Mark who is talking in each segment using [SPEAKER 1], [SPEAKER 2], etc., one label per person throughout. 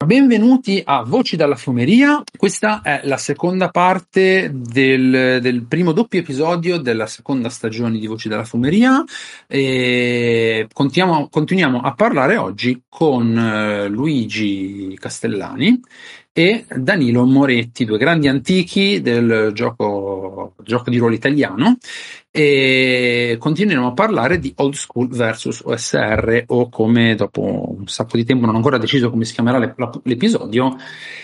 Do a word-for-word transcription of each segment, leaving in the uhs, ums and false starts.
[SPEAKER 1] Benvenuti a Voci dalla Fumeria. Questa è la seconda parte del, del primo doppio episodio della seconda stagione di Voci dalla Fumeria e continuiamo, continuiamo a parlare oggi con eh, Luigi Castellani e Danilo Moretti, due grandi antichi del gioco, gioco di ruolo italiano, e continueremo a parlare di Old School versus O S R, o come dopo un sacco di tempo non ho ancora deciso come si chiamerà l'episodio.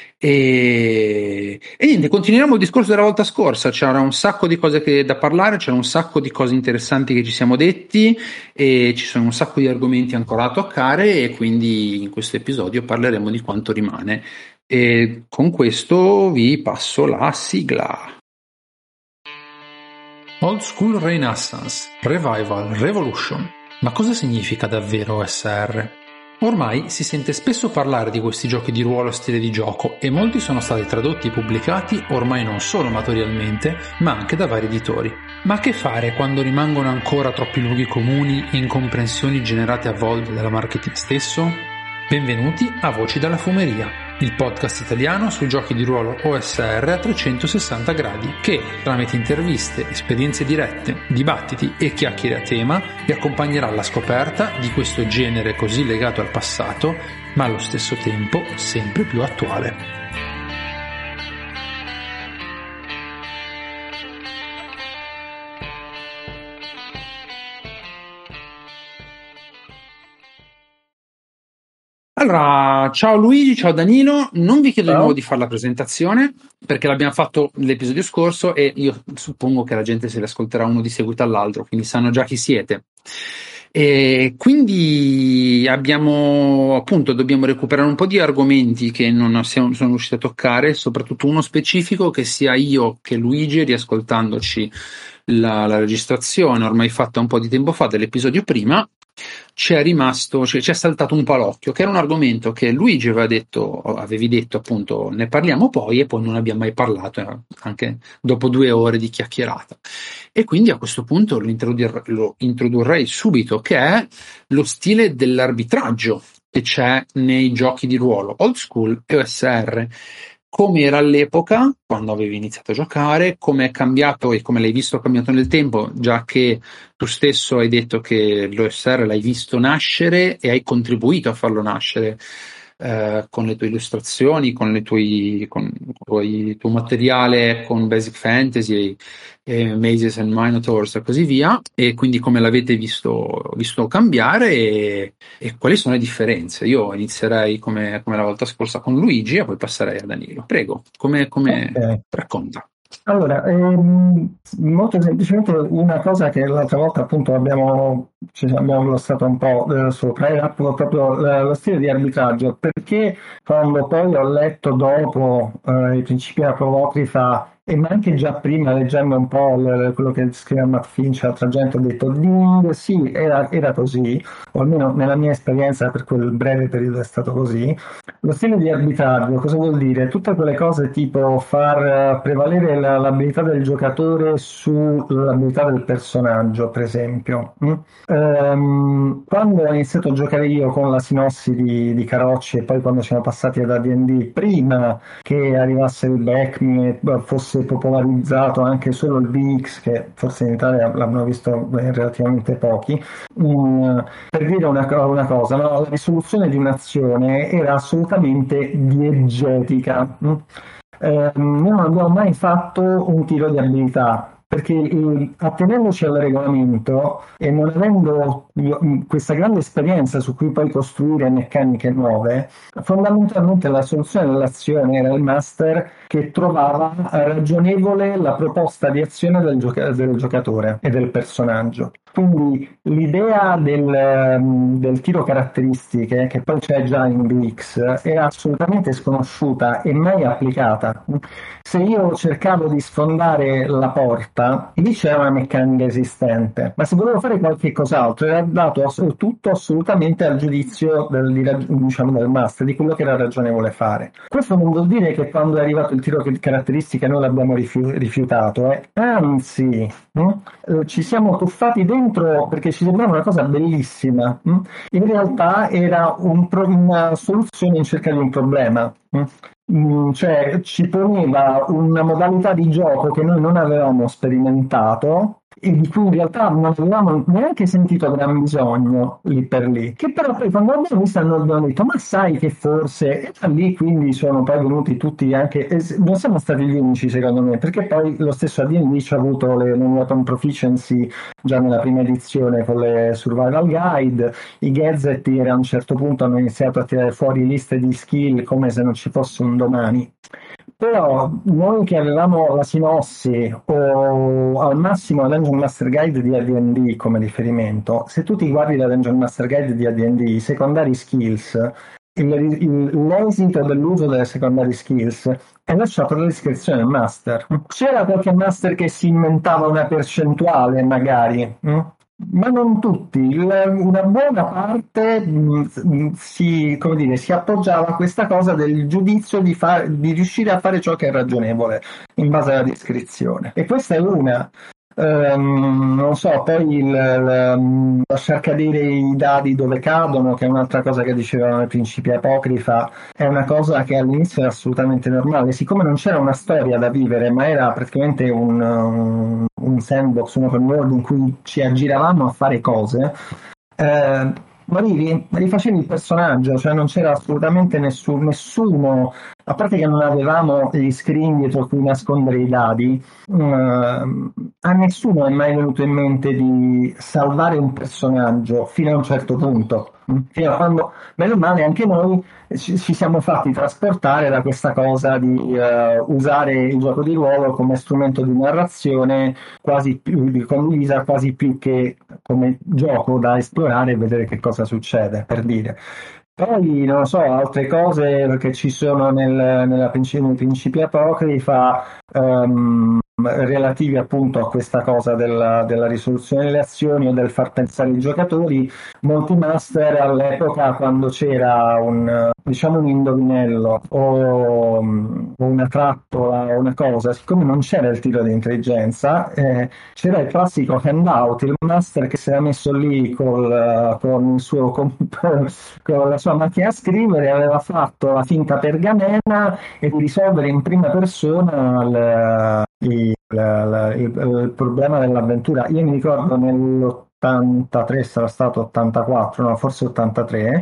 [SPEAKER 1] E, e niente, continueremo il discorso della volta scorsa. C'era un sacco di cose che, da parlare, c'era un sacco di cose interessanti che ci siamo detti e ci sono un sacco di argomenti ancora da toccare, e quindi in questo episodio parleremo di quanto rimane. E con questo vi passo la sigla. Old School Renaissance, Revival, Revolution. Ma cosa significa davvero O S R? Ormai si sente spesso parlare di questi giochi di ruolo stile di gioco, e molti sono stati tradotti e pubblicati ormai non solo amatorialmente, ma anche da vari editori. Ma che fare quando rimangono ancora troppi luoghi comuni e incomprensioni generate a volte dal marketing stesso? Benvenuti a Voci dalla Fumeria, il podcast italiano sui giochi di ruolo O S R a trecentosessanta gradi, che, tramite interviste, esperienze dirette, dibattiti e chiacchiere a tema, vi accompagnerà alla scoperta di questo genere così legato al passato, ma allo stesso tempo sempre più attuale. Allora, ciao Luigi, ciao Danilo, non vi chiedo
[SPEAKER 2] Ciao.
[SPEAKER 1] di nuovo di fare la presentazione perché l'abbiamo fatto l'episodio scorso e io suppongo che la gente se li ascolterà uno di seguito all'altro, quindi sanno già chi siete. E quindi abbiamo, appunto, dobbiamo recuperare un po' di argomenti che non siamo, sono riusciti a toccare, soprattutto uno specifico che sia io che Luigi, riascoltandoci la, la registrazione ormai fatta un po' di tempo fa dell'episodio prima, ci è rimasto, ci, ci è saltato un po' all'occhio, che era un argomento che Luigi aveva detto, avevi detto appunto ne parliamo poi, e poi non abbiamo mai parlato, anche dopo due ore di chiacchierata. E quindi a questo punto lo, introdurrei, lo introdurrei subito, che è lo stile dell'arbitraggio che c'è nei giochi di ruolo Old School e O S R. Come era all'epoca, quando avevi iniziato a giocare, come è cambiato e come l'hai visto cambiato nel tempo, già che tu stesso hai detto che l'O S R l'hai visto nascere e hai contribuito a farlo nascere eh, con le tue illustrazioni, con le tue, con, con il tuo materiale, con Basic Fantasy, e Mazes and Minotaurs e così via, e quindi come l'avete visto, visto cambiare e, e quali sono le differenze. Io inizierei come, come la volta scorsa con Luigi e poi passerei a Danilo. Prego, come, come
[SPEAKER 2] Okay.
[SPEAKER 1] racconta?
[SPEAKER 2] Allora, ehm, molto semplicemente una cosa che l'altra volta appunto abbiamo, ci abbiamo glossato un po' eh, sopra, era proprio l- lo stile di arbitraggio, perché quando poi ho letto dopo eh, i principi apocrifa, e ma anche già prima leggendo un po' l- quello che scrive Matt Finch, altra gente, ho detto "Ding, sì, era, era così", o almeno nella mia esperienza per quel breve periodo è stato così. Lo stile di arbitraggio cosa vuol dire? Tutte quelle cose tipo far eh, prevalere la- l'abilità del giocatore sull'abilità del personaggio, per esempio. mm? Ehm, quando ho iniziato a giocare io con la sinossi di, di Carocci, e poi quando siamo passati ad A D and D, prima che arrivasse il Backme e beh, fosse popolarizzato anche solo il V X, che forse in Italia l'hanno visto eh, relativamente pochi, mm, per dire una, co- una cosa, no? La risoluzione di un'azione era assolutamente diegetica. mm. Eh, noi non abbiamo mai fatto un tiro di abilità. Perché eh, attenendoci al regolamento e non avendo eh, questa grande esperienza su cui poi costruire meccaniche nuove, fondamentalmente la soluzione dell'azione era il master che trovava ragionevole la proposta di azione del, gioca- del giocatore e del personaggio. Quindi l'idea del, ehm, del tiro caratteristiche, che poi c'è già in B X, era assolutamente sconosciuta e mai applicata. Se io cercavo di sfondare la porta, lì c'era una meccanica esistente, ma se volevo fare qualche cos'altro era dato ass- tutto assolutamente al giudizio del, di rag- diciamo, del master, di quello che era ragionevole fare. Questo non vuol dire che quando è arrivato il tiro che- caratteristiche noi l'abbiamo rifiu- rifiutato, eh. Anzi, mm, eh, ci siamo tuffati dentro dentro perché ci sembrava una cosa bellissima, mh? In realtà era un pro- una soluzione in cerca di un problema. mh? Mm, cioè ci poneva una modalità di gioco che noi non avevamo sperimentato e di cui in realtà non avevamo neanche sentito gran bisogno lì per lì, che però poi quando abbiamo visto hanno abbiamo detto ma sai che forse e da lì quindi sono poi venuti tutti anche e s- non siamo stati gli unici secondo me perché poi lo stesso A D and D ci ha avuto le non-weapon proficiency già nella prima edizione con le survival guide, i Gazzetti a un certo punto hanno iniziato a tirare fuori liste di skill come se non ci fosse un domani. Però noi che avevamo la sinossi o al massimo la Dungeon Master Guide di A D and D come riferimento, se tu ti guardi la Dungeon Master Guide di A D and D, i secondary skills, il- il- l'esito dell'uso delle secondary skills è lasciato alla discrezione del master. C'era qualche master che si inventava una percentuale, magari, mh? Ma non tutti. Il- una buona parte mh, mh, si, come dire, si appoggiava a questa cosa del giudizio di, fa- di riuscire a fare ciò che è ragionevole in base alla descrizione. E questa è una. Ehm, non so, poi il, il- lasciar cadere i dadi dove cadono, che è un'altra cosa che dicevano i principi apocrifa, è una cosa che all'inizio era assolutamente normale. Siccome non c'era una storia da vivere, ma era praticamente un, un, un sandbox, un open world in cui ci aggiravamo a fare cose, eh, morivi, rifacevi il personaggio, cioè non c'era assolutamente nessun, nessuno, a parte che non avevamo gli screen dietro cui nascondere i dadi, eh, a nessuno è mai venuto in mente di salvare un personaggio fino a un certo punto. Fino a quando, meno male, anche noi ci, ci siamo fatti trasportare da questa cosa di eh, usare il gioco di ruolo come strumento di narrazione quasi più di condivisa, quasi più che come gioco da esplorare e vedere che cosa succede, per dire. Poi, non lo so, altre cose che ci sono nel, nella principi, nei principi apocrifa, ehm, relativi appunto a questa cosa della, della risoluzione delle azioni o del far pensare i giocatori, molti master all'epoca quando c'era un, diciamo un indovinello o, um, una trappola o una cosa, siccome non c'era il tiro di intelligenza, eh, c'era il classico handout, il master che si era messo lì col, con il suo computer con la sua macchina a scrivere, aveva fatto la finta pergamena e di risolvere in prima persona il, il, il, il, il problema dell'avventura. Io mi ricordo nell'ottantatré, sarà stato ottantaquattro, no, forse ottantatré,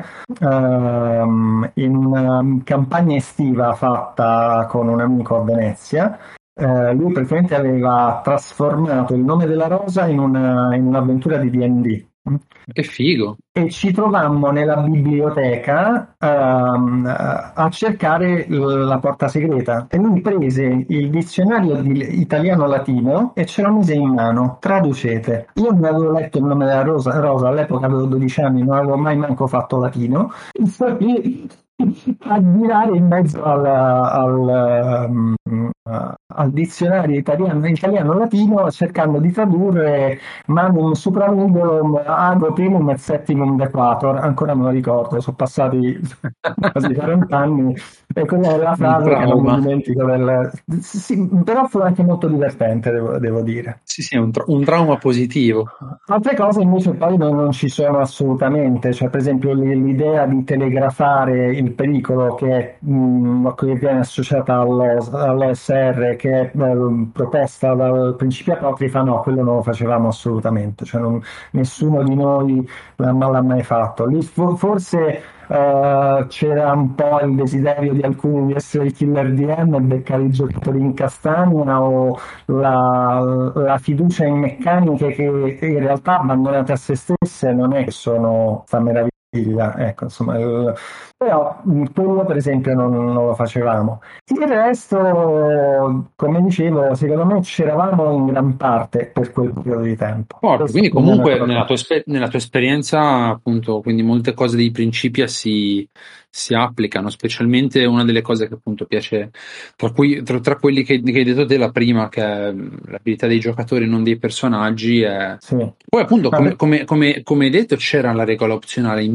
[SPEAKER 2] ehm, in una campagna estiva fatta con un amico a Venezia. Eh, lui praticamente aveva trasformato il nome della rosa in, una, in un'avventura di D and D.
[SPEAKER 1] Che figo.
[SPEAKER 2] E ci trovammo nella biblioteca ehm, a cercare l- la porta segreta e lui prese il dizionario di italiano-latino e ce lo mise in mano, traducete. Io non avevo letto il nome della rosa, rosa all'epoca avevo dodici anni, non avevo mai manco fatto latino, e sto lì a girare in mezzo al, al, um, al dizionario italiano, italiano-latino cercando di tradurre Manum supramidolum ago primum et septimum dequator, ancora me lo ricordo, sono passati quasi quaranta anni e quella è la
[SPEAKER 1] Un
[SPEAKER 2] frase che non mi
[SPEAKER 1] trauma.
[SPEAKER 2] dimentico del... Sì, però fu anche molto divertente, devo, devo dire.
[SPEAKER 1] Sì, sì, è un, tra- un trauma positivo.
[SPEAKER 2] Altre cose invece poi non, non ci sono assolutamente, cioè per esempio l- l'idea di telegrafare il pericolo che, mh, che viene associata all'O S all'O S R che è eh, proposta dal principio apocrifa, no, quello non lo facevamo assolutamente, cioè non- nessuno di noi l'ha, l'ha mai fatto. Lì fo- forse eh, c'era un po' il desiderio di alcuni di essere il killer D M e beccare i giocatori in castagna o la, la fiducia in meccaniche che in realtà abbandonate a se stesse non è che sono sta meraviglia, ecco, insomma, il- però mh, quello per esempio non, non lo facevamo. Il resto, come dicevo, secondo me c'eravamo in gran parte per quel periodo di tempo.
[SPEAKER 1] Forte,
[SPEAKER 2] Questa
[SPEAKER 1] quindi
[SPEAKER 2] è la mia
[SPEAKER 1] comunque nella
[SPEAKER 2] cosa.
[SPEAKER 1] tua, esper- nella tua esperienza, appunto, quindi molte cose dei Principia si, si applicano, specialmente una delle cose che appunto piace, tra cui, tra, tra quelli che, che hai detto te, la prima, che è mh, l'abilità dei giocatori, non dei personaggi. È...
[SPEAKER 2] Sì.
[SPEAKER 1] Poi appunto, come,
[SPEAKER 2] Vabbè,
[SPEAKER 1] come, come, come hai detto, c'era la regola opzionale in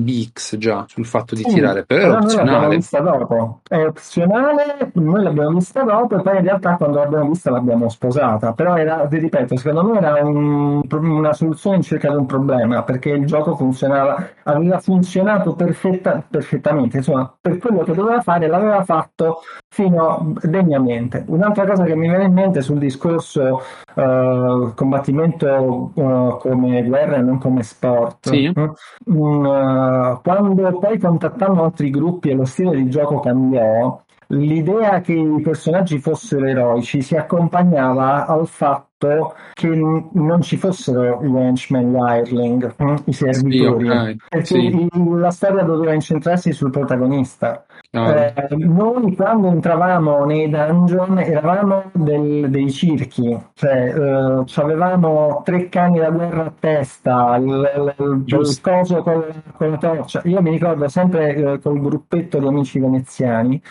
[SPEAKER 1] B X già sul fatto di
[SPEAKER 2] Sì,
[SPEAKER 1] tirare, però era
[SPEAKER 2] però noi l'abbiamo
[SPEAKER 1] opzionale.
[SPEAKER 2] vista dopo, è opzionale, noi l'abbiamo vista dopo e poi in realtà quando l'abbiamo vista l'abbiamo sposata, però era, vi ripeto, secondo me era un- una soluzione in cerca di un problema, perché il gioco funzionava, aveva funzionato perfetta- perfettamente, insomma, per quello che doveva fare l'aveva fatto fino degnamente. Un'altra cosa che mi viene in mente sul discorso eh, combattimento eh, come guerra e non come sport.
[SPEAKER 1] Sì,
[SPEAKER 2] mm, Mm, eh, quando poi contattando altri gruppi e lo stile di gioco cambiò, l'idea che i personaggi fossero eroici si accompagnava al fatto che n- non ci fossero i henchmen, gli hireling, mm, i
[SPEAKER 1] sì,
[SPEAKER 2] servitori,
[SPEAKER 1] ok,
[SPEAKER 2] perché
[SPEAKER 1] sì,
[SPEAKER 2] i- la storia doveva incentrarsi sul protagonista.
[SPEAKER 1] chiaro,
[SPEAKER 2] Eh, noi quando entravamo nei dungeon eravamo del- dei circhi, cioè eh, avevamo tre cani da guerra a testa, il, il- il
[SPEAKER 1] giusto.
[SPEAKER 2] coso con, con la torcia. Io mi ricordo sempre eh, col gruppetto di amici veneziani,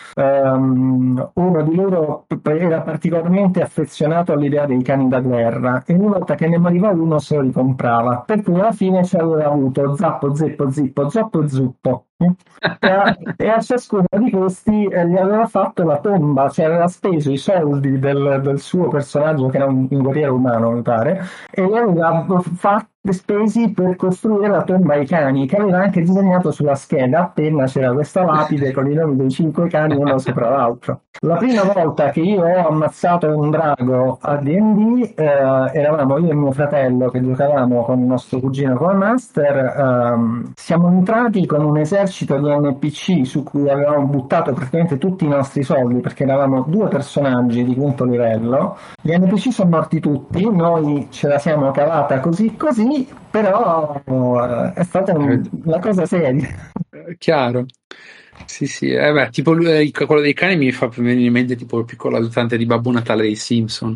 [SPEAKER 2] ehm, uno di loro p- era particolarmente affezionato all'idea dei cani da guerra e ogni volta che ne moriva uno se lo ricomprava, per cui alla fine ci aveva avuto zappo, zeppo, zippo, zoppo e zuppo. E a, e a ciascuno di questi eh, gli aveva fatto la tomba, cioè aveva speso i soldi del, del suo personaggio, che era un, un guerriero umano, mi pare, e li aveva fatti spesi per costruire la tomba ai cani, che aveva anche disegnato sulla scheda, appena c'era questa lapide con i nomi dei cinque cani uno sopra l'altro. La prima volta che io ho ammazzato un drago a D and D, eh, eravamo io e mio fratello che giocavamo con il nostro cugino come master, ehm, siamo entrati con un esercito di N P C su cui avevamo buttato praticamente tutti i nostri soldi perché eravamo due personaggi di quinto livello. Gli N P C sono morti tutti, noi ce la siamo cavata così così, però eh, è stata un-
[SPEAKER 1] Eh,
[SPEAKER 2] una cosa seria.
[SPEAKER 1] eh, chiaro. Sì, sì, eh beh, tipo lui- eh, il- quello dei cani mi fa venire in mente tipo il piccolo aiutante di Babbo Natale dei Simpson.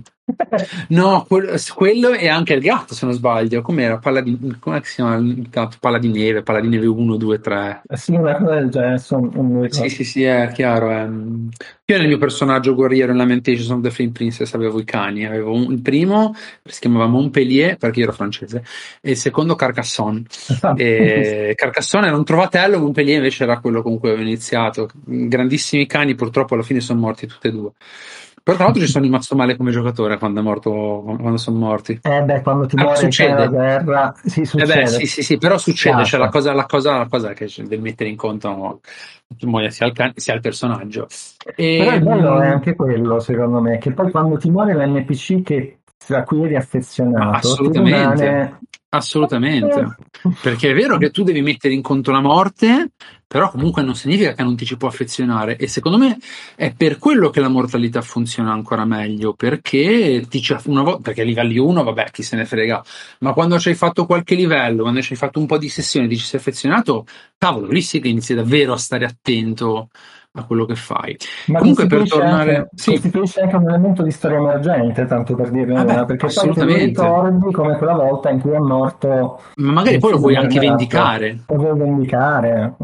[SPEAKER 1] No, quel- quello è anche il gatto, se non sbaglio. Com'era? Palla di, come si chiama il gatto? Palla di neve, palla di neve uno, due, tre.
[SPEAKER 2] Sì, una cosa del genere, son- non mi
[SPEAKER 1] Sì,
[SPEAKER 2] ricordo.
[SPEAKER 1] sì, sì, è chiaro. È... Io nel mio personaggio guerriero in Lamentations of the Flame Princess avevo i cani. Avevo un- il primo, si chiamava Montpellier, perché io ero francese, e il secondo Carcassonne.
[SPEAKER 2] Esatto.
[SPEAKER 1] E Carcassonne era un trovatello, Montpellier invece era quello con cui avevo iniziato. Grandissimi cani, purtroppo alla fine sono morti tutti e due. Però tra l'altro ci sono rimasto male come giocatore quando è morto, quando sono morti.
[SPEAKER 2] Eh beh, quando ti
[SPEAKER 1] Però
[SPEAKER 2] muore il cane da
[SPEAKER 1] succede.
[SPEAKER 2] guerra, sì,
[SPEAKER 1] Eh beh, sì,
[SPEAKER 2] succede,
[SPEAKER 1] sì, sì, però succede, cioè la
[SPEAKER 2] piace.
[SPEAKER 1] cosa, la cosa, la cosa che c'è- devi mettere in conto che muoia sia il cane sia il personaggio.
[SPEAKER 2] Però
[SPEAKER 1] E,
[SPEAKER 2] il bello è
[SPEAKER 1] mh,
[SPEAKER 2] anche quello, secondo me, che poi quando ti muore l'N P C che, a cui eri
[SPEAKER 1] ma
[SPEAKER 2] affezionato, ti
[SPEAKER 1] assolutamente,
[SPEAKER 2] rimane...
[SPEAKER 1] assolutamente. Perché è vero che tu devi mettere in conto la morte, però comunque non significa che non ti ci può affezionare. E secondo me è per quello che la mortalità funziona ancora meglio, perché ti ci aff- una volta, perché a livelli uno, vabbè, chi se ne frega, ma quando ci hai fatto qualche livello, quando ci hai fatto un po' di sessioni, ti ci sei affezionato, cavolo, lì sì che inizi davvero a stare attento a quello che fai.
[SPEAKER 2] Ma
[SPEAKER 1] Comunque, per
[SPEAKER 2] costituisce
[SPEAKER 1] tornare,
[SPEAKER 2] anche,
[SPEAKER 1] sì,
[SPEAKER 2] costituisce anche un elemento di storia emergente, tanto per dirne una,
[SPEAKER 1] vabbè,
[SPEAKER 2] perché poi te lo
[SPEAKER 1] assolutamente.
[SPEAKER 2] ricordi come quella volta in cui è morto
[SPEAKER 1] Ma magari
[SPEAKER 2] il
[SPEAKER 1] poi lo
[SPEAKER 2] figlio
[SPEAKER 1] vuoi anche
[SPEAKER 2] Bernardo.
[SPEAKER 1] vendicare.
[SPEAKER 2] Lo vuoi vendicare?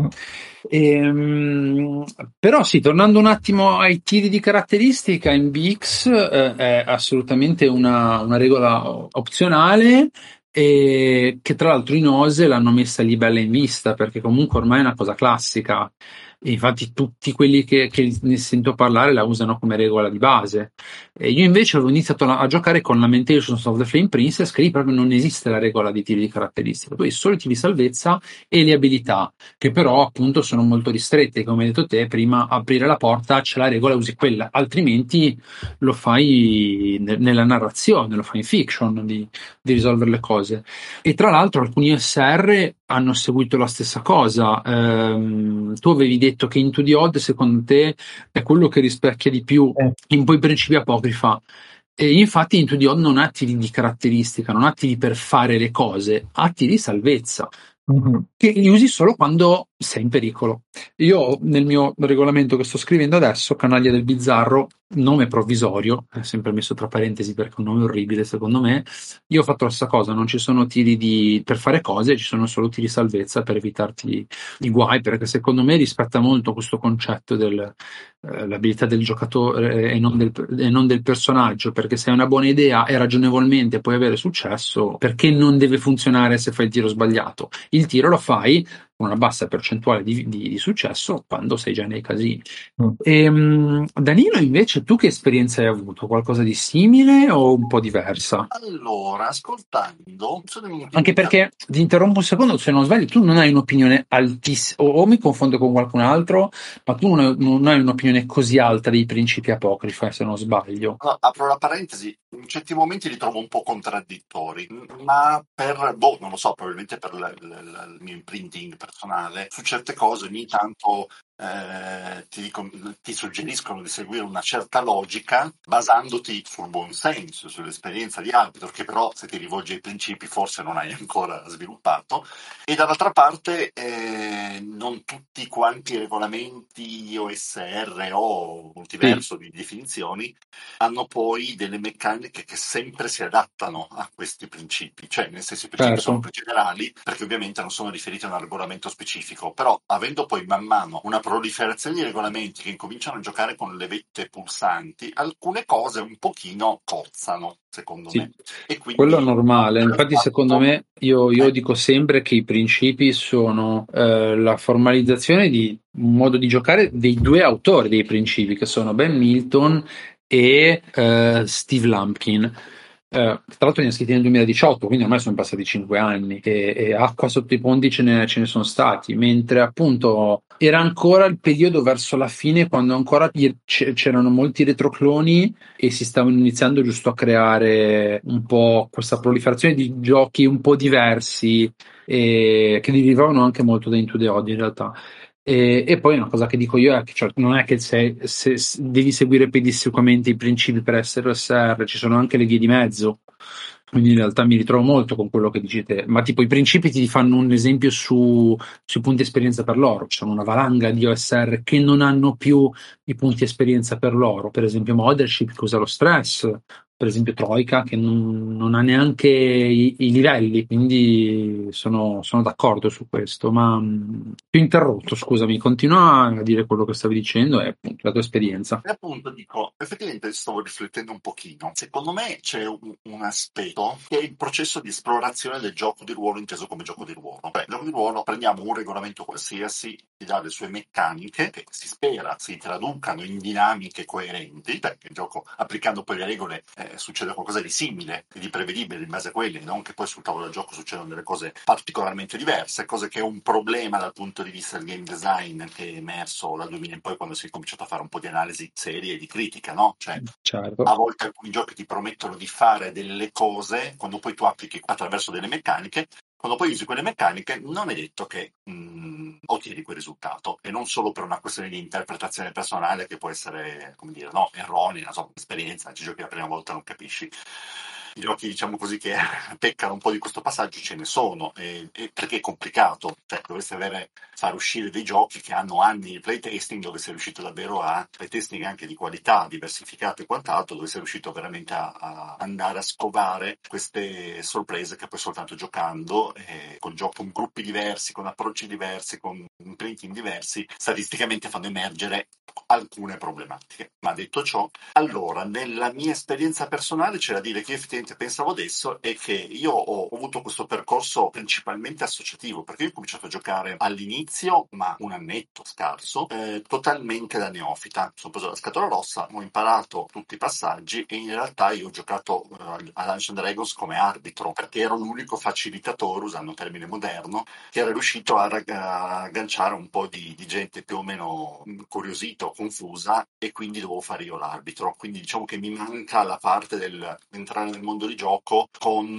[SPEAKER 1] Ehm, però sì, tornando un attimo ai tiri di caratteristica, in B X eh, è assolutamente una, una regola opzionale e che tra l'altro in Ose l'hanno messa lì bella in vista perché comunque ormai è una cosa classica. E infatti tutti quelli che, che ne sento parlare la usano come regola di base. E io invece avevo iniziato a, a giocare con Lamentations of the Flame Princess, che lì proprio non esiste la regola di tiri di caratteristica, tu hai solo i tiri di salvezza e le abilità che però appunto sono molto ristrette, come hai detto te, prima aprire la porta c'è la regola, usi quella, altrimenti lo fai ne- nella narrazione, lo fai in fiction di, di risolvere le cose. E tra l'altro alcuni S R hanno seguito la stessa cosa. Ehm, tu avevi detto che Into the Odd secondo te è quello che rispecchia di più
[SPEAKER 2] Eh,
[SPEAKER 1] in poi principi apocrifa. E infatti Into the Odd non ha tiri di caratteristica, non ha tiri per fare le cose, ha tiri di salvezza
[SPEAKER 2] mhm.
[SPEAKER 1] che li usi solo quando sei in pericolo. Io nel mio regolamento che sto scrivendo adesso, Canaglia del Bizzarro, nome provvisorio, è sempre messo tra parentesi perché è un nome orribile secondo me, io ho fatto la stessa cosa, non ci sono tiri di, per fare cose, ci sono solo tiri salvezza per evitarti i guai, perché secondo me rispetta molto questo concetto dell'abilità del giocatore e non del, e non del personaggio, perché se hai una buona idea e ragionevolmente puoi avere successo, perché non deve funzionare se fai il tiro sbagliato? Il tiro lo fai con una bassa percentuale di, di- di successo quando sei già nei casini.
[SPEAKER 2] Mm.
[SPEAKER 1] Ehm, Danilo, invece, tu che esperienza hai avuto? Qualcosa di simile o un po' diversa?
[SPEAKER 3] Allora, ascoltando, sono venuti in
[SPEAKER 1] Anche
[SPEAKER 3] mente
[SPEAKER 1] perché, ti interrompo un secondo, se non sbaglio, tu non hai un'opinione altissima, o, o mi confondo con qualcun altro, ma tu non hai, non hai un'opinione così alta dei principi apocrifi, se non sbaglio.
[SPEAKER 3] No, apro la parentesi, in certi momenti li trovo un po' contraddittori, m- ma per, boh, non lo so, probabilmente per l- l- l- il mio imprinting personale, su certe cose ogni tanto eh, ti, dico- ti suggeriscono di seguire una certa logica basandoti sul buon senso, sull'esperienza di arbitro, che però se ti rivolgi ai principi forse non hai ancora sviluppato. E dall'altra parte eh, non tutti quanti i regolamenti O S R o
[SPEAKER 1] Sì,
[SPEAKER 3] multiverso di definizioni hanno poi delle meccaniche che sempre si adattano a questi principi, cioè nel senso i principi sono
[SPEAKER 1] certo.
[SPEAKER 3] più generali perché ovviamente non sono riferiti a un regolamento specifico, però avendo poi man mano una proliferazione di regolamenti che incominciano a giocare con le vette pulsanti, alcune cose un pochino cozzano, secondo
[SPEAKER 1] Sì,
[SPEAKER 3] me. E
[SPEAKER 1] quello è
[SPEAKER 3] quindi
[SPEAKER 1] normale.
[SPEAKER 3] il
[SPEAKER 1] Infatti, secondo
[SPEAKER 3] fatto...
[SPEAKER 1] me, io, io
[SPEAKER 3] eh,
[SPEAKER 1] dico sempre che i principi sono eh, la formalizzazione di un modo di giocare dei due autori dei principi, che sono Ben Milton e eh, Steve Lumpkin. Eh, tra l'altro li ha scritti nel duemiladiciotto, quindi ormai sono passati cinque anni e, e acqua sotto i ponti ce ne, ce ne sono stati, mentre appunto era ancora il periodo verso la fine quando ancora c- c'erano molti retrocloni e si stavano iniziando giusto a creare un po' questa proliferazione di giochi un po' diversi e che derivavano anche molto da Into the Odd in realtà. E, e poi una cosa che dico io è che cioè, non è che se, se- se devi seguire pedissequamente i principi per essere O S R, ci sono anche le vie di mezzo. Quindi in realtà mi ritrovo molto con quello che dici te, ma tipo i principi ti fanno un esempio su, sui punti esperienza per loro, c'è una valanga di O S R che non hanno più i punti esperienza per loro, per esempio Mothership che usa lo stress, per esempio Troika che non, non ha neanche i, i livelli, quindi sono, sono d'accordo su questo, ma mh, ti ho interrotto, scusami, continua a dire quello che stavi dicendo e appunto la tua esperienza.
[SPEAKER 3] E appunto dico, effettivamente stavo riflettendo un pochino. Secondo me c'è un, un aspetto che è il processo di esplorazione del gioco di ruolo inteso come gioco di ruolo. Cioè, il gioco di ruolo prendiamo un regolamento qualsiasi, ti dà le sue meccaniche che si spera si traducano in dinamiche coerenti, perché il gioco applicando poi le regole eh, succede qualcosa di simile e di prevedibile in base a quelle, non che poi sul tavolo del gioco succedano delle cose particolarmente diverse, cose che è un problema dal punto di vista del game design che è emerso dal duemila in poi quando si è cominciato a fare un po' di analisi serie e di critica, no? Cioè, a
[SPEAKER 1] Certo,
[SPEAKER 3] volte alcuni giochi ti promettono di fare delle cose, quando poi tu applichi attraverso delle meccaniche, quando poi usi quelle meccaniche non è detto che mh, ottieni quel risultato, e non solo per una questione di interpretazione personale che può essere, come dire, no, erronea, insomma, esperienza, ci giochi la prima volta non capisci. I giochi, diciamo così, che peccano un po' di questo passaggio ce ne sono, e, e perché è complicato, cioè dovresti avere, far uscire dei giochi che hanno anni di playtesting, dove sei riuscito davvero a playtesting anche di qualità, diversificato e quant'altro, dove sei riuscito veramente a, a andare a scovare queste sorprese che poi soltanto giocando, eh, con, gioco, con gruppi diversi, con approcci diversi, con imprinting diversi, statisticamente fanno emergere alcune problematiche. Ma detto ciò, allora, nella mia esperienza personale c'è da dire che io effettivamente pensavo adesso è che io ho avuto questo percorso principalmente associativo, perché io ho cominciato a giocare all'inizio, ma un annetto scarso, eh, totalmente da neofita. Sono preso la scatola rossa, ho imparato tutti i passaggi e in realtà io ho giocato eh, a Dungeons and Dragons come arbitro, perché ero l'unico facilitatore, usando un termine moderno, che era riuscito a, rag- a agganciare un po' di, di gente più o meno incuriosita o confusa, e quindi dovevo fare io l'arbitro. Quindi diciamo che mi manca la parte del entrare nel mondo di gioco con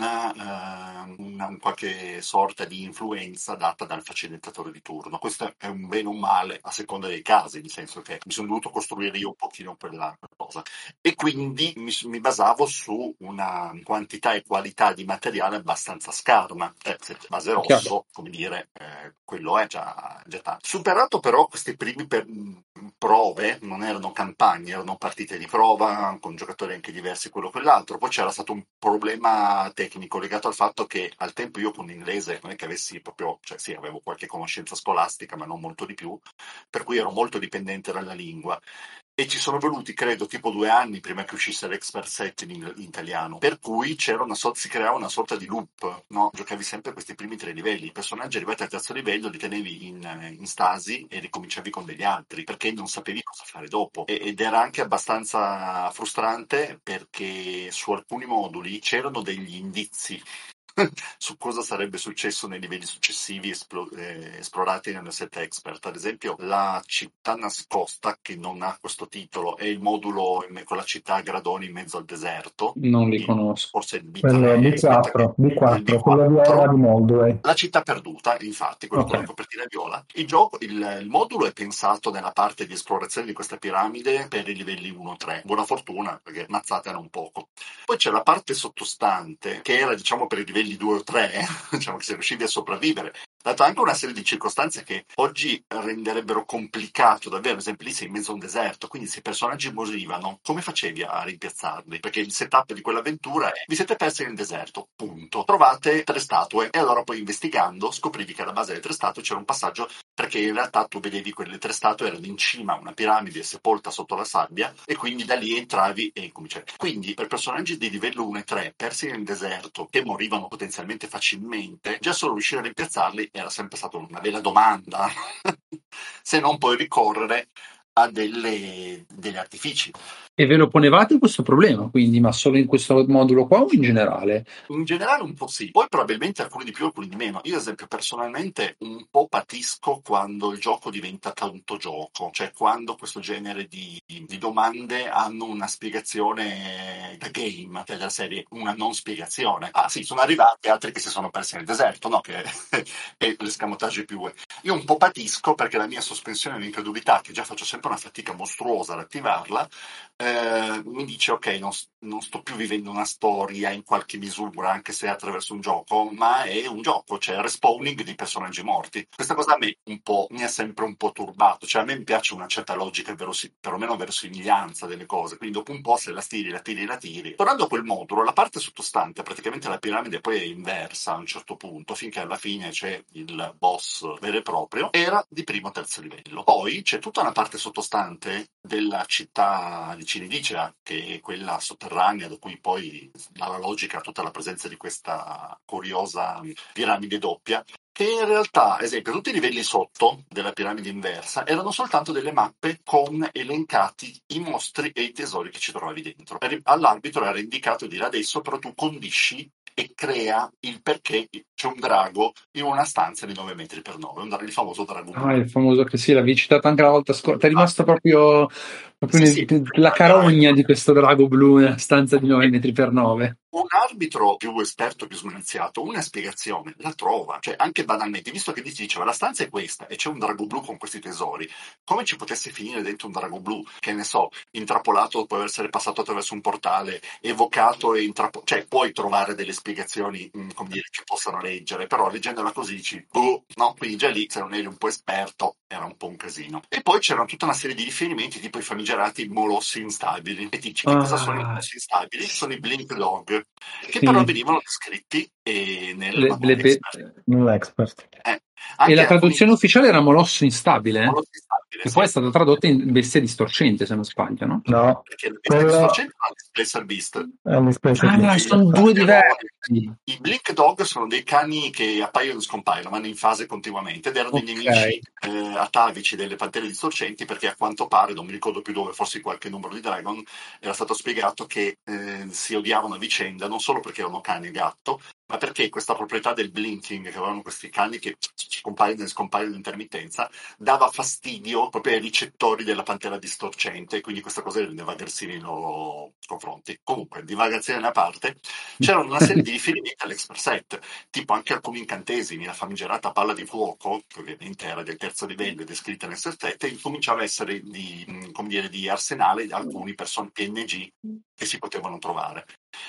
[SPEAKER 3] eh, una qualche sorta di influenza data dal facilitatore di turno. Questo è un bene o un male a seconda dei casi, nel senso che mi sono dovuto costruire io un pochino quella cosa, e quindi mi, mi basavo su una quantità e qualità di materiale abbastanza scarna. Eh, se base
[SPEAKER 1] chiaro.
[SPEAKER 3] rosso, come dire, eh, quello è già, già tanto. Superato però questi primi per, prove, non erano campagne, erano partite di prova con giocatori anche diversi, quello e quell'altro. Poi c'era stato un problema tecnico legato al fatto che al tempo io con l'inglese non è che avessi proprio, cioè sì, avevo qualche conoscenza scolastica, ma non molto di più, per cui ero molto dipendente dalla lingua. e ci sono voluti credo tipo due anni prima che uscisse l'Expert Set in, in italiano, per cui c'era una so- si creava una sorta di loop, no? Giocavi sempre questi primi tre livelli, i personaggi arrivati al terzo livello li tenevi in, in stasi e ricominciavi con degli altri perché non sapevi cosa fare dopo, e, ed era anche abbastanza frustrante perché su alcuni moduli c'erano degli indizi su cosa sarebbe successo nei livelli successivi esplo- eh, esplorati nel set expert. Ad esempio, la città nascosta, che non ha questo titolo, è il modulo in- con la città a gradoni in mezzo al deserto.
[SPEAKER 1] Non li
[SPEAKER 3] Il,
[SPEAKER 1] conosco.
[SPEAKER 3] forse il B tre,
[SPEAKER 2] Quello
[SPEAKER 3] il beta che-
[SPEAKER 2] B quattro,
[SPEAKER 3] il
[SPEAKER 2] B quattro, quello di
[SPEAKER 3] B quattro.
[SPEAKER 2] Ora di Moldue.
[SPEAKER 3] La città perduta, infatti, quello con la
[SPEAKER 1] Ok.
[SPEAKER 3] copertina viola. Il, gioco, il, il modulo è pensato nella parte di esplorazione di questa piramide per i livelli uno tre. Buona fortuna, perché mazzate non poco. Poi c'è la parte sottostante, che era diciamo per i livelli due o tre, diciamo che si riuscivi a sopravvivere. Dato anche una serie di circostanze che oggi renderebbero complicato davvero, ad esempio lì sei in mezzo a un deserto, quindi se i personaggi morivano, come facevi a rimpiazzarli? Perché il setup di quell'avventura è: vi siete persi nel deserto, punto. Trovate tre statue e allora poi investigando scoprivi che alla base delle tre statue c'era un passaggio, perché in realtà tu vedevi quelle tre statue erano in cima a una piramide sepolta sotto la sabbia e quindi da lì entravi e cominciavi. Quindi per personaggi di livello uno e tre persi nel deserto che morivano potenzialmente facilmente, già solo riuscire a rimpiazzarli era sempre stata una bella domanda, se non poi ricorrere a delle, degli artifici.
[SPEAKER 1] E ve lo ponevate questo problema, quindi, ma solo in questo modulo qua o in generale?
[SPEAKER 3] In generale un po' sì, poi probabilmente alcuni di più, alcuni di meno. Io ad esempio personalmente un po' patisco quando il gioco diventa tanto gioco, cioè quando questo genere di, di domande hanno una spiegazione da game, cioè della serie, una non spiegazione. Ah sì, sono arrivati altri che si sono persi nel deserto, no? Che è l'escamotage più. Io un po' patisco perché la mia sospensione di incredulità, che già faccio sempre una fatica mostruosa ad attivarla, eh, mi dice ok, non, non sto più vivendo una storia in qualche misura, anche se è attraverso un gioco, ma è un gioco, cioè il respawning di personaggi morti. Questa cosa a me un po' mi ha sempre un po' turbato, cioè a me piace una certa logica, verosi- perlomeno verosimiglianza delle cose, quindi dopo un po' se la tiri, la tiri, la tiri. Tornando a quel modulo, la parte sottostante, praticamente la piramide poi è inversa a un certo punto, finché alla fine c'è il boss vero e proprio, era di primo o terzo livello. Poi c'è tutta una parte sottostante della città di Cividicea, che è quella sotterranea, da cui poi dalla logica tutta la presenza di questa curiosa piramide doppia, che in realtà, ad esempio, tutti i livelli sotto della piramide inversa erano soltanto delle mappe con elencati i mostri e i tesori che ci trovavi dentro. All'arbitro era indicato di dire: adesso però tu condisci e crea il perché c'è un drago in una stanza di nove metri per nove, un, il famoso drago blu.
[SPEAKER 1] Ah, il famoso che sì, l'avevi citato anche la volta scorsa. Ti è rimasta proprio, proprio
[SPEAKER 3] Sì, sì.
[SPEAKER 1] la carogna di questo drago blu nella stanza di nove metri per nove.
[SPEAKER 3] Un arbitro più esperto, più smuniziato, una spiegazione la trova, cioè anche banalmente, visto che ti diceva la stanza è questa e c'è un drago blu con questi tesori, come ci potesse finire dentro un drago blu, che ne so, intrappolato dopo essere passato attraverso un portale, evocato e intrappolato, cioè puoi trovare delle spiegazioni, mh, come dire, che possano leggere, però leggendola così dici, boh, no, quindi già lì, se non eri un po' esperto, era un po' un casino. E poi c'erano tutta una serie di riferimenti, tipo i famigerati molossi instabili, e ti dici, che cosa sono i
[SPEAKER 1] Ah,
[SPEAKER 3] molossi instabili? Sono i blink dog, che però
[SPEAKER 1] sì.
[SPEAKER 3] venivano descritti eh, nel
[SPEAKER 1] Le- le
[SPEAKER 3] manuale
[SPEAKER 1] pe-
[SPEAKER 3] expert.
[SPEAKER 2] Nell'expert.
[SPEAKER 3] Eh,
[SPEAKER 1] E
[SPEAKER 3] anche
[SPEAKER 1] la
[SPEAKER 3] alcuni
[SPEAKER 1] traduzione ufficiale era molosso instabile,
[SPEAKER 3] molossi instabili,
[SPEAKER 1] che poi è
[SPEAKER 3] sì.
[SPEAKER 1] stata tradotta in bestia distorcente, se non sbaglio, no?
[SPEAKER 2] No,
[SPEAKER 3] Perché la bestia
[SPEAKER 2] quello
[SPEAKER 3] distorcente è Displacer Beast.
[SPEAKER 2] è l'Spacer
[SPEAKER 1] Ah,
[SPEAKER 2] Beast.
[SPEAKER 3] E
[SPEAKER 1] sono due
[SPEAKER 3] Sperone.
[SPEAKER 1] diversi.
[SPEAKER 3] I Blink Dog sono dei cani che appaiono e scompaiono, vanno in fase continuamente, ed erano dei
[SPEAKER 1] Ok.
[SPEAKER 3] nemici eh, atavici delle pantere distorcenti, perché a quanto pare, non mi ricordo più dove, forse in qualche numero di Dragon, era stato spiegato che eh, si odiavano a vicenda, non solo perché erano cani e gatto, ma perché questa proprietà del blinking, che avevano questi cani che scompaiono e scompaiono in intermittenza, dava fastidio proprio ai ricettori della pantera distorcente, quindi questa cosa li rendeva aggressivi nei loro confronti. Comunque, divagazione a parte, c'erano una serie di riferimenti all'Expert Set, tipo anche alcuni incantesimi, la famigerata palla di fuoco, che ovviamente era del terzo livello e descritta nell'Expert Set, e incominciava a essere di, come dire, di arsenale di alcuni person- P N G che si potevano trovare.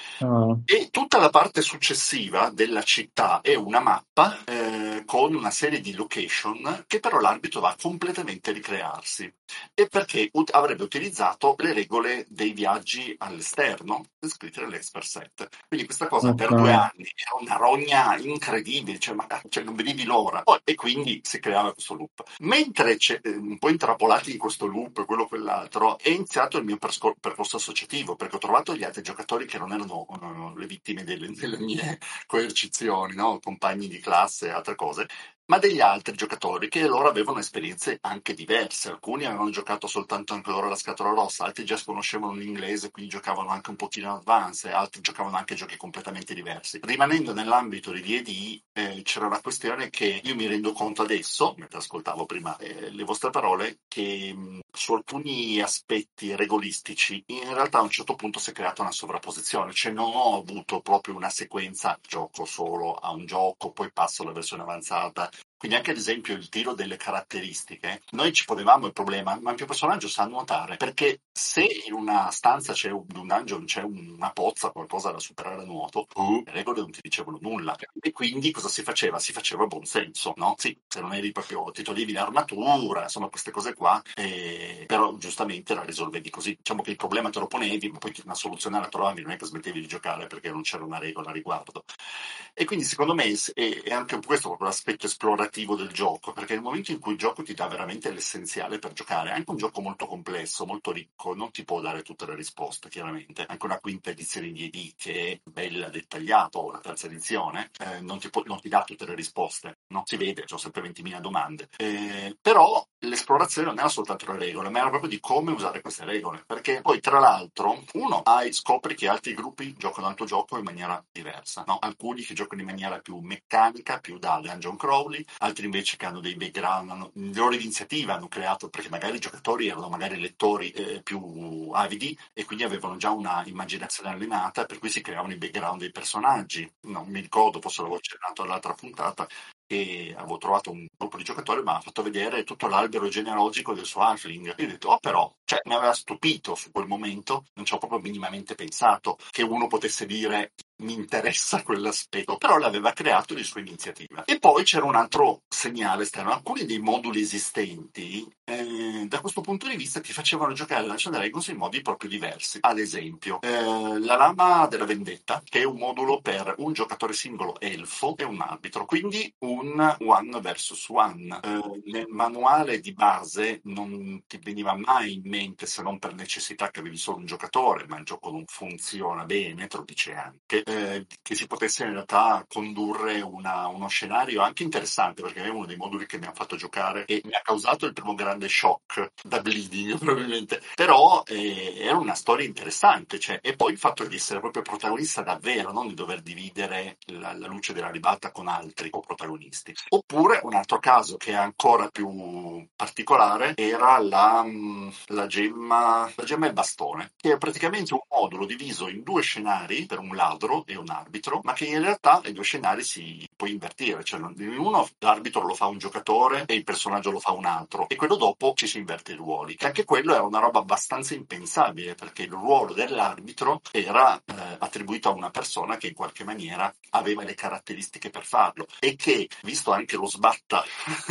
[SPEAKER 1] Oh.
[SPEAKER 3] E tutta la parte successiva della città è una mappa eh, con una serie di location che però l'arbitro va completamente a ricrearsi. E perché ut- avrebbe utilizzato le regole dei viaggi all'esterno scritte nell'Expert Set. Quindi questa cosa per due
[SPEAKER 1] Ok.
[SPEAKER 3] anni era una rogna incredibile, cioè, ma, cioè, non vedivi l'ora. Poi- e quindi si creava questo loop. Mentre c'è, eh, un po' intrappolati in questo loop, quello o quell'altro, è iniziato il mio persco- percorso associativo, perché ho trovato gli altri giocatori che non erano uh, le vittime delle, delle mie coercizioni, no? Compagni di classe e altre cose, ma degli altri giocatori che loro avevano esperienze anche diverse. Alcuni avevano giocato soltanto anche loro alla scatola rossa, altri già conoscevano l'inglese, quindi giocavano anche un pochino in advance, e altri giocavano anche giochi completamente diversi. Rimanendo nell'ambito di D and D, eh, c'era la questione che io mi rendo conto adesso, mentre ascoltavo prima eh, le vostre parole, che mh, su alcuni aspetti regolistici in realtà a un certo punto si è creata una sovrapposizione, cioè non ho avuto proprio una sequenza gioco solo a un gioco, poi passo alla versione avanzata. Quindi anche ad esempio il tiro delle caratteristiche, noi ci ponevamo il problema, ma il mio personaggio sa nuotare, perché se in una stanza c'è un, un dungeon, c'è una pozza, qualcosa da superare a nuoto, uh, le regole non ti dicevano nulla. E quindi cosa si faceva? Si faceva buon senso, no? Sì, se non eri proprio, ti toglievi l'armatura, insomma queste cose qua, eh, però giustamente la risolvevi così. Diciamo che il problema te lo ponevi, ma poi una soluzione la trovavi, non è che smettevi di giocare perché non c'era una regola a riguardo. E quindi secondo me è, è anche questo proprio l'aspetto esplorativo del gioco, perché nel momento in cui il gioco ti dà veramente l'essenziale per giocare, anche un gioco molto complesso, molto ricco, non ti può dare tutte le risposte, chiaramente. Anche una quinta edizione di D and D che è bella, dettagliata, o la terza edizione, eh, non, ti può, non ti dà tutte le risposte, no? Si vede, ci sono sempre ventimila domande. Eh, però l'esplorazione non era soltanto le regole, ma era proprio di come usare queste regole, perché poi tra l'altro, uno, hai, scopri che altri gruppi giocano al tuo gioco in maniera diversa, no? Alcuni che giocano in maniera più meccanica, più da dungeon crawling, altri invece che hanno dei background, hanno, di loro iniziativa hanno creato, perché magari i giocatori erano magari lettori eh, più avidi e quindi avevano già una immaginazione allenata, per cui si creavano i background dei personaggi. Non mi ricordo, forse l'avevo accennato all'altra puntata, che avevo trovato un gruppo di giocatori, ma ha fatto vedere tutto l'albero genealogico del suo halfling. Io ho detto, oh però, cioè, mi aveva stupito su quel momento, non ci ho proprio minimamente pensato che uno potesse dire mi interessa quell'aspetto, però l'aveva creato di sua iniziativa. E poi c'era un altro segnale esterno, alcuni dei moduli esistenti eh, da questo punto di vista ti facevano giocare Dungeons and Dragons in modi proprio diversi. Ad esempio, eh, la lama della vendetta, che è un modulo per un giocatore singolo elfo e un arbitro, quindi un one versus one. Eh, nel manuale di base non ti veniva mai in mente, se non per necessità che avevi solo un giocatore, ma il gioco non funziona bene, te lo dice anche, eh, che si potesse in realtà condurre una, uno scenario anche interessante, perché è uno dei moduli che mi ha fatto giocare e mi ha causato il primo grande shock da bleeding probabilmente, però eh, era una storia interessante, cioè, e poi il fatto di essere proprio protagonista davvero, non di dover dividere la, la luce della ribalta con altri co-protagonisti. Oppure un altro caso che è ancora più particolare era la, la gemma la gemma e il bastone, che è praticamente un modulo diviso in due scenari per un ladro e un arbitro, ma che in realtà i due scenari si può invertire, cioè in uno l'arbitro lo fa un giocatore e il personaggio lo fa un altro, e quello dopo ci si inverte i ruoli. E anche quello era una roba abbastanza impensabile, perché il ruolo dell'arbitro era eh, attribuito a una persona che in qualche maniera aveva le caratteristiche per farlo, e che, visto anche lo sbatta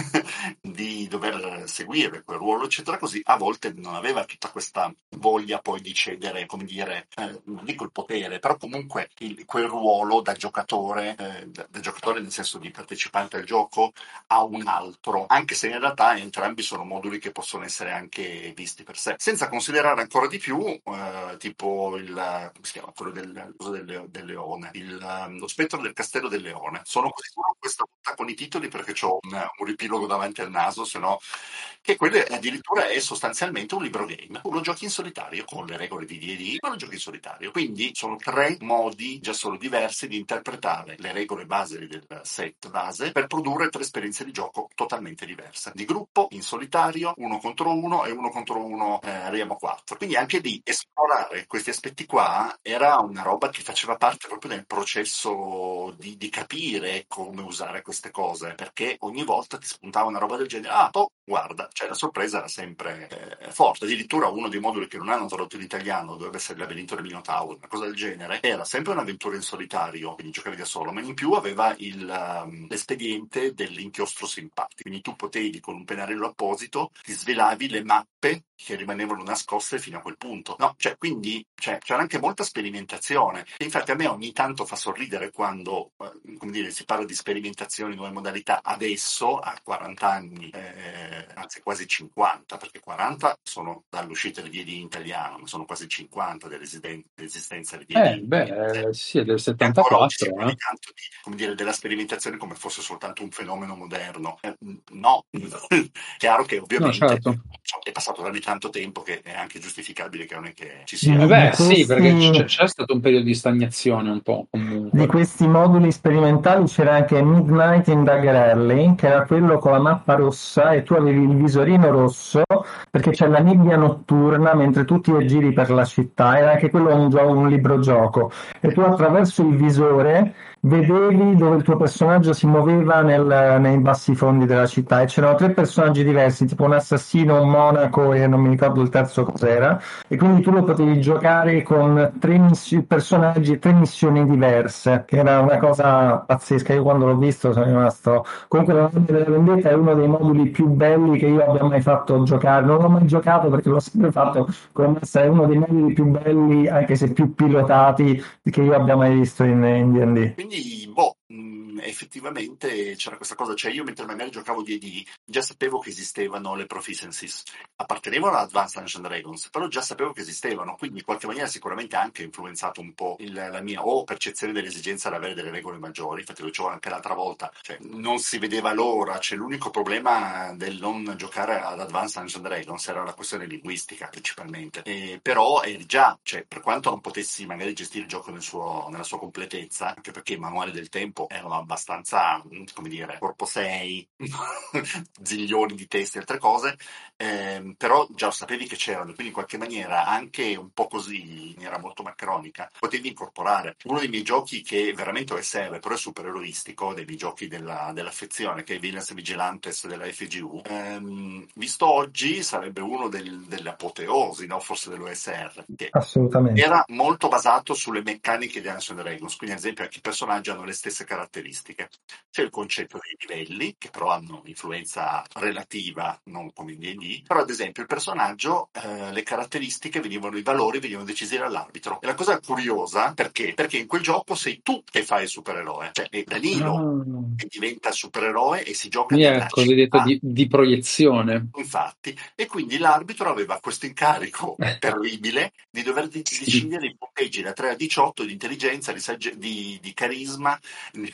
[SPEAKER 3] di dover seguire quel ruolo eccetera così, a volte non aveva tutta questa voglia poi di cedere, come dire, eh, non dico il potere, però comunque il, quel ruolo da giocatore, eh, da, da giocatore nel senso di partecipante al gioco, a un altro, anche se in realtà entrambi sono moduli che possono essere anche visti per sé, senza considerare ancora di più eh, tipo il, come si chiama, quello del, del, del leone, il, lo spettro del castello del leone. Sono così sicuro questa volta con i titoli perché ho un, un ripillogo davanti al naso, se no, che quello è, addirittura è sostanzialmente un libro game. Tu lo giochi in solitario con le regole di D and D, ma lo giochi in solitario. Quindi sono tre modi già solo diversi di interpretare le regole base del set base per produrre tre esperienze di gioco totalmente diverse. Di gruppo, in solitario, uno contro uno e uno contro uno eh, arriviamo a quattro. Quindi anche lì esplorare questi aspetti qua era una roba che faceva parte proprio del processo di, di capire come usare queste cose, perché ogni volta ti spuntava una roba del genere. Ah, oh, guarda, cioè la sorpresa era sempre eh, forte. Addirittura uno dei moduli che non hanno tradotto in italiano dovrebbe essere il labirinto del Minotauro, una cosa del genere. Era sempre un'avventura in solitario, quindi giocavi da solo, ma in più aveva il, um, l'espediente dell'inchiostro simpatico. Quindi tu potevi con un pennarello apposito ti svelavi le mappe che rimanevano nascoste fino a quel punto. No, cioè, quindi cioè, c'era anche molta sperimentazione. E infatti a me ogni tanto fa sorridere quando, eh, come dire, si parla di sperimentazioni, nuove modalità, adesso, a quaranta anni, eh, anzi quasi cinquanta, perché quaranta sono dall'uscita di D and D in italiano, ma sono quasi cinquanta dell'esistenza di D and D
[SPEAKER 1] Eh,
[SPEAKER 3] in inglese.
[SPEAKER 1] beh, sì, è del
[SPEAKER 3] E ancora oggi si
[SPEAKER 1] settantaquattro,
[SPEAKER 3] parla
[SPEAKER 1] eh.
[SPEAKER 3] tanto di, come dire, della sperimentazione come fosse soltanto un fenomeno moderno. Eh, no, chiaro che
[SPEAKER 1] No,
[SPEAKER 3] ovviamente
[SPEAKER 1] certo.
[SPEAKER 3] è passato da tanto tempo che è anche giustificabile che non è che ci
[SPEAKER 1] Eh
[SPEAKER 3] sia.
[SPEAKER 2] Di, di
[SPEAKER 1] beh, sì, perché
[SPEAKER 2] questi,
[SPEAKER 1] c'è, c'è stato un periodo di stagnazione un po'
[SPEAKER 2] di
[SPEAKER 1] comunque.
[SPEAKER 2] questi moduli sperimentali c'era anche Midnight in Dagger Alley, che era quello con la mappa rossa e tu avevi il visorino rosso perché c'è la nebbia notturna mentre tu ti giri per la città. Era anche quello un, gioco, un libro gioco e tu attraverso il visore vedevi dove il tuo personaggio si muoveva nel, nei bassi fondi della città e c'erano tre personaggi diversi, tipo un assassino, un monaco e non mi ricordo il terzo cos'era, e quindi tu lo potevi giocare con tre miss- personaggi e tre missioni diverse, che era una cosa pazzesca. Io quando l'ho visto sono rimasto. Comunque la Luna della Vendetta è uno dei moduli più belli che io abbia mai fatto giocare. Non l'ho mai giocato perché l'ho sempre fatto con Massa, è uno dei moduli più belli, anche se più pilotati, che io abbia mai visto in, in D and D.
[SPEAKER 3] Quindi, boh, mh, effettivamente c'era questa cosa, cioè io mentre magari giocavo D and D già sapevo che esistevano le proficiencies, appartenevano ad Advanced Dungeons and Dragons, però già sapevo che esistevano, quindi in qualche maniera sicuramente ha anche influenzato un po' il, la mia o percezione dell'esigenza di avere delle regole maggiori. Infatti lo dicevo anche l'altra volta, cioè non si vedeva l'ora, c'è l'unico problema del non giocare ad Advanced Dungeons and Dragons era la questione linguistica principalmente, e, però eri già, cioè per quanto non potessi magari gestire il gioco nel suo, nella sua completezza, anche perché i manuali del tempo erano abbastanza, come dire, corpo sei, zilioni di testi e altre cose, ehm, però già sapevi che c'erano, quindi in qualche maniera anche un po' così, in maniera molto macronica, potevi incorporare. Uno dei miei giochi che veramente O S R, però è supereroistico, dei miei giochi della, dell'affezione, che è Villains Vigilantes della F G U, ehm, visto oggi sarebbe uno del, delle apoteosi, no? Forse dell'O S R, che
[SPEAKER 2] Assolutamente.
[SPEAKER 3] era molto basato sulle meccaniche di Dungeons and Dragons, quindi ad esempio anche i personaggi hanno le stesse caratteristiche. C'è il concetto dei livelli, che però hanno influenza relativa, non come in D and D, però ad esempio il personaggio, eh, le caratteristiche venivano, i valori venivano decisi dall'arbitro. E la cosa curiosa, perché? Perché in quel gioco sei tu che fai il supereroe, cioè è Danilo
[SPEAKER 1] Ah,
[SPEAKER 3] che diventa il supereroe e si gioca
[SPEAKER 1] quindi è
[SPEAKER 3] nella
[SPEAKER 1] cosiddetto
[SPEAKER 3] città.
[SPEAKER 1] di, di proiezione.
[SPEAKER 3] Infatti, e quindi l'arbitro aveva questo incarico terribile di dover di-
[SPEAKER 1] Sì.
[SPEAKER 3] decidere i punteggi da tre a diciotto di intelligenza, di, sagge- di, di carisma, di-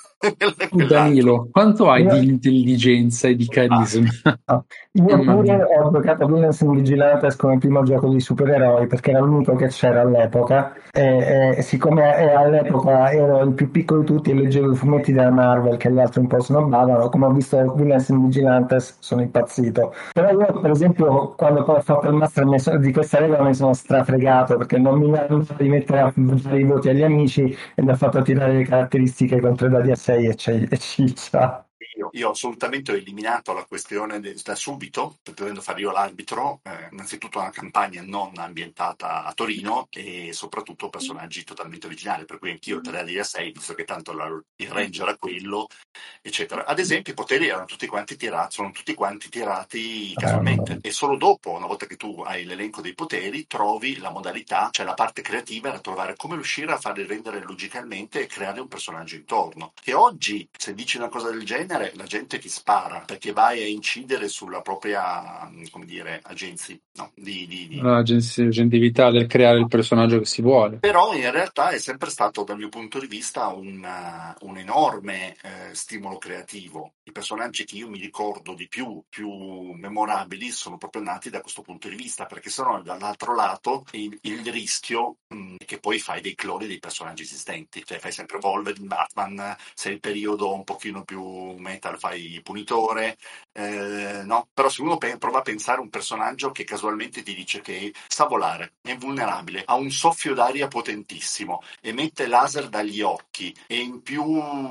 [SPEAKER 3] quell'altro.
[SPEAKER 1] Danilo, quanto hai di
[SPEAKER 2] Io,
[SPEAKER 1] intelligenza e di carisma?
[SPEAKER 3] Infatti,
[SPEAKER 2] ah, io
[SPEAKER 1] Mamma
[SPEAKER 2] pure
[SPEAKER 1] mia.
[SPEAKER 2] ho giocato a Villains Vigilantes come primo gioco di supereroi perché era l'unico che c'era all'epoca e, e siccome eh, all'epoca ero il più piccolo di tutti e leggevo i fumetti della Marvel che gli altri un po' snobbavano, come ho visto Villains Vigilantes sono impazzito. Però io per esempio quando poi ho fatto il master mi so- di questa regola mi sono strafregato perché non mi andava di mettere a dare i voti agli amici e mi ha fatto tirare le caratteristiche con tre dadi a sei e, ce- e ciccia.
[SPEAKER 3] Io, io assolutamente ho eliminato la questione de- da subito, dovendo fare io l'arbitro, eh, innanzitutto una campagna non ambientata a Torino e soprattutto personaggi totalmente originali, per cui anch'io tre a sei, visto che tanto la- il range era quello, eccetera. Ad esempio i poteri erano tutti quanti tirati, sono tutti quanti tirati casualmente
[SPEAKER 2] Um,
[SPEAKER 3] e solo dopo, una volta che tu hai l'elenco dei poteri, trovi la modalità, cioè la parte creativa era trovare come riuscire a farli rendere logicalmente e creare un personaggio intorno. Che oggi, se dici una cosa del genere, la gente ti spara perché vai a incidere sulla propria, come dire, agency, no? Di, di, di
[SPEAKER 1] La gens- gentilità del creare il personaggio che si vuole.
[SPEAKER 3] però in realtà è sempre stato, dal mio punto di vista, un, uh, un enorme eh, stimolo creativo. I personaggi che io mi ricordo di più, più memorabili, sono proprio nati da questo punto di vista, perché sennò dall'altro lato il, il rischio, mh, mh, che poi fai dei cloni dei personaggi esistenti, cioè fai sempre Wolverine, Batman, se il periodo un pochino più metal fai Punitore, eh, no? Però se uno pe- prova a pensare a un personaggio che casualmente ti dice che sa volare, è invulnerabile, ha un soffio d'aria potentissimo, emette laser dagli occhi e in più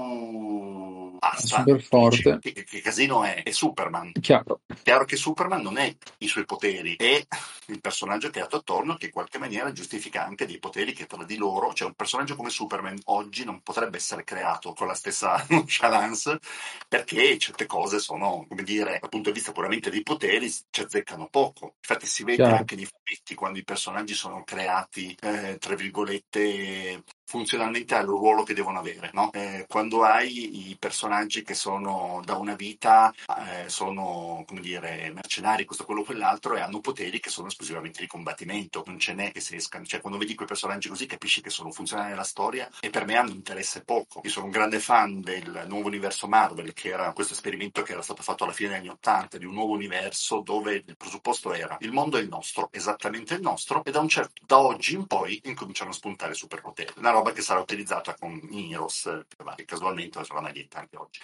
[SPEAKER 3] basta,
[SPEAKER 1] super
[SPEAKER 3] tu dici,
[SPEAKER 1] forte.
[SPEAKER 3] che, che casino è? È Superman.
[SPEAKER 1] Chiaro.
[SPEAKER 3] Chiaro che Superman non è i suoi poteri, è il personaggio creato attorno che in qualche maniera giustifica anche dei poteri che tra di loro, cioè un personaggio come Superman oggi non potrebbe essere creato con la stessa nonchalance, perché certe cose sono, come dire, dal punto di vista puramente dei poteri, ci azzeccano poco. Infatti si vede
[SPEAKER 1] Chiaro.
[SPEAKER 3] anche nei fumetti quando i personaggi sono creati, eh, tra virgolette, funzionalmente al ruolo che devono avere, no? Eh, quando hai i personaggi che sono da una vita, eh, sono, come dire, mercenari, questo, quello, quell'altro, e hanno poteri che sono esclusivamente di combattimento, non ce n'è che si escano, cioè quando vedi quei personaggi così capisci che sono funzionali nella storia e per me hanno interesse poco. Io sono un grande fan del nuovo universo Marvel, che era questo esperimento che era stato fatto alla fine degli anni Ottanta, di un nuovo universo dove il presupposto era il mondo è il nostro, esattamente il nostro, e da un certo, da oggi in poi incominciano a spuntare superpoteri, una roba che sarà utilizzata con Heroes, che casualmente è una maglietta anche oggi.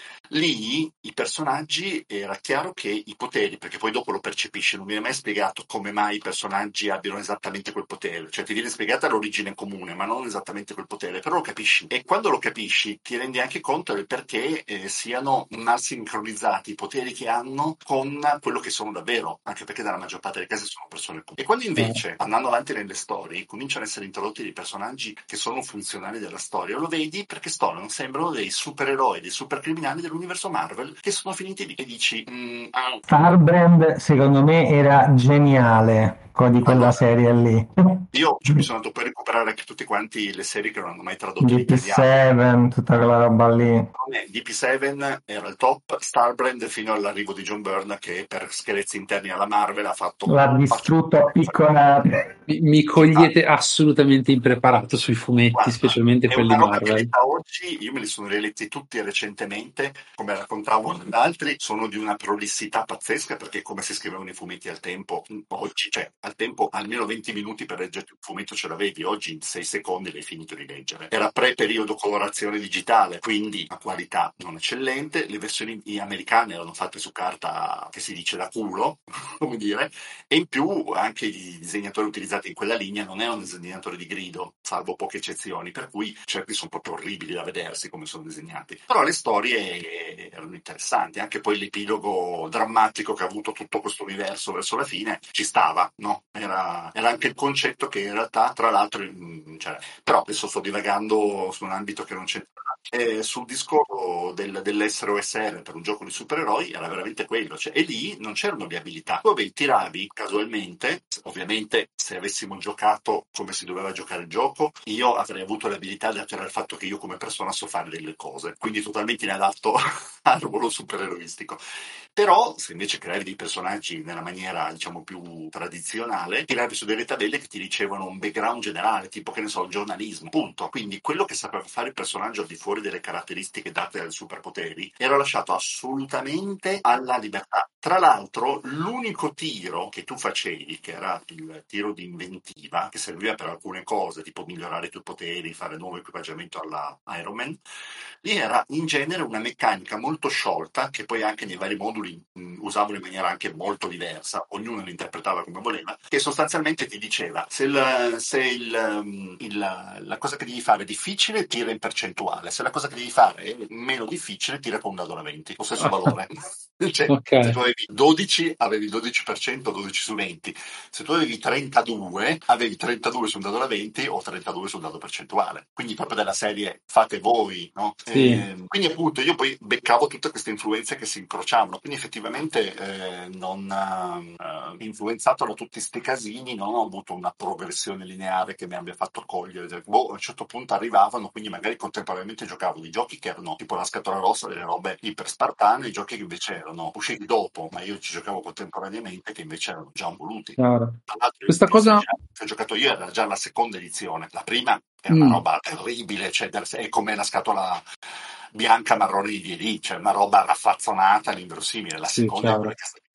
[SPEAKER 3] Lì i personaggi era chiaro che i poteri, perché poi dopo lo percepisci, non viene mai spiegato come mai i personaggi abbiano esattamente quel potere, cioè ti viene spiegata l'origine comune, ma non esattamente quel potere, però lo capisci e quando lo capisci ti rendi anche conto del perché eh, siano mal sincronizzati i poteri che hanno con quello che sono davvero, anche perché nella maggior parte delle case sono persone comuni. E quando invece, andando avanti nelle storie, cominciano ad essere introdotti dei personaggi che sono funzionali della storia, lo vedi perché storia sembrano dei supereroi, dei supercriminali dell'universo Marvel che sono finiti lì e dici mm, ah,
[SPEAKER 2] Starbrand secondo me era geniale di quella
[SPEAKER 3] allora,
[SPEAKER 2] serie lì.
[SPEAKER 3] io cioè, mi sono andato poi a recuperare anche tutte quanti le serie che non hanno mai tradotto in
[SPEAKER 2] D P
[SPEAKER 3] italiano.
[SPEAKER 2] sette, tutta quella roba lì.
[SPEAKER 3] D P sette era il top, Starbrand fino all'arrivo di John Byrne che per scherzi interni alla Marvel ha fatto
[SPEAKER 2] L'ha distrutto a picconate.
[SPEAKER 1] Mi, mi cogliete assolutamente impreparato sui fumetti,
[SPEAKER 3] Guarda,
[SPEAKER 1] specialmente
[SPEAKER 3] è
[SPEAKER 1] quelli
[SPEAKER 3] una roba che
[SPEAKER 1] Marvel.
[SPEAKER 3] letta oggi, io me li sono riletti tutti recentemente, come raccontavo ad altri, sono di una prolissità pazzesca perché come si scrivevano i fumetti al tempo, oggi, cioè al tempo almeno venti minuti per leggere un fumetto ce l'avevi, oggi in sei secondi l'hai finito di leggere. Era pre-periodo colorazione digitale, quindi la qualità non eccellente, le versioni americane erano fatte su carta che si dice da culo, come dire, e in più anche i disegnatori utilizzati in quella linea non erano disegnatori di grido, salvo poche eccezioni, per cui certi sono proprio orribili da vedersi come sono disegnati. Però le storie erano interessanti, anche poi l'epilogo drammatico che ha avuto tutto questo universo verso la fine ci stava, no? Era, era anche il concetto che in realtà, tra l'altro, cioè, però adesso sto divagando su un ambito che non c'entra. Eh, sul discorso del, dell'essere O S R per un gioco di supereroi era veramente quello, cioè, e lì non c'erano le abilità, dove tiravi casualmente, ovviamente se avessimo giocato come si doveva giocare il gioco, io avrei avuto l'abilità di attirare il fatto che io come persona so fare delle cose, quindi totalmente inadatto al ruolo supereroistico. Però se invece creavi dei personaggi nella maniera diciamo più tradizionale, tiravi su delle tabelle che ti ricevono un background generale, tipo che ne so, il giornalismo, punto. Quindi quello che sapeva fare il personaggio al di fuori delle caratteristiche date dai superpoteri era lasciato assolutamente alla libertà. Tra l'altro l'unico tiro che tu facevi, che era il tiro di inventiva, che serviva per alcune cose, tipo migliorare i tuoi poteri, fare nuovo equipaggiamento alla Iron Man, lì era in genere una meccanica molto sciolta che poi anche nei vari moduli mh, usavano in maniera anche molto diversa, ognuno l'interpretava come voleva, che sostanzialmente ti diceva se, il, se il, il, la cosa che devi fare è difficile tira in percentuale, se la cosa che devi fare è meno difficile tira con un dado da venti, lo stesso valore. Cioè,
[SPEAKER 1] Ok.
[SPEAKER 3] se tu avevi dodici avevi il dodici per cento, dodici su venti, se tu avevi trentadue avevi trentadue sul dado da venti o trentadue sul dado percentuale, quindi proprio della serie fate voi, no?
[SPEAKER 1] Sì.
[SPEAKER 3] Eh, quindi appunto io poi beccavo tutte queste influenze che si incrociavano, quindi effettivamente eh, non eh, influenzato da tutti sti casini non ho avuto una progressione lineare che mi abbia fatto cogliere, cioè, boh, a un certo punto arrivavano, quindi magari contemporaneamente giocavo di giochi che erano tipo la scatola rossa, delle robe iper spartane, i giochi che invece erano usciti dopo, ma io ci giocavo contemporaneamente, che invece erano già voluti.
[SPEAKER 1] Chiaro.
[SPEAKER 3] Tra l'altro
[SPEAKER 1] Questa
[SPEAKER 3] il
[SPEAKER 1] cosa...
[SPEAKER 3] che ho giocato io era già la seconda edizione, la prima è una
[SPEAKER 1] Mm.
[SPEAKER 3] roba terribile, cioè è come la scatola bianca marrone di D D, cioè una roba raffazzonata, l'inverosimile. La
[SPEAKER 1] Sì,
[SPEAKER 3] seconda è quella
[SPEAKER 1] chiaro.
[SPEAKER 3] che sta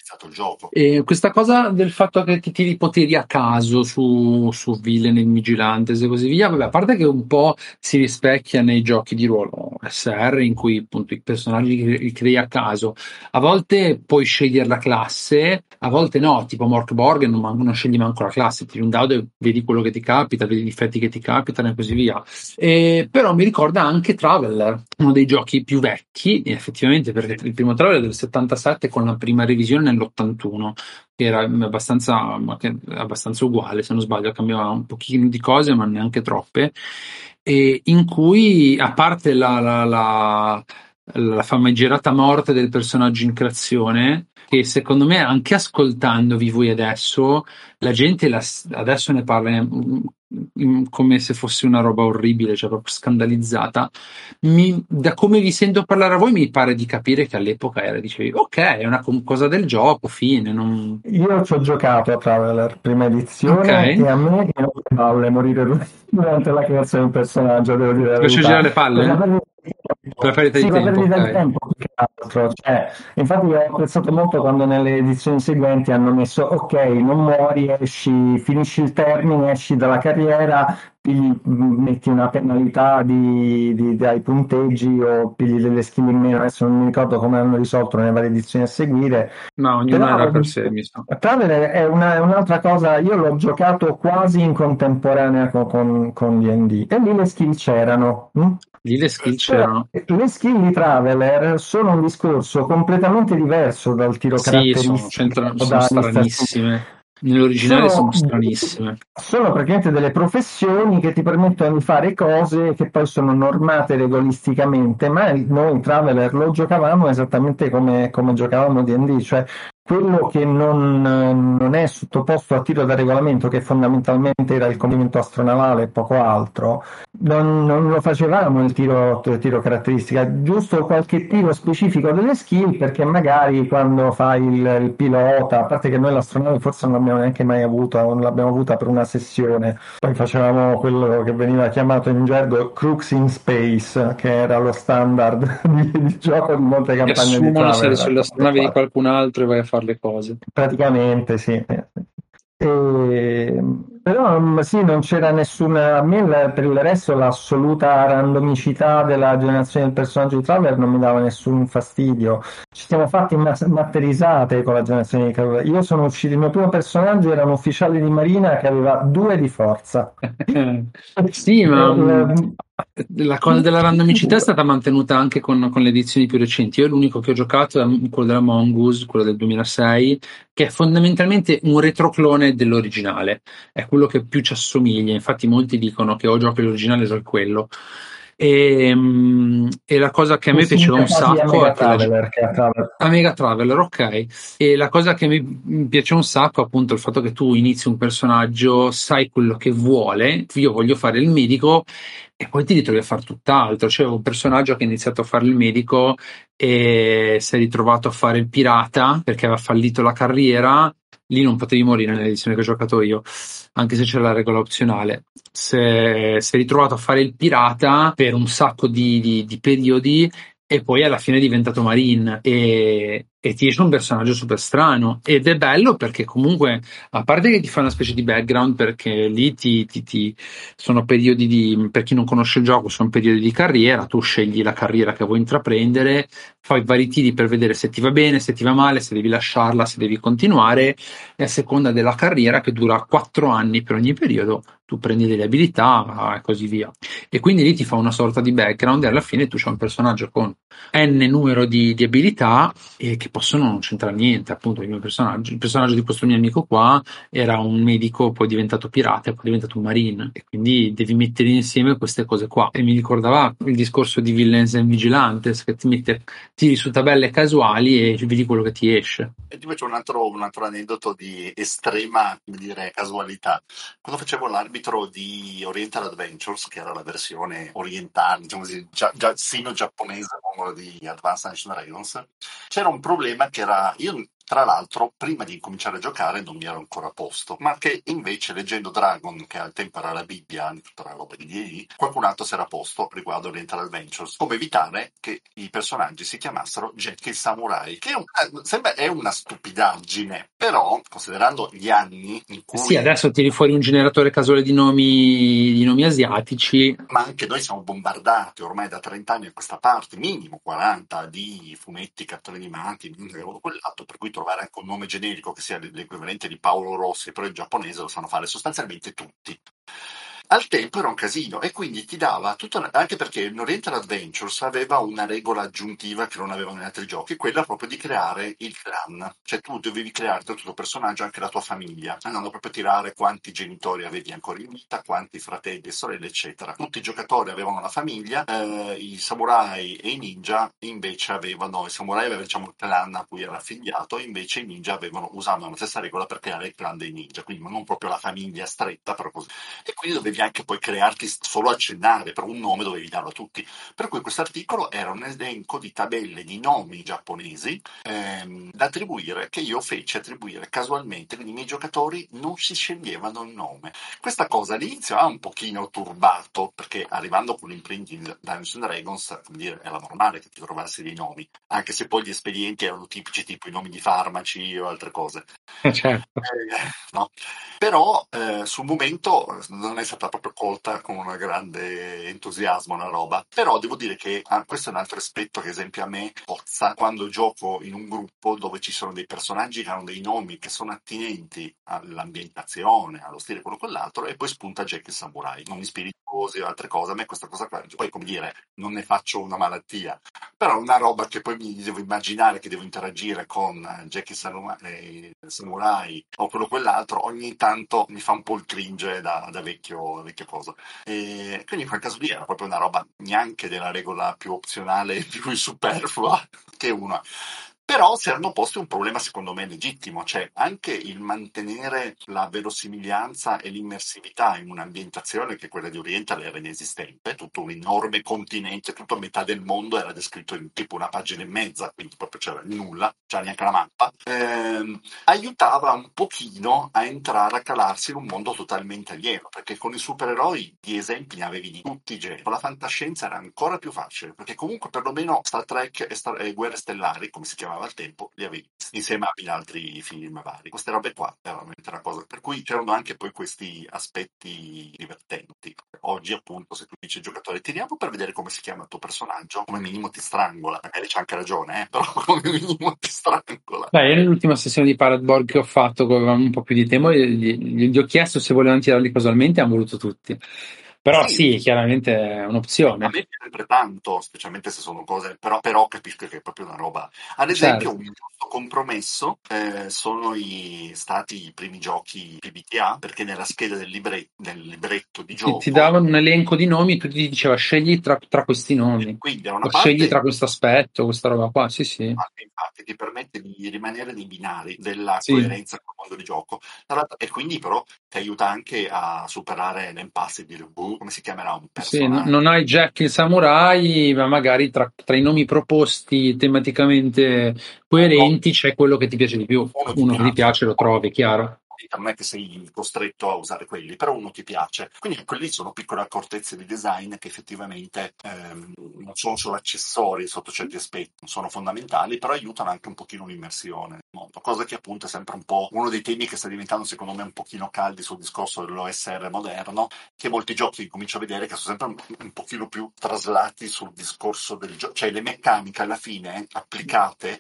[SPEAKER 3] iniziato il gioco.
[SPEAKER 1] E questa cosa del fatto che ti tiri i poteri a caso su, su Villain e Vigilantes e così via, vabbè, a parte che un po' si rispecchia nei giochi di ruolo S R in cui appunto i personaggi li li crei a caso. A volte puoi scegliere la classe, a volte no, tipo Morkborg non, man- non scegli manco la classe, tiri un dado e vedi quello che ti capita, vedi gli effetti che ti capitano e così via. E, però mi ricorda anche Traveller, uno dei giochi più vecchi, effettivamente, perché il primo Traveller è del settantasette con la prima revisione nell'ottantuno, che era abbastanza, ma che- abbastanza uguale, se non sbaglio, cambiava un pochino di cose, ma neanche troppe, e in cui, a parte la, la, la, la famigerata morte del personaggio in creazione, che secondo me anche ascoltandovi voi adesso, la gente la- adesso ne parla mm, mm, come se fosse una roba orribile, cioè proprio scandalizzata. Mi- da come vi sento parlare a voi, mi pare di capire che all'epoca era, dicevi, ok, è una com- cosa del gioco, fine. Non...
[SPEAKER 2] Io ci ho giocato a Traveler prima
[SPEAKER 1] Ok,
[SPEAKER 2] edizione e a me non mi palle morire durante la creazione del personaggio, devo dire la
[SPEAKER 1] ti faccio girare
[SPEAKER 2] verità.
[SPEAKER 1] le
[SPEAKER 2] Per la
[SPEAKER 1] palle?
[SPEAKER 2] perdita di
[SPEAKER 1] Per la
[SPEAKER 2] tempo.
[SPEAKER 1] perdita di
[SPEAKER 2] Sì, la
[SPEAKER 1] tempo,
[SPEAKER 2] perdita di
[SPEAKER 1] ok.
[SPEAKER 2] tempo più che altro. Cioè, infatti ho apprezzato molto quando nelle edizioni seguenti hanno messo ok, non muori, esci, finisci il termine, esci dalla carriera, pigli- metti una penalità di, di- dai punteggi o pigli delle skill in meno. Adesso non mi ricordo come hanno risolto nelle varie edizioni a seguire.
[SPEAKER 1] Ma ognuno
[SPEAKER 2] Però
[SPEAKER 1] era per sé, mi sa.
[SPEAKER 2] Traveler è una- è un'altra cosa, io l'ho giocato quasi in contemporanea con, con, con D and D e lì le skill c'erano. hm?
[SPEAKER 1] Lì le skill
[SPEAKER 2] Però
[SPEAKER 1] c'erano.
[SPEAKER 2] le skill di Traveler sono un discorso completamente diverso dal tiro
[SPEAKER 1] Sì, sono,
[SPEAKER 2] caratteristico
[SPEAKER 1] c'entrano- sono
[SPEAKER 2] da lista.
[SPEAKER 1] stranissime. Nell'originale sono
[SPEAKER 2] Sono,
[SPEAKER 1] stranissime.
[SPEAKER 2] sono praticamente delle professioni che ti permettono di fare cose che poi sono normate regolisticamente, ma noi Traveler lo giocavamo esattamente come, come giocavamo D and D, cioè quello che non, non è sottoposto a tiro da regolamento, che fondamentalmente era il combattimento astronavale e poco altro, non, non lo facevamo il tiro, il tiro caratteristica, giusto qualche tiro specifico delle skill, perché magari quando fai il, il pilota, a parte che noi l'astronave forse non l'abbiamo neanche mai avuta, non l'abbiamo avuta per una sessione, poi facevamo quello che veniva chiamato in gergo Crux in Space, che era lo standard di, di gioco di molte
[SPEAKER 1] Ti
[SPEAKER 2] campagne di
[SPEAKER 1] assumono, sali
[SPEAKER 2] Traveler.
[SPEAKER 1] sull'astronave di qualcun altro e vai a fare le cose.
[SPEAKER 2] Praticamente sì. E- però mm, sì, non c'era nessuna. A me il- per il resto l'assoluta randomicità della generazione del personaggio di Traveler non mi dava nessun fastidio. Ci siamo fatti ma- matterisate con la generazione di Traveler. Io sono uscito, il mio primo personaggio era un ufficiale di marina che aveva due di forza.
[SPEAKER 1] Sì, ma mh,
[SPEAKER 2] Eh,
[SPEAKER 1] la cosa della randomicità è stata mantenuta anche con, con le edizioni più recenti. Io l'unico che ho giocato è quello della Mongoose, quello del duemilasei, che è fondamentalmente un retroclone dell'originale. È quello che più ci assomiglia. Infatti molti dicono che o giochi l'originale o giochi quello. E, mh, e la cosa che a
[SPEAKER 2] Mi
[SPEAKER 1] me piaceva
[SPEAKER 2] somiglia
[SPEAKER 1] un
[SPEAKER 2] quasi a
[SPEAKER 1] sacco
[SPEAKER 2] Mega
[SPEAKER 1] è che la, ge-
[SPEAKER 2] Traveler che a Traveler.
[SPEAKER 1] a Mega Traveler, ok. E la cosa che mi mi piace un sacco è appunto il fatto che tu inizi un personaggio, sai quello che vuole, io voglio fare il medico e poi ti ritrovi a fare tutt'altro. C'è un personaggio che ha iniziato a fare il medico e si è ritrovato a fare il pirata perché aveva fallito la carriera. Lì non potevi morire nell'edizione che ho giocato io, anche se c'era la regola opzionale. Si è, si è ritrovato a fare il pirata per un sacco di, di- di periodi e poi alla fine è diventato Marine e, e ti esce un personaggio super strano ed è bello perché comunque a parte che ti fa una specie di background perché lì ti, ti- ti- sono periodi di, per chi non conosce il gioco, sono periodi di carriera, tu scegli la carriera che vuoi intraprendere, fai vari tiri per vedere se ti va bene, se ti va male, se devi lasciarla, se devi continuare e a seconda della carriera che dura quattro anni per ogni periodo tu prendi delle abilità e così via. E quindi lì ti fa una sorta di background e alla fine tu c'è un personaggio con n numero di, di abilità e che possono non c'entrare niente. Appunto, il mio personaggio, il personaggio di questo mio amico qua era un medico, poi diventato pirata e poi diventato un marine. E quindi devi mettere insieme queste cose qua. E mi ricordava il discorso di Villains and Vigilantes, che ti mette, tiri su tabelle casuali e vedi quello che ti esce.
[SPEAKER 3] E ti faccio un altro, un altro aneddoto di estrema, come dire, casualità. Quando facevo l'arbitro di Oriental Adventures, che era la versione orientale, diciamo così, già, già sino-giapponese di Advanced Ancient Dragons, c'era un problema che era, io tra l'altro prima di incominciare a giocare non mi ero ancora a posto, ma che invece leggendo Dragon, che al tempo era la Bibbia di tutta la roba di D and D, qualcun altro si era posto riguardo Oriental Adventures, come evitare che i personaggi si chiamassero Jack il Samurai, che è una, sembra è una stupidaggine, però considerando gli anni in cui...
[SPEAKER 1] Sì, adesso tiri fuori un generatore casuale di nomi, di nomi asiatici.
[SPEAKER 3] Ma anche noi siamo bombardati ormai da trenta anni a questa parte, minimo quaranta, di fumetti, cartoni animati, quell'altro, per cui trovare anche un nome generico che sia l'equivalente di Paolo Rossi, però in giapponese lo sanno fare sostanzialmente tutti. Al tempo era un casino e quindi ti dava tutta una... anche perché in Oriental Adventures aveva una regola aggiuntiva che non avevano in altri giochi, quella proprio di creare il clan, cioè tu dovevi creare il tuo personaggio, anche la tua famiglia, andando proprio a tirare quanti genitori avevi ancora in vita, quanti fratelli e sorelle, eccetera. Tutti i giocatori avevano una famiglia, eh, i samurai e i ninja invece avevano, i samurai avevano diciamo il clan a cui era affiliato, e invece i ninja avevano, usavano la stessa regola per creare il clan dei ninja, quindi non proprio la famiglia stretta, però così. E quindi dovevi anche poi crearti solo accennare, per un nome dovevi darlo a tutti. Per cui questo articolo era un elenco di tabelle di nomi giapponesi ehm, da attribuire, che io feci attribuire casualmente, quindi i miei giocatori non si sceglievano il nome. Questa cosa all'inizio ha un pochino turbato, perché arrivando con l'imprinting di Dungeons and Dragons, come dire, era normale che ti trovassi dei nomi, anche se poi gli espedienti erano tipici, tipo i nomi di farmaci o altre cose.
[SPEAKER 1] Eh, certo.
[SPEAKER 3] Eh, no. Però eh, sul momento non è stata proprio colta con un grande entusiasmo la roba, però devo dire che ah, questo è un altro aspetto che, ad esempio, a me cozza quando gioco in un gruppo dove ci sono dei personaggi che hanno dei nomi che sono attinenti all'ambientazione, allo stile quello quell'altro, e poi spunta Jack il Samurai, nomi spirituosi o altre cose. A me questa cosa qua, poi come dire, non ne faccio una malattia, però una roba che poi mi devo immaginare che devo interagire con Jack il Samurai, Samurai o quello quell'altro, ogni tanto mi fa un po' il cringe da, da vecchio, vecchio cosa. E quindi in quel caso lì era proprio una roba neanche della regola più opzionale, più superflua che una. Però si erano posti un problema secondo me legittimo, cioè anche il mantenere la verosimiglianza e l'immersività in un'ambientazione che quella di Oriental era inesistente, tutto un enorme continente, tutta metà del mondo era descritto in tipo una pagina e mezza, quindi proprio c'era nulla, c'era neanche la mappa, ehm, aiutava un pochino a entrare a calarsi in un mondo totalmente alieno, perché con i supereroi di esempi ne avevi di tutti i generi, con la fantascienza era ancora più facile, perché comunque perlomeno Star Trek e, Star- e Guerre Stellari, come si chiamava al tempo, li avevi insieme a altri film vari. Queste robe qua era veramente una cosa, per cui c'erano anche poi questi aspetti divertenti. Oggi appunto se tu dici al giocatore tiriamo per vedere come si chiama il tuo personaggio, come minimo ti strangola, magari c'ha anche ragione, eh? Però come minimo ti strangola.
[SPEAKER 1] Beh, io nell'ultima sessione di Paradboard che ho fatto, che avevamo un po' più di tempo, gli, gli- gli ho chiesto se volevano tirarli casualmente, hanno voluto tutti. Però
[SPEAKER 3] Sì,
[SPEAKER 1] sì, chiaramente è
[SPEAKER 3] a
[SPEAKER 1] un'opzione.
[SPEAKER 3] me piace tanto, specialmente se sono cose, però, però capisco che è proprio una roba. Ad esempio,
[SPEAKER 1] Certo.
[SPEAKER 3] un giusto compromesso eh, sono i, stati i primi giochi P B T A, perché nella scheda del, libre- del libretto di
[SPEAKER 1] Ti, ti
[SPEAKER 3] gioco,
[SPEAKER 1] davano un elenco di nomi e tu ti diceva scegli tra, tra questi nomi,
[SPEAKER 3] quindi da una
[SPEAKER 1] o scegli
[SPEAKER 3] parte
[SPEAKER 1] tra questo aspetto, questa roba qua. Sì, sì.
[SPEAKER 3] infatti ti permette di rimanere nei binari della
[SPEAKER 1] Sì.
[SPEAKER 3] coerenza col mondo di gioco. Dall'altra- e quindi però ti aiuta anche a superare l'impasse di dire "Boh, come si chiamerà un
[SPEAKER 1] Sì, no-
[SPEAKER 3] personaggio".
[SPEAKER 1] non hai Jack il samurai, ma magari tra, tra i nomi proposti tematicamente
[SPEAKER 3] Uno,
[SPEAKER 1] coerenti c'è quello che ti piace di più.
[SPEAKER 3] uno ti
[SPEAKER 1] Uno che ti
[SPEAKER 3] piace,
[SPEAKER 1] piace lo trovi, chiaro.
[SPEAKER 3] non è che sei costretto a usare quelli, però uno ti piace. Quindi quelli sono piccole accortezze di design che effettivamente ehm, non sono solo accessori sotto certi aspetti, non sono fondamentali, però aiutano anche un pochino l'immersione nel mondo, cosa che appunto è sempre un po' uno dei temi che sta diventando secondo me un pochino caldi sul discorso dell'O S R moderno, che molti giochi comincio a vedere che sono sempre un, un pochino più traslati sul discorso del gioco, cioè le meccaniche alla fine applicate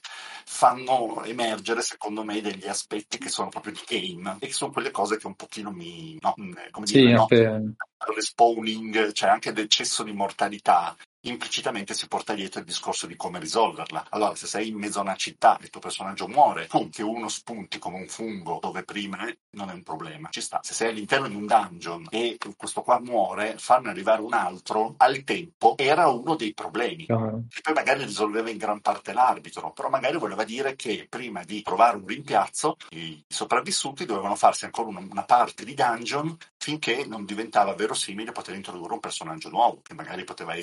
[SPEAKER 3] fanno emergere secondo me degli aspetti che sono proprio di game e che sono quelle cose che un pochino mi, no, come
[SPEAKER 1] Sì,
[SPEAKER 3] dire, no,
[SPEAKER 1] appe-
[SPEAKER 3] respawning, cioè anche l'eccesso di mortalità implicitamente si porta dietro il discorso di come risolverla. Allora, se sei in mezzo a una città e il tuo personaggio muore, pum, che uno spunti come un fungo dove prima è, non è un problema, ci sta. Se sei all'interno di un dungeon e questo qua muore, farne arrivare un altro al tempo era uno dei problemi.
[SPEAKER 1] chiaro.
[SPEAKER 3] Che poi magari risolveva in gran parte l'arbitro, però magari voleva dire che prima di trovare un rimpiazzo i sopravvissuti dovevano farsi ancora una, una parte di dungeon finché non diventava verosimile poter introdurre un personaggio nuovo, che magari poteva essere un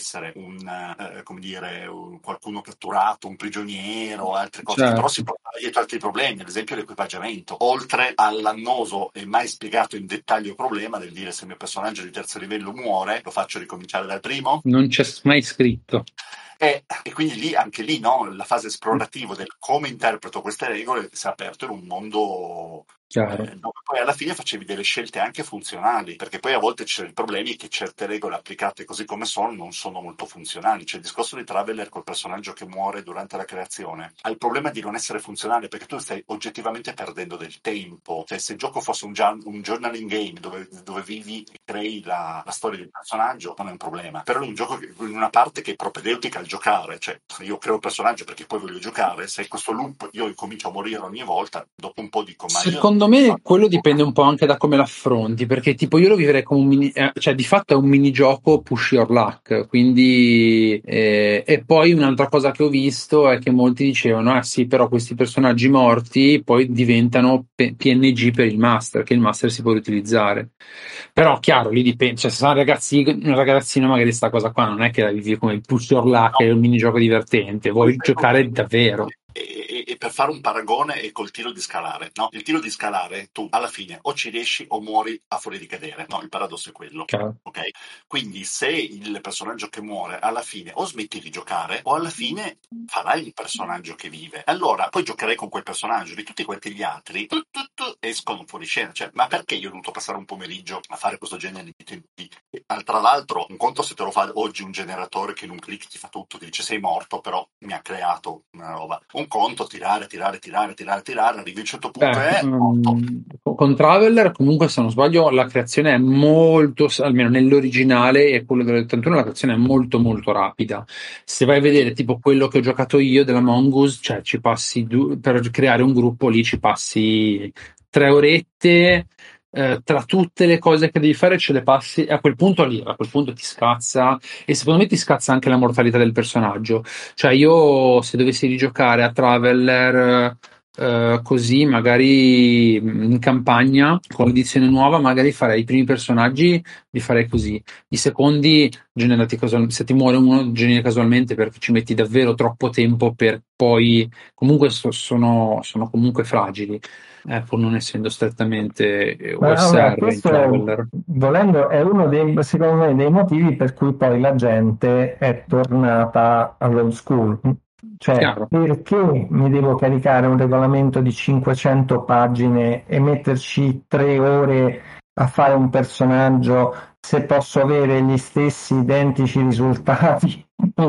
[SPEAKER 3] un, eh, come dire, un, qualcuno catturato, un prigioniero, altre cose,
[SPEAKER 1] Certo.
[SPEAKER 3] che però si portano dietro altri problemi, ad esempio l'equipaggiamento, oltre all'annoso e mai spiegato in dettaglio problema del dire se il mio personaggio di terzo livello muore, lo faccio ricominciare dal primo.
[SPEAKER 1] Non c'è mai scritto.
[SPEAKER 3] E, e quindi lì, anche lì, no, la fase esplorativa del come interpreto queste regole si è aperto in un mondo
[SPEAKER 1] Chiaro.
[SPEAKER 3] eh, dove poi alla fine facevi delle scelte anche funzionali, perché poi a volte c'è il problema che certe regole applicate così come sono non sono molto funzionali. C'è il discorso di Traveller col personaggio che muore durante la creazione, ha il problema di non essere funzionale perché tu stai oggettivamente perdendo del tempo. Cioè, se il gioco fosse un, gian- un journaling game dove, dove vivi e crei la, la storia del personaggio, non è un problema, però è un gioco che, in una parte che è propedeutica al giocare, cioè io creo il personaggio perché poi voglio giocare, se questo loop io comincio a morire ogni volta, dopo un po' dico ma io...
[SPEAKER 1] Secondo me quello dipende un po' anche da come l'affronti, perché tipo io lo vivrei come un mini, eh, cioè di fatto è un minigioco push your luck, quindi eh, e poi un'altra cosa che ho visto è che molti dicevano ah sì, però questi personaggi morti poi diventano P- PNG per il master, che il master si può riutilizzare. Però chiaro, lì dipende, cioè se sei un ragazzi- un ragazzino magari sta cosa qua non è che la vivi come il push your luck, è un minigioco divertente, vuoi giocare davvero.
[SPEAKER 3] E, e- e per fare un paragone è col tiro di scalare, no? Il tiro di scalare tu alla fine o ci riesci o muori a furia di cadere, no? Il paradosso è quello,
[SPEAKER 1] Chiaro.
[SPEAKER 3] ok? Quindi se il personaggio che muore alla fine o smetti di giocare o alla fine farai il personaggio che vive, allora poi giocherai con quel personaggio, di tutti quanti gli altri tu, tu, tu, escono fuori scena, cioè ma perché io ho dovuto passare un pomeriggio a fare questo genere di, di, di... Tra l'altro un conto se te lo fa oggi un generatore che in un click ti fa tutto, ti dice sei morto però mi ha creato una roba, un conto tirare, tirare, tirare, tirare, tirare, arrivi a un certo punto
[SPEAKER 1] Beh,
[SPEAKER 3] è morto.
[SPEAKER 1] um, con Traveller comunque se non sbaglio la creazione è molto, almeno nell'originale e quello dell'ottantuno la creazione è molto molto rapida. Se vai a vedere tipo quello che ho giocato io della Mongoose, cioè ci passi du- per creare un gruppo lì ci passi tre orette, eh, tra tutte le cose che devi fare ce le passi e a quel punto lì, a quel punto ti scazza e secondo me ti scazza anche la mortalità del personaggio. Cioè io se dovessi rigiocare a Traveller eh, così magari in campagna con l'edizione nuova magari farei i primi personaggi li farei così, i secondi generati casualmente, se ti muore uno generi casualmente perché ci metti davvero troppo tempo per poi comunque so- sono, sono comunque fragili, eh, pur non essendo strettamente eh,
[SPEAKER 2] Ma allora,
[SPEAKER 1] O S R in
[SPEAKER 2] questo
[SPEAKER 1] Traveller.
[SPEAKER 2] volendo è uno dei, secondo me, dei motivi per cui poi la gente è tornata all'old school. Cioè,
[SPEAKER 1] Chiaro.
[SPEAKER 2] perché mi devo caricare un regolamento di cinquecento pagine e metterci tre ore a fare un personaggio se posso avere gli stessi identici risultati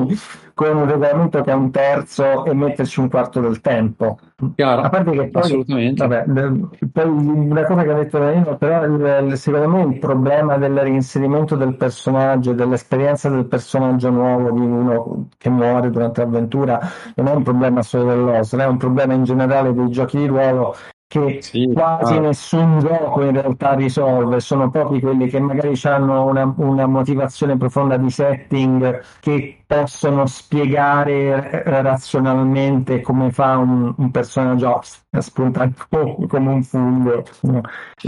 [SPEAKER 2] con un regolamento che è un terzo e metterci un quarto del tempo?
[SPEAKER 1] Chiaro,
[SPEAKER 2] A parte che poi,
[SPEAKER 1] assolutamente.
[SPEAKER 2] vabbè, de- poi una cosa che ha detto Danilo, però il- il- secondo me il problema del reinserimento del personaggio, dell'esperienza del personaggio nuovo di uno che muore durante l'avventura, non è un problema solo dell'O S, è un problema in generale dei giochi di ruolo che
[SPEAKER 1] Sì,
[SPEAKER 2] quasi
[SPEAKER 1] chiaro.
[SPEAKER 2] nessun gioco in realtà risolve, sono pochi quelli che magari hanno una, una motivazione profonda di setting che possono spiegare eh, razionalmente come fa un, un personaggio a spuntare come, come un fungo. No.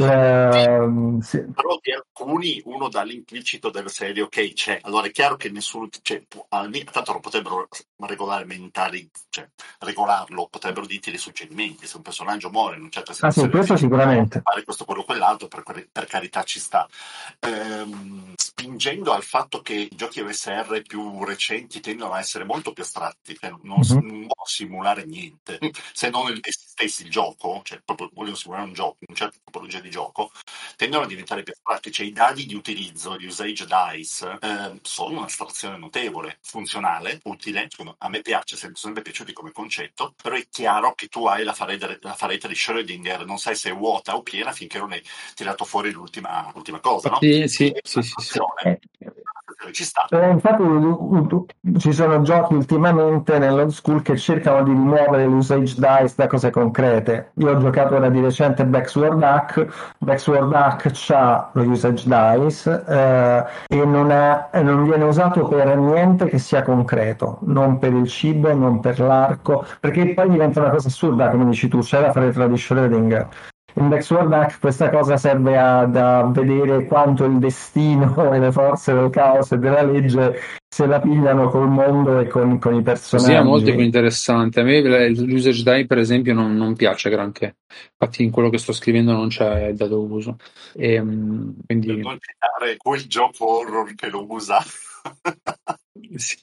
[SPEAKER 2] Eh, sì.
[SPEAKER 3] Però di alcuni uno dà l'implicito della serie ok c'è, allora è chiaro che nessuno cioè, può- almeno- tanto lo potrebbero regolamentare, cioè regolarlo, potrebbero dirti dei suggerimenti, se un personaggio muore in una certa
[SPEAKER 2] Ah sì,
[SPEAKER 3] situazione
[SPEAKER 2] questo
[SPEAKER 3] difficile,
[SPEAKER 2] sicuramente.
[SPEAKER 3] fare questo, quello, quell'altro, per, per carità ci sta. Ehm, spingendo al fatto che i giochi O S R più recenti tendono a essere molto più astratti, cioè non,
[SPEAKER 2] Mhm.
[SPEAKER 3] non può simulare niente, se non il, stessi il gioco, cioè proprio vogliono simulare un gioco, una certa tipologia di gioco, tendono a diventare più astratti, cioè i dadi di utilizzo, gli usage dice, eh, sono un'astrazione notevole, funzionale, utile, secondo- a me piace, sono sempre piaciuti come concetto, però è chiaro che tu hai la fareta, la fareta di Schrödinger, non sai se è vuota o piena finché non hai tirato fuori l'ultima, l'ultima cosa, no?
[SPEAKER 1] Sì, sì,
[SPEAKER 3] E
[SPEAKER 1] sì, sì, sì.
[SPEAKER 3] l'astrazione,
[SPEAKER 2] Eh,
[SPEAKER 3] l'astrazione ci sta.
[SPEAKER 2] Eh, infatti u- u- ci sono giochi ultimamente nell'old school che cercano di rimuovere l'usage dice da cose concrete. Io ho giocato ora di recente Backward Hack, Backward Hack ha lo usage dice eh, e non, ha- e non viene usato per niente che sia concreto, non per il cibo, non per l'arco, perché poi diventa una cosa assurda, come dici tu, c'è la faretta di Schrödinger. Index World Hack questa cosa serve a, a vedere quanto il destino e le forze del caos e della legge se la pigliano col mondo e con, con i
[SPEAKER 1] Così è molto più
[SPEAKER 2] personaggi.
[SPEAKER 1] interessante. A me il- l'usage die, per esempio, non, non piace granché. Infatti, in quello che sto scrivendo non c'è il dato uso. E, mm,
[SPEAKER 3] Per
[SPEAKER 1] quindi,
[SPEAKER 3] non citare quel gioco horror che lo usa.
[SPEAKER 1] sì.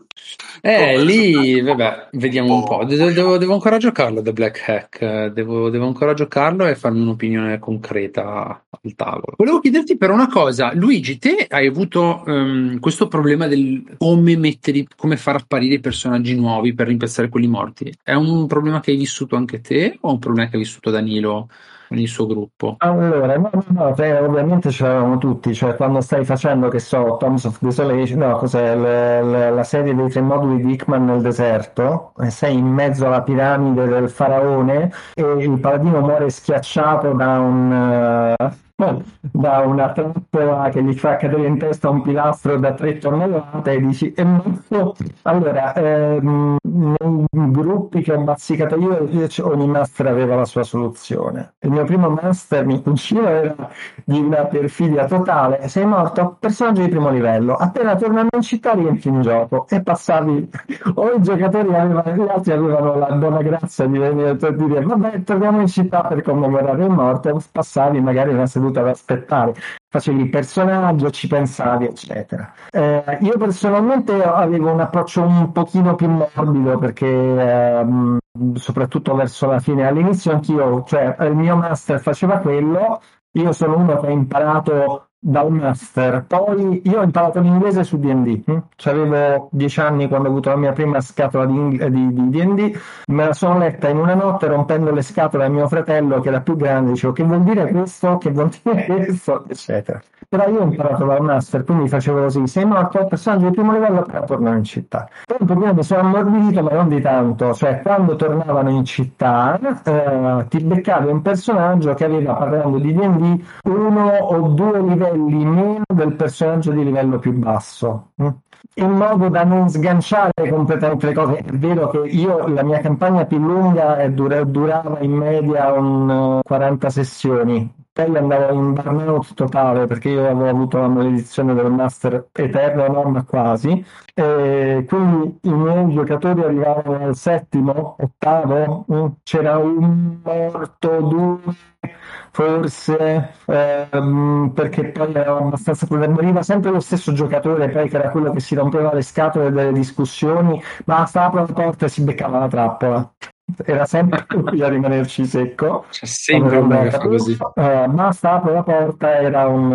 [SPEAKER 3] Con
[SPEAKER 1] Eh, lì,
[SPEAKER 3] risultati
[SPEAKER 1] vabbè,
[SPEAKER 3] un
[SPEAKER 1] vediamo un po'.
[SPEAKER 3] po'
[SPEAKER 1] De- Devo, devo
[SPEAKER 3] curiosi.
[SPEAKER 1] ancora giocarlo, The Black Hack. Eh, Devo, devo ancora giocarlo e farmi un'opinione concreta al tavolo. Volevo chiederti però una cosa, Luigi, te hai avuto ehm, questo problema del come mettere, come far apparire i personaggi nuovi per rimpiazzare quelli morti? È un problema che hai vissuto anche te o un problema che ha vissuto Danilo con il suo gruppo?
[SPEAKER 2] Allora, no, no, no, beh, ovviamente ce l'avevamo tutti, cioè quando stai facendo, che so, Tombs of Desolation, no, cos'è, le- le- la serie dei tre moduli di Hickman nel deserto, e sei in mezzo alla piramide del faraone e il paladino muore schiacciato da un, eh, da una trappola che gli fa cadere in testa un pilastro da tre tonnellate e dici, e mo- allora, ehm, nei gruppi che ho bazzicato io, io c- ogni master aveva la sua soluzione. Il mio primo master, mio cugino, era di una perfidia totale. Sei morto, personaggio di primo livello. Appena tornando in città rientri in gioco e passavi, o i giocatori avevano, gli altri avevano la buona grazia di venire a dire vabbè, torniamo in città per commemorare il morto, e passavi magari una seduta ad aspettare. Facevi il personaggio, ci pensavi, eccetera. Eh, io personalmente avevo un approccio un pochino più morbido perché ehm, soprattutto verso la fine, all'inizio anch'io, cioè il mio master faceva quello, io sono uno che ha imparato dal master, poi io ho imparato l'inglese su D and D, hm? Cioè, avevo dieci anni quando ho avuto la mia prima scatola di, ing- di, di D and D, me la sono letta in una notte rompendo le scatole a mio fratello che era più grande, dicevo che vuol dire questo, che vuol dire questo, eccetera. Però io ho imparato dal master, quindi facevo così, sei morto, personaggio di primo livello, però tornano in città. Poi un pochino mi sono ammorbidito, ma non di tanto, cioè quando tornavano in città eh, ti beccavi un personaggio che aveva, parlando di D and D, uno o due livelli meno del personaggio di livello più basso, hm? In modo da non sganciare completamente le cose. È vero che io, la mia campagna più lunga è dura- durava in media un eh, quaranta sessioni, poi andavo in burnout totale perché io avevo avuto la maledizione del master eterno, no, ma quasi, e quindi i miei giocatori arrivavano al settimo, ottavo, mm, c'era un morto, due, forse, ehm, perché poi era abbastanza moriva sempre lo stesso giocatore, poi che era quello che si rompeva le scatole delle discussioni, basta, apre la porta e si beccava la trappola. Era sempre lui a rimanerci secco,
[SPEAKER 1] C'è
[SPEAKER 2] quando
[SPEAKER 1] sempre
[SPEAKER 2] non
[SPEAKER 1] uno
[SPEAKER 2] andava
[SPEAKER 1] che fa
[SPEAKER 2] capito,
[SPEAKER 1] così.
[SPEAKER 2] eh, basta, apre la porta, era un,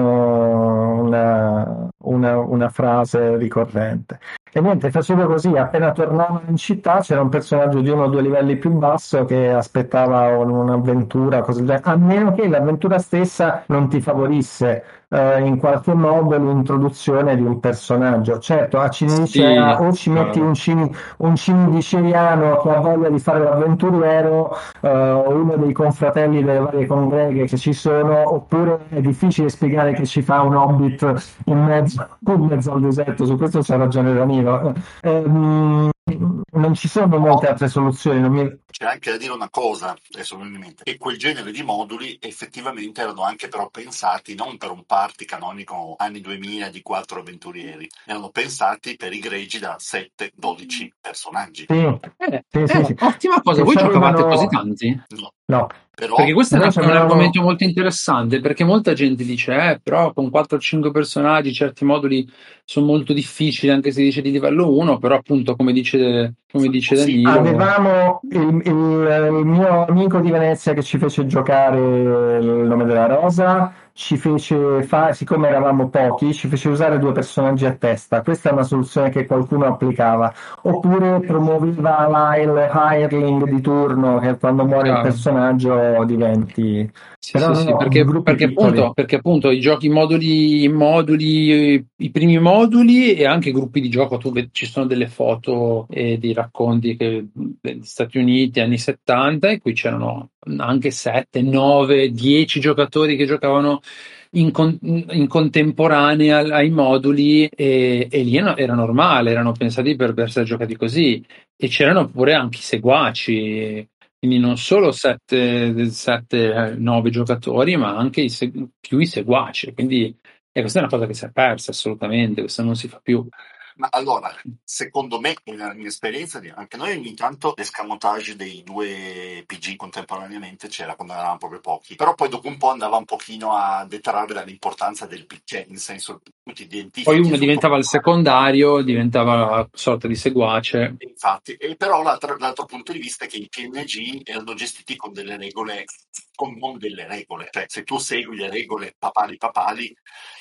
[SPEAKER 2] una, una, una frase ricorrente. E niente, facevo così, appena tornavano in città c'era un personaggio di uno o due livelli più basso che aspettava un- un'avventura, cose del genere, a meno che l'avventura stessa non ti favorisse eh, in qualche modo l'introduzione di un personaggio. Certo, a Cinecea
[SPEAKER 1] Sì,
[SPEAKER 2] o ci metti
[SPEAKER 1] chiaro.
[SPEAKER 2] un, cini, un ciniceriano che ha voglia di fare l'avventuriero, eh, o uno dei confratelli delle varie congreghe che ci sono, oppure è difficile spiegare che ci fa un hobbit in mezzo, in mezzo al deserto, su questo c'ha ragione Danilo. Ehm, non ci sono molte altre soluzioni, non mi...
[SPEAKER 3] C'è anche da dire una cosa, adesso mi viene in mente, che quel genere di moduli effettivamente erano anche però pensati non per un party canonico anni duemila di quattro avventurieri, erano pensati per i greggi da sette dodici personaggi.
[SPEAKER 2] Sì,
[SPEAKER 1] Eh,
[SPEAKER 2] sì, sì,
[SPEAKER 1] eh,
[SPEAKER 2] sì.
[SPEAKER 1] ottima cosa.
[SPEAKER 2] Che
[SPEAKER 1] Voi giocavate così
[SPEAKER 2] c'avevano...
[SPEAKER 1] tanti?
[SPEAKER 3] No.
[SPEAKER 2] No,
[SPEAKER 1] Perché
[SPEAKER 3] Però
[SPEAKER 1] questo è,
[SPEAKER 2] noi
[SPEAKER 1] una- è un argomento
[SPEAKER 2] c'avevamo...
[SPEAKER 1] molto interessante, perché molta gente dice, eh, però con quattro o cinque personaggi certi moduli sono molto difficili, anche se dice di livello uno, però appunto, come dice, come dice
[SPEAKER 3] sì,
[SPEAKER 1] Danilo,
[SPEAKER 2] Avevamo il, il- il mio amico di Venezia che ci fece giocare il nome della rosa, ci fece fare, siccome eravamo pochi, ci fece usare due personaggi a testa. Questa è una soluzione che qualcuno applicava. Oppure promuoveva il hireling di turno, che quando muore il
[SPEAKER 1] chiaro.
[SPEAKER 2] personaggio diventi...
[SPEAKER 1] Sì,
[SPEAKER 2] Però
[SPEAKER 1] sì, sì,
[SPEAKER 2] no,
[SPEAKER 1] perché,
[SPEAKER 2] gruppi
[SPEAKER 1] perché
[SPEAKER 2] piccoli.
[SPEAKER 1] appunto, perché appunto i giochi moduli, i moduli, eh, i primi moduli e anche i gruppi di gioco, tu vedi, ci sono delle foto e dei racconti che, degli Stati Uniti, anni settanta, e qui c'erano anche sette, nove, dieci giocatori che giocavano in, con- in contemporanea ai moduli e, e lì era, era normale, erano pensati per, per essere giocati così e c'erano pure anche i seguaci. Quindi non solo sette, sette, nove giocatori, ma anche i seg- più i seguaci. Quindi e questa è una cosa che si è persa assolutamente, questa non si fa più.
[SPEAKER 3] Ma allora, secondo me, nella mia esperienza, di- anche noi ogni tanto l'escamotage dei due P G contemporaneamente c'era quando eravamo proprio pochi, però poi dopo un po' andava un pochino a detrarre dall'importanza del P G, nel senso che tu ti
[SPEAKER 1] Poi
[SPEAKER 3] identifichi
[SPEAKER 1] uno
[SPEAKER 3] sul tuo
[SPEAKER 1] diventava il
[SPEAKER 3] personaggio.
[SPEAKER 1] secondario, diventava una sorta di seguace.
[SPEAKER 3] Infatti, e però l'altro, l'altro punto di vista è che i P N G erano gestiti con delle regole, con non delle regole, cioè se tu segui le regole papali papali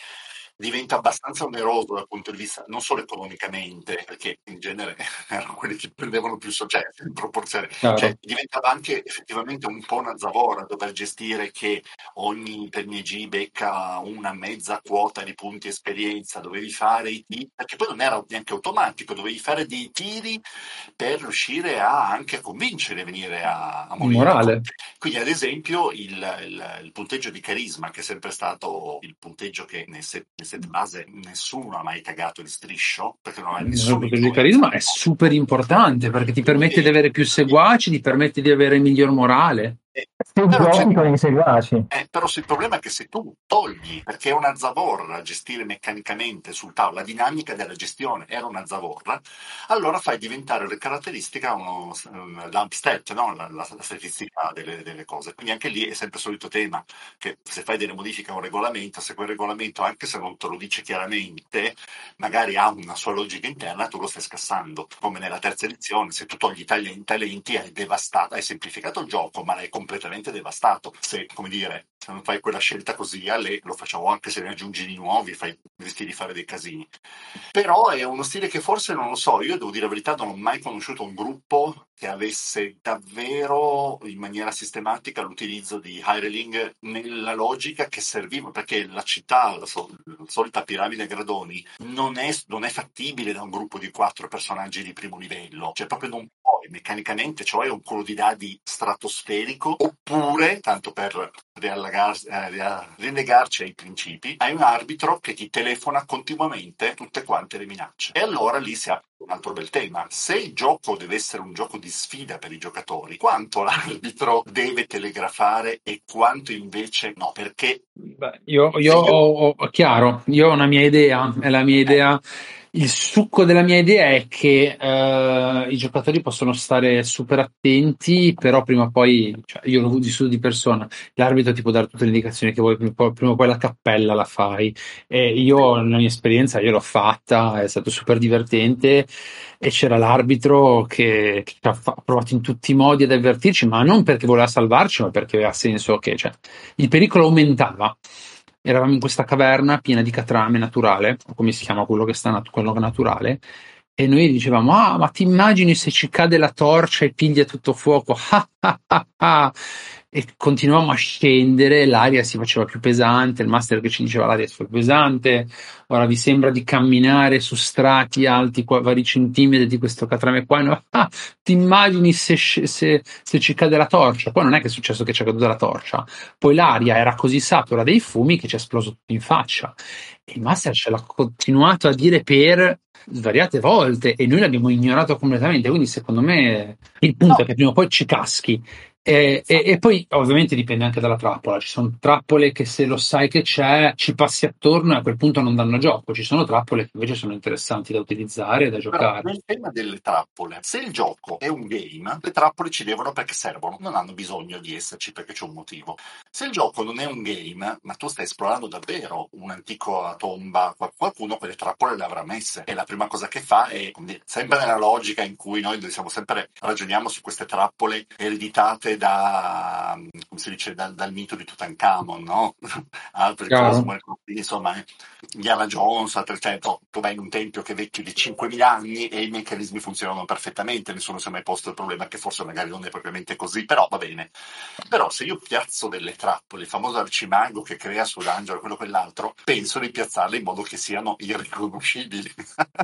[SPEAKER 3] diventa abbastanza oneroso dal punto di vista non solo economicamente, perché in genere erano quelli che prendevano più soggetti in proporzione, cioè
[SPEAKER 1] Chiaro.
[SPEAKER 3] diventava anche effettivamente un po' una zavorra dover gestire che ogni P N G becca una mezza quota di punti esperienza, dovevi fare i tiri, perché poi non era neanche automatico, dovevi fare dei tiri per riuscire a anche a convincere a venire a, a morire con
[SPEAKER 1] Morale.
[SPEAKER 3] te. Quindi, ad esempio, il, il- il punteggio di carisma, che è sempre stato il punteggio che nel set, nel set base nessuno ha mai cagato di striscio, perché non ha
[SPEAKER 1] Il
[SPEAKER 3] nessuna
[SPEAKER 1] punteggio di
[SPEAKER 3] influenza.
[SPEAKER 1] carisma è super importante perché ti permette di
[SPEAKER 3] Invece,
[SPEAKER 1] avere più seguaci, ti permette di avere miglior morale.
[SPEAKER 3] eh,
[SPEAKER 2] Se
[SPEAKER 3] però c'è
[SPEAKER 2] giochi con i seguaci.
[SPEAKER 3] Eh, però se il problema è che se tu togli, perché è una zavorra gestire meccanicamente sul tavolo, la dinamica della gestione era una zavorra, allora fai diventare le caratteristiche uno um, dump stat, no? la, la, la statistica delle, delle cose. Quindi anche lì è sempre il solito tema, che se fai delle modifiche a un regolamento, se quel regolamento, anche se non te lo dice chiaramente, magari ha una sua logica interna, tu lo stai scassando. Come nella terza edizione, se tu togli i talenti, talenti hai devastato, hai semplificato il gioco, ma l'hai completamente devastato. Se, come dire, se non fai quella scelta così, a lei lo facciamo anche se ne aggiungi di nuovi, fai, rischi di fare dei casini. Però è uno stile che forse non lo so, io devo dire la verità, non ho mai conosciuto un gruppo che avesse davvero in maniera sistematica l'utilizzo di Hireling nella logica che serviva, perché la città, la, sol- la solita piramide a gradoni, non è, non è fattibile da un gruppo di quattro personaggi di primo livello, cioè proprio non puoi meccanicamente, cioè un culo di dadi stratosferico, oppure, tanto per riallagar- eh, ria- rinnegarci ai principi, hai un arbitro che ti telefona continuamente tutte quante le minacce. E allora lì si apre un altro bel tema. Se il gioco deve essere un gioco di sfida per i giocatori, quanto l'arbitro deve telegrafare e quanto invece no? Perché
[SPEAKER 1] Beh, io, io
[SPEAKER 3] se io...
[SPEAKER 1] ho, ho- chiaro, io ho una mia idea, e la mia
[SPEAKER 3] Eh,
[SPEAKER 1] idea, il succo della mia idea è che eh, i giocatori possono stare super attenti, però prima o poi, cioè, io l'ho vissuto di persona, l'arbitro ti può dare tutte le indicazioni che vuoi, prima o poi, prima o poi la cappella la fai. E io, nella mia esperienza, io l'ho fatta, è stato super divertente e c'era l'arbitro che, che ha fa- provato in tutti i modi ad avvertirci, ma non perché voleva salvarci, ma perché aveva senso che, cioè, il pericolo aumentava. Eravamo in questa caverna piena di catrame naturale, o come si chiama quello che sta nat- quello naturale, e noi dicevamo: Ah, ma ti immagini se ci cade la torcia e piglia tutto fuoco? Ah, ah, ah, ah. E continuavamo a scendere, l'aria si faceva più pesante, il master che ci diceva l'aria si fa più pesante, ora vi sembra di camminare su strati alti qua, vari centimetri di questo catrame qua? No? Ah, ti immagini se, se, se ci cade la torcia? Poi non è che è successo che ci è caduta la torcia, poi l'aria era così satura dei fumi che ci è esploso tutto in faccia. E il master ce l'ha continuato a dire per svariate volte e noi l'abbiamo ignorato completamente. Quindi, secondo me, il punto
[SPEAKER 3] no,
[SPEAKER 1] è che prima o poi ci caschi. E, e- e poi ovviamente dipende anche dalla trappola. Ci sono trappole che se lo sai che c'è, ci passi attorno e a quel punto non danno gioco. Ci sono trappole che invece sono interessanti da utilizzare e da
[SPEAKER 3] però
[SPEAKER 1] giocare.
[SPEAKER 3] nel tema delle trappole, se il gioco è un game, le trappole ci devono perché servono, non hanno bisogno di esserci perché c'è un motivo. Se il gioco non è un game, ma tu stai esplorando davvero un'antica tomba, qual- qualcuno quelle trappole le avrà messe. E la prima cosa che fa è, come dire, sempre nella logica in cui noi siamo sempre, ragioniamo su queste trappole ereditate da, come si dice, dal, dal mito di Tutankhamon, no? Altre cose,
[SPEAKER 1] Chiaro?
[SPEAKER 3] insomma, eh. Indiana Jones, altre, cioè, no, tu vai in un tempio che è vecchio di cinquemila anni e i meccanismi funzionano perfettamente, nessuno si è mai posto il problema che forse magari non è propriamente così, però va bene. Però se io piazzo delle trappole, il famoso arcimago che crea sull'angelo quello e quell'altro, penso di piazzarle in modo che siano irriconoscibili.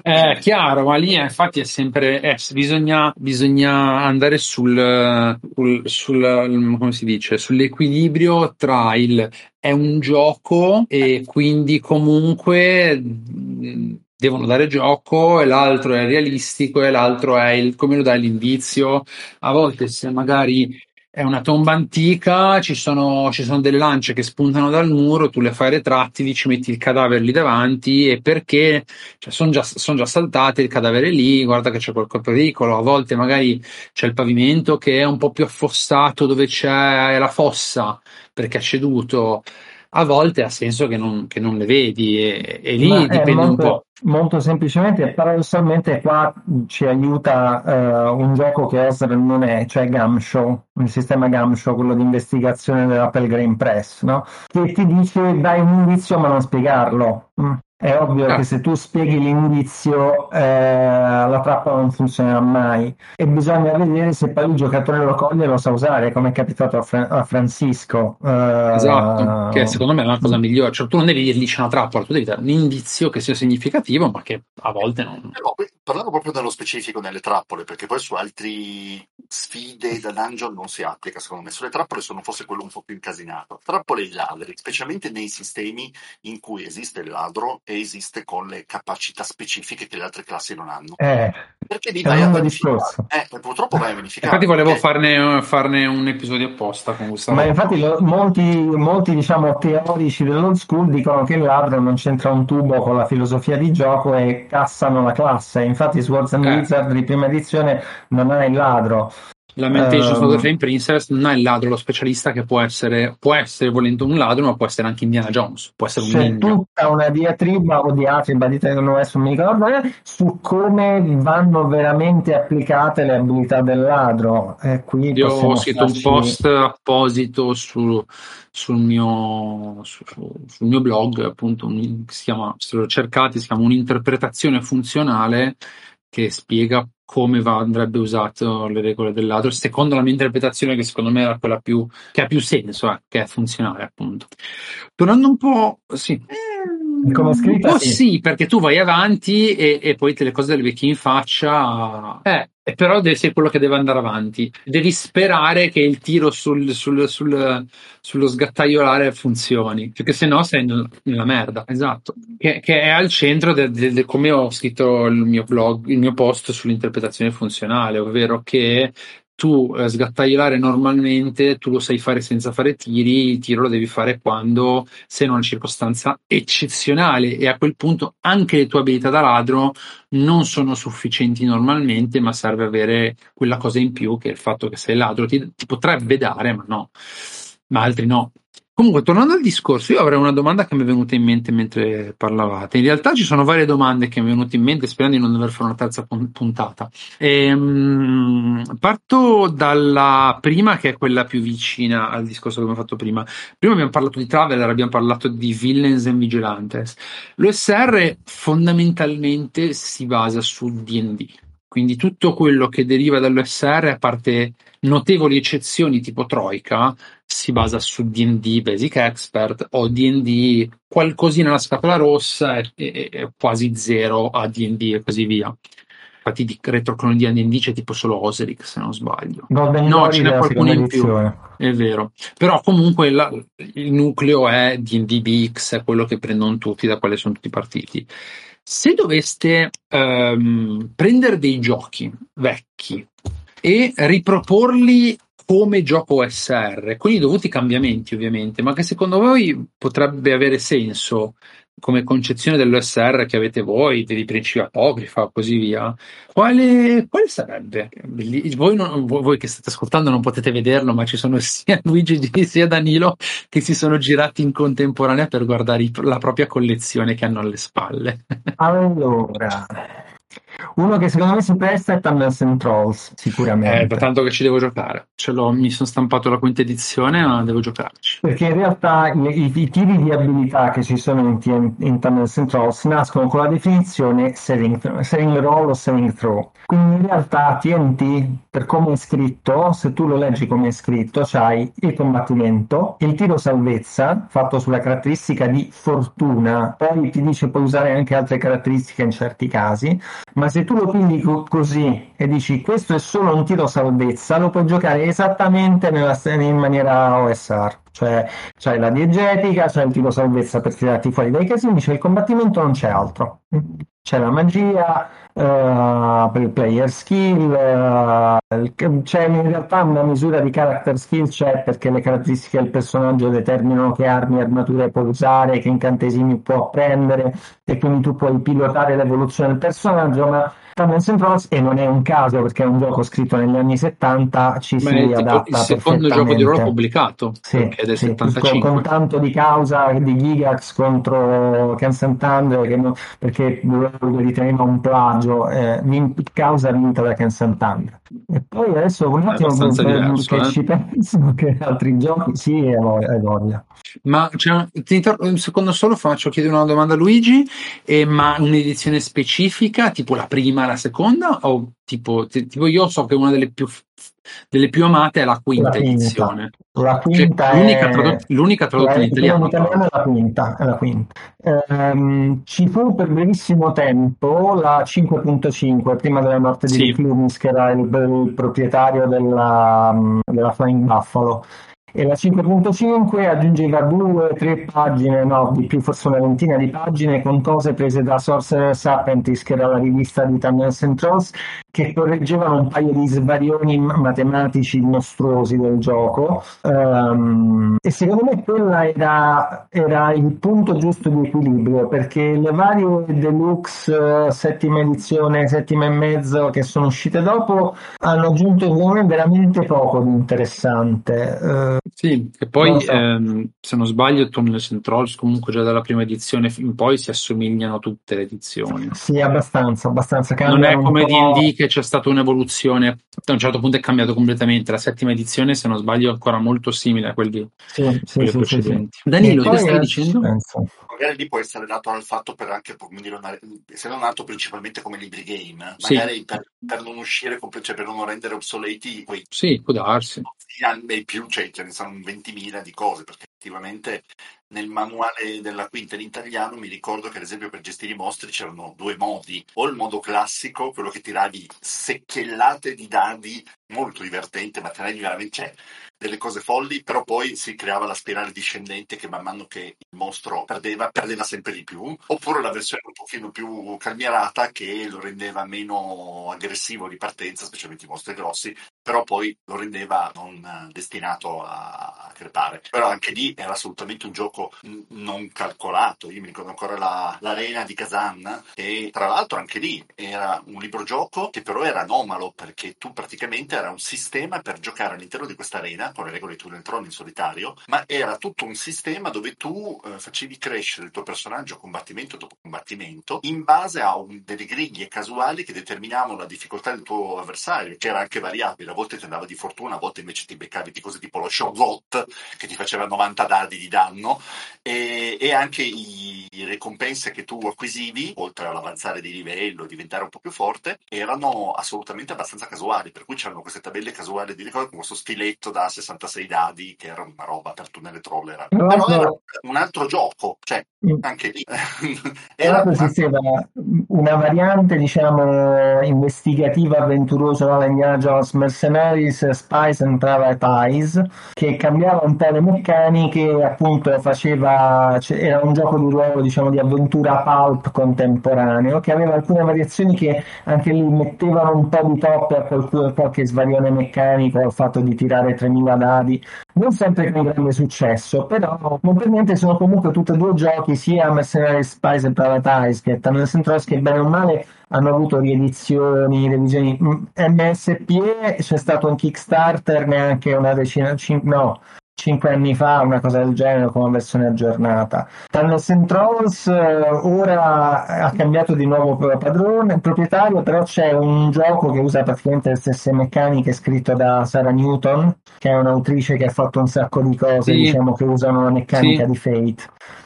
[SPEAKER 1] È
[SPEAKER 3] Quindi,
[SPEAKER 1] chiaro, ma lì eh, infatti è sempre, eh, bisogna, bisogna andare sul, sul, sul- come si dice, sull'equilibrio tra il è un gioco e quindi comunque mh, devono dare gioco e l'altro è realistico e l'altro è il, come lo dai l'indizio. A volte se magari è una tomba antica, ci sono, ci sono delle lance che spuntano dal muro, tu le fai retrattili, ci metti il cadavere lì davanti e perché cioè, sono già, son già saltate, il cadavere è lì, guarda che c'è qualche pericolo, a volte magari c'è il pavimento che è un po' più affossato dove c'è la fossa perché è ceduto, a volte ha senso che non, che non le vedi e, e
[SPEAKER 2] Ma
[SPEAKER 1] lì
[SPEAKER 2] è
[SPEAKER 1] dipende un po'.
[SPEAKER 2] molto, molto semplicemente, paradossalmente qua ci aiuta eh, un gioco che Ezra non è, cioè Gumshoe, il sistema Gumshoe, quello di investigazione della Pelgrane Press, no? Che ti dice dai un indizio ma non spiegarlo. Mm. È ovvio che
[SPEAKER 1] Ah,
[SPEAKER 2] se tu spieghi l'indizio eh, la trappola non funzionerà mai e bisogna vedere se poi il giocatore lo coglie e lo sa usare, come è capitato a, Fra- a Francisco.
[SPEAKER 1] esatto, che
[SPEAKER 2] Eh,
[SPEAKER 1] secondo me è la cosa
[SPEAKER 2] mm.
[SPEAKER 1] migliore. Cioè, tu non devi dirgli c'è una trappola, tu devi dare un indizio che sia significativo, ma che a volte non.
[SPEAKER 3] Però, poi, parlando proprio nello specifico nelle trappole, perché poi su altre sfide da dungeon non si applica, secondo me. Sulle trappole sono forse quello un po' più incasinato. Trappole e ladri, specialmente nei sistemi in cui esiste il ladro e esiste con le capacità specifiche che le altre classi non hanno.
[SPEAKER 2] Eh,
[SPEAKER 3] Perché lì
[SPEAKER 2] è un
[SPEAKER 3] vai a
[SPEAKER 2] lungo
[SPEAKER 3] vanificare.
[SPEAKER 2] discorso.
[SPEAKER 3] Eh, purtroppo vai a
[SPEAKER 1] Infatti
[SPEAKER 3] vanificare,
[SPEAKER 1] volevo
[SPEAKER 3] perché
[SPEAKER 1] farne, farne un episodio apposta con questa
[SPEAKER 2] Ma
[SPEAKER 1] roba qua.
[SPEAKER 2] infatti lo- molti, molti diciamo, teorici dell'old school dicono che il ladro non c'entra un tubo con la filosofia di gioco e cassano la classe. Infatti Swords and
[SPEAKER 1] Eh,
[SPEAKER 2] Wizard di prima edizione non ha il ladro.
[SPEAKER 1] Lamentations of the
[SPEAKER 2] Ehm,
[SPEAKER 1] Flame Princess non è il ladro, lo specialista che può essere, può essere volendo un ladro, ma può essere anche Indiana Jones, può essere un
[SPEAKER 2] C'è
[SPEAKER 1] ninja.
[SPEAKER 2] tutta una diatriba o diatriba, dite che non adesso non mi ricordo, eh, su come vanno veramente applicate le abilità del ladro. E qui
[SPEAKER 1] Io ho
[SPEAKER 2] possiamo
[SPEAKER 1] scritto un
[SPEAKER 2] starci.
[SPEAKER 1] post apposito su- sul mio, su- sul mio blog, appunto, un- che si chiama, se lo cercate, si chiama Un'interpretazione funzionale che spiega come va, andrebbe usato le regole del ladro, secondo la mia interpretazione, che secondo me era quella più, che ha più senso, eh, che è funzionale, appunto. Tornando un po', sì,
[SPEAKER 2] Come
[SPEAKER 1] Mm, un
[SPEAKER 2] scritta,
[SPEAKER 1] po'
[SPEAKER 2] sì.
[SPEAKER 1] sì, perché tu vai avanti e, e poi te le cose le becchi in faccia, eh, e però devi essere quello che deve andare avanti. Devi sperare che il tiro sul, sul- sul- sullo sgattaiolare funzioni, perché sennò sei nel- nella merda, esatto. Che, che è al centro di come ho scritto il mio blog, il mio post sull'interpretazione funzionale, ovvero che tu eh, sgattaiolare normalmente tu lo sai fare senza fare tiri, il tiro lo devi fare quando sei in una circostanza eccezionale e a quel punto anche le tue abilità da ladro non sono sufficienti normalmente, ma serve avere quella cosa in più che è il fatto che sei ladro ti, ti potrebbe dare, ma no, ma altri no. Comunque, tornando al discorso, io avrei una domanda che mi è venuta in mente mentre parlavate. In realtà ci sono varie domande che mi sono venute in mente, sperando di non dover fare una terza pun- puntata. Ehm, parto dalla prima, che è quella più vicina al discorso che abbiamo fatto prima. Prima abbiamo parlato di Traveler, abbiamo parlato di Villains and Vigilantes. L'O S R fondamentalmente si basa su D and D. Quindi tutto quello che deriva dall'O S R, a parte notevoli eccezioni tipo Troika, si basa su D and D Basic Expert o D and D qualcosina alla scatola rossa e, e- e quasi zero a D and D e così via. Infatti di retrocloni di D and D c'è tipo solo Osric, se non sbaglio.
[SPEAKER 2] Golden
[SPEAKER 1] No,
[SPEAKER 2] Glory
[SPEAKER 1] ce n'è
[SPEAKER 2] della
[SPEAKER 1] qualcuno
[SPEAKER 2] seconda
[SPEAKER 1] in più,
[SPEAKER 2] edizione.
[SPEAKER 1] è vero. Però comunque la- il nucleo è D and D B X, è quello che prendono tutti, da quale sono tutti partiti. Se doveste ehm, prendere dei giochi vecchi e riproporli come gioco O S R, con i dovuti cambiamenti ovviamente, ma che secondo voi potrebbe avere senso come concezione dell'O S R che avete voi, dei principi apocrifa o così via, quale, quale sarebbe? Belli- Voi, non- voi- voi che state ascoltando non potete vederlo, ma ci sono sia Luigi G sia Danilo che si sono girati in contemporanea per guardare i- la propria collezione che hanno alle spalle.
[SPEAKER 2] Allora, uno che secondo me si presta è Tunnels and Trolls,
[SPEAKER 1] Eh, da
[SPEAKER 2] sicuramente.
[SPEAKER 1] tanto che ci devo giocare. Ce l'ho, mi sono stampato la quinta edizione, ma devo giocarci.
[SPEAKER 2] Perché in realtà i, i- i tipi di abilità che ci sono in, T N in Tunnels and Trolls nascono con la definizione saving, saving roll o saving throw. Quindi in realtà T N T, per come è scritto, se tu lo leggi come è scritto, c'hai il combattimento, il tiro salvezza, fatto sulla caratteristica di fortuna, poi ti dice puoi usare anche altre caratteristiche in certi casi, ma se tu lo pigli co- così e dici questo è solo un tiro salvezza, lo puoi giocare esattamente nella, in maniera O S R. Cioè c'hai la diegetica, c'hai il tiro salvezza per tirarti fuori dai casini, c'è il combattimento, non c'è altro. c'è la magia, uh, per il player skill, uh, c'è in realtà una misura di character skill, c'è perché le caratteristiche del personaggio determinano che armi e armature può usare, che incantesimi può prendere, e quindi tu puoi pilotare l'evoluzione del personaggio, ma Tunnels and Trolls, e non è un caso perché è un gioco scritto negli anni settanta, ci
[SPEAKER 1] Ma
[SPEAKER 2] si
[SPEAKER 1] è tipo il
[SPEAKER 2] adatta
[SPEAKER 1] secondo gioco di ruolo
[SPEAKER 2] perfettamente.
[SPEAKER 1] pubblicato,
[SPEAKER 2] Sì,
[SPEAKER 1] perché è del
[SPEAKER 2] sì, con, con
[SPEAKER 1] settantacinque.
[SPEAKER 2] tanto di causa di Gigax contro Ken Sant'Andrea, che non- perché lo riteneva un plagio, eh, vin- causa vinta da Ken Sant'Andrea. E poi adesso un
[SPEAKER 1] È
[SPEAKER 2] attimo
[SPEAKER 1] abbastanza
[SPEAKER 2] per-
[SPEAKER 1] diverso,
[SPEAKER 2] che
[SPEAKER 1] eh.
[SPEAKER 2] ci penso, che altri giochi, sì, hai voglia. hai voglia.
[SPEAKER 1] Ma c'è un, ti inter- un secondo solo, faccio chiedere una domanda a Luigi, eh, ma un'edizione specifica, tipo la prima, la seconda, o tipo, ti- tipo io so che una delle più, delle più amate è la
[SPEAKER 2] La
[SPEAKER 1] quinta
[SPEAKER 2] quinta.
[SPEAKER 1] edizione,
[SPEAKER 2] La
[SPEAKER 1] cioè
[SPEAKER 2] quinta
[SPEAKER 1] l'unica,
[SPEAKER 2] è
[SPEAKER 1] tradott- l'unica tradotta in
[SPEAKER 2] la- quella in
[SPEAKER 1] italiano, tra
[SPEAKER 2] italiano è
[SPEAKER 1] l'altro.
[SPEAKER 2] la quinta, è la quinta. Ehm, ci fu per brevissimo tempo la cinque punto cinque, prima della morte di
[SPEAKER 1] Sì,
[SPEAKER 2] Rick Loomis, che era il, il proprietario della, della Flying Buffalo. E la cinque punto cinque aggiungeva due, tre pagine, no, di più, forse una ventina di pagine con cose prese da Sorcerer's Apprentice, che era la rivista di Tunnels and Trolls, che correggevano un paio di svarioni matematici mostruosi del gioco. Ehm, e secondo me quella era, era il punto giusto di equilibrio, perché le varie deluxe, eh, settima edizione, settima e mezzo che sono uscite dopo hanno aggiunto secondo me veramente poco di interessante. Eh,
[SPEAKER 1] sì, e
[SPEAKER 2] non lo
[SPEAKER 1] poi
[SPEAKER 2] so.
[SPEAKER 1] ehm, se non sbaglio Tunnels and Trolls comunque già dalla prima edizione in poi si assomigliano tutte le edizioni.
[SPEAKER 2] Sì, abbastanza, abbastanza,
[SPEAKER 1] Non è
[SPEAKER 2] cambiano un
[SPEAKER 1] come D and D
[SPEAKER 2] po'.
[SPEAKER 1] che c'è stata un'evoluzione, a un certo punto è cambiato completamente. La settima edizione, se non sbaglio, è ancora molto simile a quelli,
[SPEAKER 2] Sì, sì,
[SPEAKER 1] quelle
[SPEAKER 2] sì, sì, sì.
[SPEAKER 1] precedenti.
[SPEAKER 2] E
[SPEAKER 1] Danilo, che
[SPEAKER 2] poi
[SPEAKER 1] stavi
[SPEAKER 2] adesso ci
[SPEAKER 1] dicendo?
[SPEAKER 2] penso.
[SPEAKER 3] Magari lì può essere dato al fatto per anche, come dire, una- essendo nato principalmente come libri game,
[SPEAKER 1] Sì,
[SPEAKER 3] magari per, per non uscire, comple- cioè per non rendere obsoleti quei
[SPEAKER 1] sì, può darsi.
[SPEAKER 3] anni e più, cioè ce ne sono ventimila di cose, perché effettivamente nel manuale della quinta in italiano mi ricordo che ad esempio per gestire i mostri c'erano due modi, o il modo classico, quello che tiravi secchiellate di dadi, molto divertente, ma tiravi veramente, cioè, delle cose folli, però poi si creava la spirale discendente che man mano che il mostro perdeva, perdeva sempre di più, oppure la versione un pochino più calmierata che lo rendeva meno aggressivo di partenza, specialmente i mostri grossi, però poi lo rendeva non eh, destinato a, a crepare. Però anche lì era assolutamente un gioco n- non calcolato. Io mi ricordo ancora la, l'arena di Kazan, e tra l'altro anche lì era un libro gioco che però era anomalo, perché tu praticamente era un sistema per giocare all'interno di questa arena con le regole di turno e trono in solitario, ma era tutto un sistema dove tu eh, facevi crescere il tuo personaggio combattimento dopo combattimento in base a un, delle griglie casuali che determinavano la difficoltà del tuo avversario, che era anche variabile. A volte ti andava di fortuna, a volte invece ti beccavi di cose tipo lo Shoggoth che ti faceva novanta dadi di danno, e, e anche i, i ricompense che tu acquisivi, oltre all'avanzare di livello, diventare un po' più forte, erano assolutamente abbastanza casuali, per cui c'erano queste tabelle casuali di ricordo con questo stiletto da sessantasei dadi che era una roba per tunnel troller,
[SPEAKER 2] Tra
[SPEAKER 3] però era
[SPEAKER 2] l'altro,
[SPEAKER 3] un altro gioco, cioè
[SPEAKER 2] mm,
[SPEAKER 3] anche lì
[SPEAKER 2] tra
[SPEAKER 3] era
[SPEAKER 2] l'altro
[SPEAKER 3] un altro.
[SPEAKER 2] esisteva una variante, diciamo, investigativa avventurosa alla Indiana Jones Mercenaries, Spies and Private Eyes, che cambiava un po' le meccaniche, appunto faceva, c- era un gioco di ruolo, diciamo, di avventura pulp contemporaneo, che aveva alcune variazioni che anche lì mettevano un po' di toppe a qualche, qualche svarione meccanico, al fatto di tirare tremila dadi, non sempre con grande successo, però non per niente sono comunque tutti e due giochi, sia Mercenaries Spies e Private Eyes che Tunnels and Trolls, che bene o male hanno avuto riedizioni, revisioni. M S P E c'è stato un Kickstarter neanche una decina, cin- no, cinque anni fa, una cosa del genere, con una versione aggiornata. Tunnels and Trolls eh, ora ha cambiato di nuovo padrone, proprietario, però c'è un gioco che usa praticamente le stesse meccaniche, scritto da Sarah Newton, che è un'autrice che ha fatto un sacco di cose,
[SPEAKER 1] Sì,
[SPEAKER 2] diciamo, che usano la meccanica
[SPEAKER 1] sì,
[SPEAKER 2] di Fate.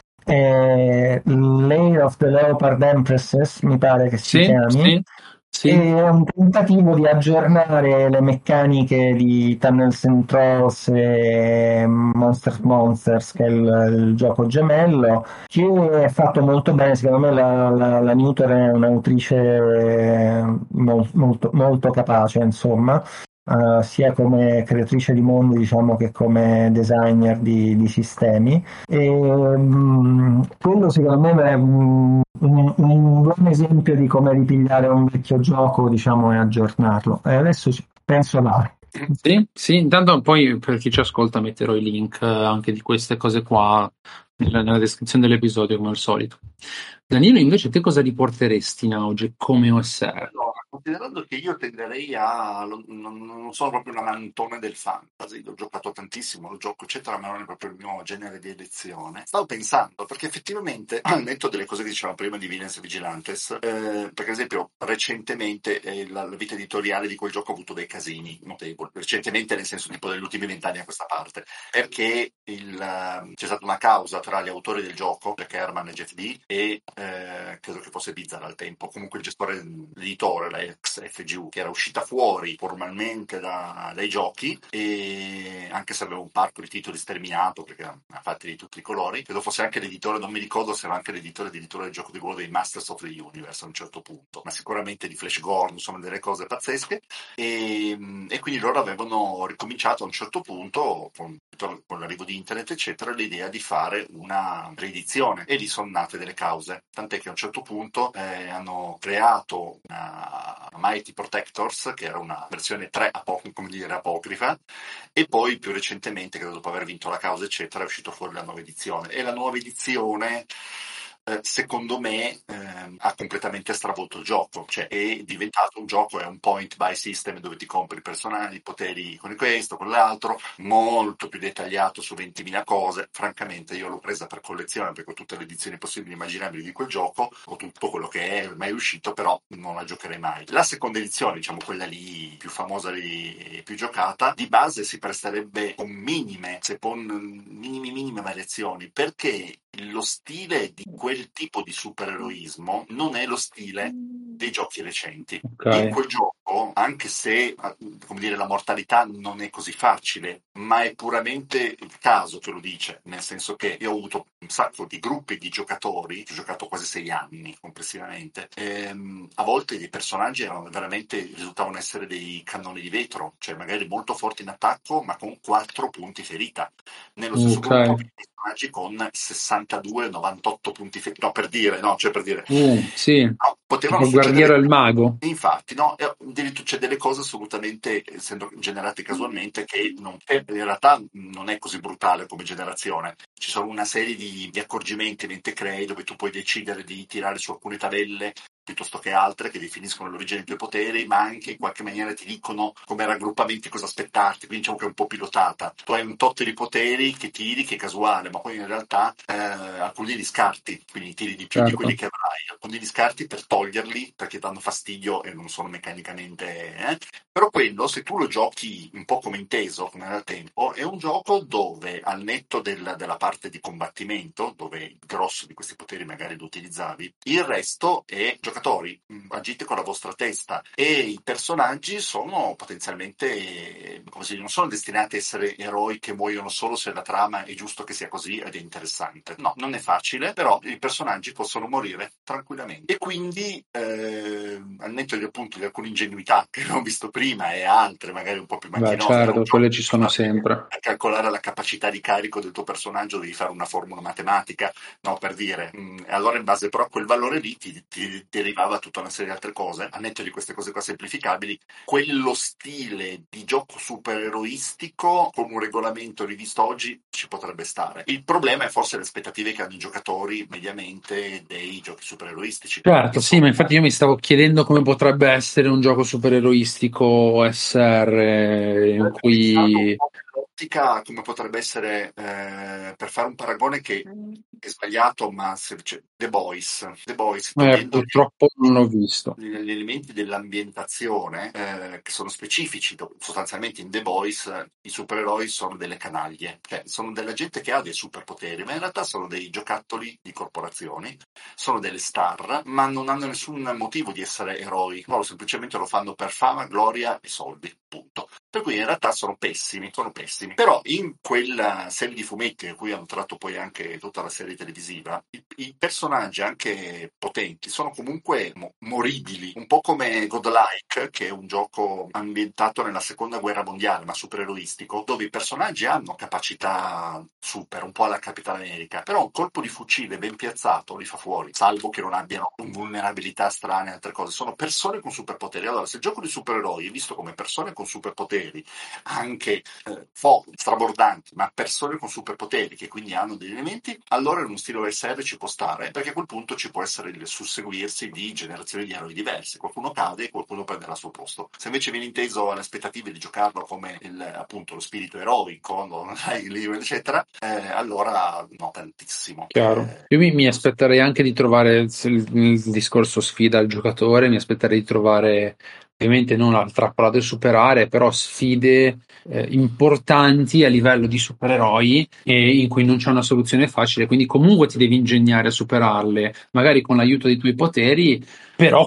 [SPEAKER 2] Eh, Lair of the Leopard Empresses, mi pare che si
[SPEAKER 1] sì,
[SPEAKER 2] chiami,
[SPEAKER 1] sì, sì.
[SPEAKER 2] è un tentativo di aggiornare le meccaniche di Tunnels and Trolls e Monsters Monsters, che è il, il gioco gemello, che è fatto molto bene. Secondo me la, la, la Newton è un'autrice eh, mol- molto, molto capace, insomma. Uh, sia come creatrice di mondi, diciamo, che come designer di, di sistemi. E, mh, quello secondo me è, mh, un, un buon esempio di come ripigliare un vecchio gioco, diciamo, e aggiornarlo. E adesso ci- penso là.
[SPEAKER 1] Sì, sì, intanto poi per chi ci ascolta metterò i link eh, anche di queste cose qua nella, nella descrizione dell'episodio come al solito. Danilo, invece te cosa riporteresti in auge come O S R?
[SPEAKER 3] Allora, considerando che io tenderei a... non, non- non sono proprio un amantone del fantasy, l'ho giocato tantissimo, lo gioco eccetera, ma non è proprio il mio genere di elezione. Stavo pensando, perché effettivamente, al netto delle cose che dicevamo prima di Villains e Vigilantes, eh, perché ad esempio recentemente eh, la, la vita editoriale di quel gioco ha avuto dei casini notevoli, recentemente nel senso tipo degli ultimi vent'anni a questa parte, perché il, eh, c'è stata una causa tra gli autori del gioco, Jack Herman e Jeff D, e eh, credo che fosse Bizzarra al tempo, comunque il gestore, l'editore, la ex F G U, che era uscita fuori formalmente da, dai giochi, e anche se aveva un parco di titoli sterminato, perché ne ha fatti di tutti i colori, credo fosse anche l'editore, non mi ricordo se era anche l'editore addirittura del gioco di ruolo dei Masters of the Universe a un certo punto, ma sicuramente di Flash Gordon, insomma delle cose pazzesche, e, e quindi loro avevano ricominciato a un certo punto, con, con l'arrivo di internet eccetera, l'idea di fare una riedizione, e lì sono nate delle cause, tant'è che a un certo punto eh, hanno creato una, una Mighty Protectors, che era una versione tre apo- come dire, apocrifa, e poi più recentemente, credo dopo aver vinto la causa eccetera, è uscita fuori la nuova edizione, e la nuova edizione eh, secondo me ehm, ha completamente stravolto il gioco, cioè è diventato un gioco, è un point by system dove ti compri i personaggi, i poteri con questo, con l'altro, molto più dettagliato su ventimila cose. Francamente io l'ho presa per collezione perché ho tutte le edizioni possibili e immaginabili di quel gioco, ho tutto quello che è mai uscito, però non la giocherei mai. La seconda edizione, diciamo quella lì più famosa e più giocata, di base si presterebbe con minime, se con minime minime variazioni, perché lo stile di quel tipo di supereroismo non è lo stile dei giochi recenti.
[SPEAKER 1] Ok,
[SPEAKER 3] In quel gioco, anche se come dire, la mortalità non è così facile, ma è puramente il caso che lo dice, nel senso che io ho avuto un sacco di gruppi di giocatori, ho giocato quasi sei anni complessivamente, ehm, a volte i personaggi erano veramente, risultavano essere dei cannoni di vetro, cioè magari molto forti in attacco ma con quattro punti ferita. Nello stesso
[SPEAKER 1] ok.
[SPEAKER 3] gruppo personaggi con sessantadue novantotto punti ferita, no per dire, no, cioè per dire,
[SPEAKER 1] Uh, sì,
[SPEAKER 3] no, potevano
[SPEAKER 1] tipo il guerriero
[SPEAKER 3] succedere.
[SPEAKER 1] e il mago.
[SPEAKER 3] Infatti, no, e addirittura c'è delle cose assolutamente, essendo generate casualmente, che non, in realtà non è così brutale come generazione. Ci sono una serie di, di accorgimenti mentre crei dove tu puoi decidere di tirare su alcune tabelle piuttosto che altre che definiscono l'origine dei tuoi poteri, ma anche in qualche maniera ti dicono come raggruppamenti cosa aspettarti, quindi diciamo che è un po' pilotata. Tu hai un tot di poteri che tiri, che è casuale, ma poi in realtà eh, alcuni li scarti, quindi tiri di più di quelli
[SPEAKER 1] Certo.
[SPEAKER 3] che avrai, alcuni li scarti per toglierli perché danno fastidio e non sono meccanicamente... Eh? Però quello, se tu lo giochi un po' come inteso, come nel tempo, è un gioco dove al netto del, della parte di combattimento, dove il grosso di questi poteri magari lo utilizzavi, il resto è giocatori, agite con la vostra testa, e i personaggi sono potenzialmente, come si dice, non sono destinati a essere eroi che muoiono solo se la trama è giusto che sia così ed è interessante. No, non è facile, però i personaggi possono morire tranquillamente. E quindi, eh, al netto di appunto di alcune ingenuità che abbiamo visto prima e altre magari un po' più
[SPEAKER 1] Beh,
[SPEAKER 3] macchinose, era un
[SPEAKER 1] certo,
[SPEAKER 3] gioco
[SPEAKER 1] quelle ci sono sempre.
[SPEAKER 3] a calcolare la capacità di carico del tuo personaggio devi fare una formula matematica, no, per dire. Mm, e allora in base però a quel valore lì ti, ti derivava tutta una serie di altre cose, a netto di queste cose qua semplificabili, quello stile di gioco supereroistico con un regolamento rivisto oggi ci potrebbe stare. Il problema è forse le aspettative che hanno i giocatori mediamente dei giochi supereroistici, che
[SPEAKER 1] Certo, sì,
[SPEAKER 3] sono
[SPEAKER 1] ma infatti io mi stavo chiedendo come potrebbe essere un gioco supereroistico O S R in
[SPEAKER 3] pensato un
[SPEAKER 1] cui
[SPEAKER 3] po' nell'ottica come potrebbe essere, eh, per fare un paragone che è sbagliato, ma se, cioè, The Boys, The Boys
[SPEAKER 1] eh,
[SPEAKER 3] togliendo gli,
[SPEAKER 1] purtroppo non l'ho visto.
[SPEAKER 3] gli elementi dell'ambientazione eh, che sono specifici, sostanzialmente in The Boys eh, i supereroi sono delle canaglie, cioè sono della gente che ha dei superpoteri, ma in realtà sono dei giocattoli di corporazioni, sono delle star, ma non hanno nessun motivo di essere eroi, loro semplicemente lo fanno per fama, gloria e soldi, punto. Per cui in realtà sono pessimi, sono pessimi. Però in quella serie di fumetti, a cui hanno tratto poi anche tutta la serie serie televisiva, i, i personaggi anche potenti sono comunque mo- moribili, un po' come Godlike, che è un gioco ambientato nella seconda guerra mondiale ma supereroistico, dove i personaggi hanno capacità super, un po' alla Capitan America, però un colpo di fucile ben piazzato li fa fuori, salvo che non abbiano vulnerabilità strane e altre cose. Sono persone con superpoteri. Allora, se il gioco di supereroi è visto come persone con superpoteri, anche eh, forti, strabordanti, ma persone con superpoteri che quindi hanno degli elementi, allora in uno stile O S R ci può stare, perché a quel punto ci può essere il susseguirsi di generazioni di eroi diverse. Qualcuno cade e qualcuno prenderà il suo posto. Se invece viene inteso alle aspettative di giocarlo come il, appunto lo spirito eroico, non hai il livello, eccetera, eh, allora no, tantissimo.
[SPEAKER 1] Chiaro.
[SPEAKER 3] Eh,
[SPEAKER 1] Io mi, mi aspetterei anche di trovare il, il- il discorso sfida al giocatore, mi aspetterei di trovare, ovviamente non la trappola da superare, però sfide eh, importanti a livello di supereroi e in cui non c'è una soluzione facile, quindi comunque ti devi ingegnare a superarle, magari con l'aiuto dei tuoi poteri, però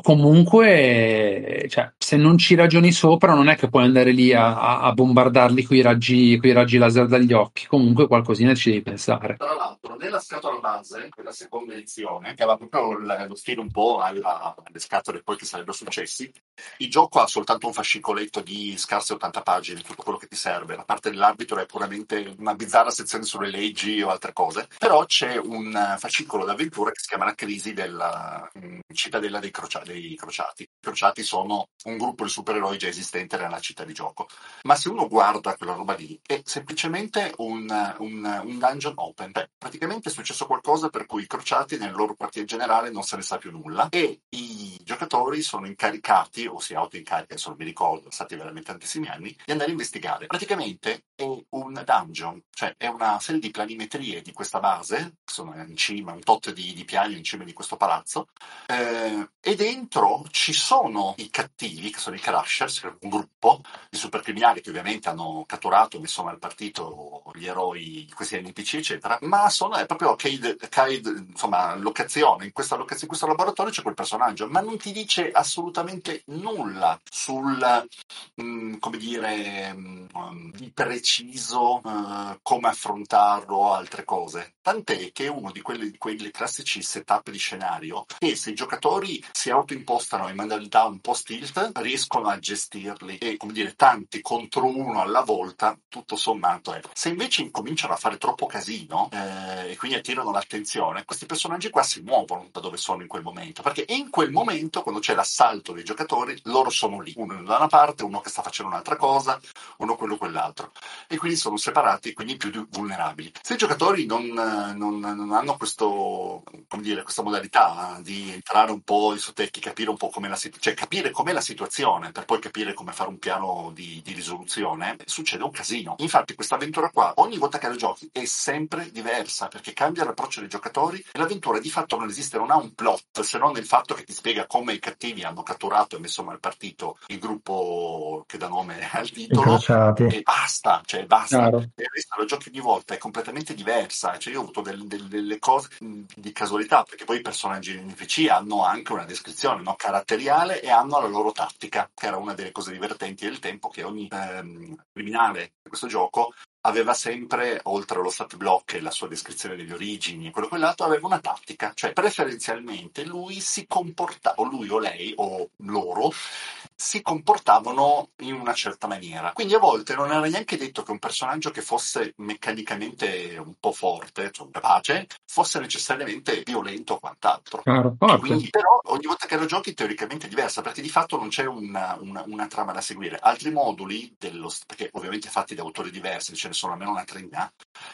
[SPEAKER 1] comunque, cioè, se non ci ragioni sopra, non è che puoi andare lì a, a- a bombardarli con i raggi, coi raggi laser dagli occhi, comunque qualcosina ci devi pensare.
[SPEAKER 3] Tra l'altro, nella scatola base, quella seconda edizione, che aveva proprio l- lo stile un po' alla- alle scatole poi che sarebbero successi, il gioco ha soltanto un fascicoletto di scarse ottanta pagine, tutto quello che ti serve. La parte dell'arbitro è puramente una bizzarra sezione sulle leggi o altre cose, però c'è un eh, fascicolo d'avventura che si chiama La crisi della mm, cittadella dei, crocia- dei crociati. I crociati sono un gruppo di supereroi già esistente nella città di gioco. Ma se uno guarda quella roba lì, è semplicemente un, un, un dungeon open. Beh, praticamente è successo qualcosa per cui i crociati nel loro quartier generale non se ne sa più nulla e i giocatori sono incaricati, o si autoincaricano, adesso non mi ricordo, sono stati veramente tantissimi anni, di andare a investigare. Praticamente è un dungeon, cioè è una serie di planimetrie di questa base, sono in cima, un tot di, di piani in cima di questo palazzo, eh, e dentro ci sono i cattivi, che sono i Crashers, che è un gruppo di supercriminali che ovviamente hanno catturato, insomma, al partito gli eroi, questi N P C, eccetera, ma sono è proprio Cade, Cade, insomma, locazione. In questa locazione, in questo laboratorio c'è quel personaggio, ma non ti dice assolutamente nulla sul, mh, come dire, mh, di preciso uh, come affrontarlo o altre cose. Tant'è che è uno di quelli, di quelli classici setup di scenario che se i giocatori si autoimpostano in modalità un po' stealth riescono a gestirli e, come dire, tanti contro uno alla volta, tutto sommato è. Se invece incominciano a fare troppo casino eh, e quindi attirano l'attenzione, questi personaggi qua si muovono da dove sono in quel momento, perché in quel momento, quando c'è l'assalto dei giocatori, loro sono lì, uno da una parte, uno che sta facendo un'altra cosa, uno quello quell'altro, e quindi sono separati, quindi più vulnerabili. Se i giocatori non, non, non hanno questo, come dire, questa modalità di entrare un po' in sottecchi, capire un po' come la situazione, cioè capire com'è la situazione per poi capire come fare un piano di, di risoluzione, succede un casino. Infatti questa avventura qua, ogni volta che la giochi, è sempre diversa, perché cambia l'approccio dei giocatori e l'avventura di fatto non esiste, non ha un plot, se non il fatto che ti spiega come i cattivi hanno catturato e messo mal partito il gruppo che dà nome al titolo,
[SPEAKER 2] Incrociati.
[SPEAKER 3] e basta, cioè basta.
[SPEAKER 1] Chiaro.
[SPEAKER 3] E questa la giochi ogni volta, è completamente diversa, cioè io ho avuto del- del- delle cose mh, di casualità, perché poi i personaggi N P C hanno anche una descrizione, no, caratteriale, e hanno la loro tattica, che era una delle cose divertenti del tempo, che ogni ehm, criminale in questo gioco aveva sempre, oltre allo stat block e la sua descrizione delle origini e quello quell'altro, aveva una tattica, cioè preferenzialmente lui si comporta, o lui o lei o loro si comportavano in una certa maniera. Quindi a volte non era neanche detto che un personaggio che fosse meccanicamente un po' forte, cioè capace, fosse necessariamente violento o quant'altro.
[SPEAKER 1] Chiaro,
[SPEAKER 3] E
[SPEAKER 1] forte.
[SPEAKER 3] quindi, però, ogni volta che lo giochi teoricamente è diversa, perché di fatto non c'è una, una, una trama da seguire. Altri moduli, dello, perché ovviamente fatti da autori diversi, ce ne sono almeno una trentina,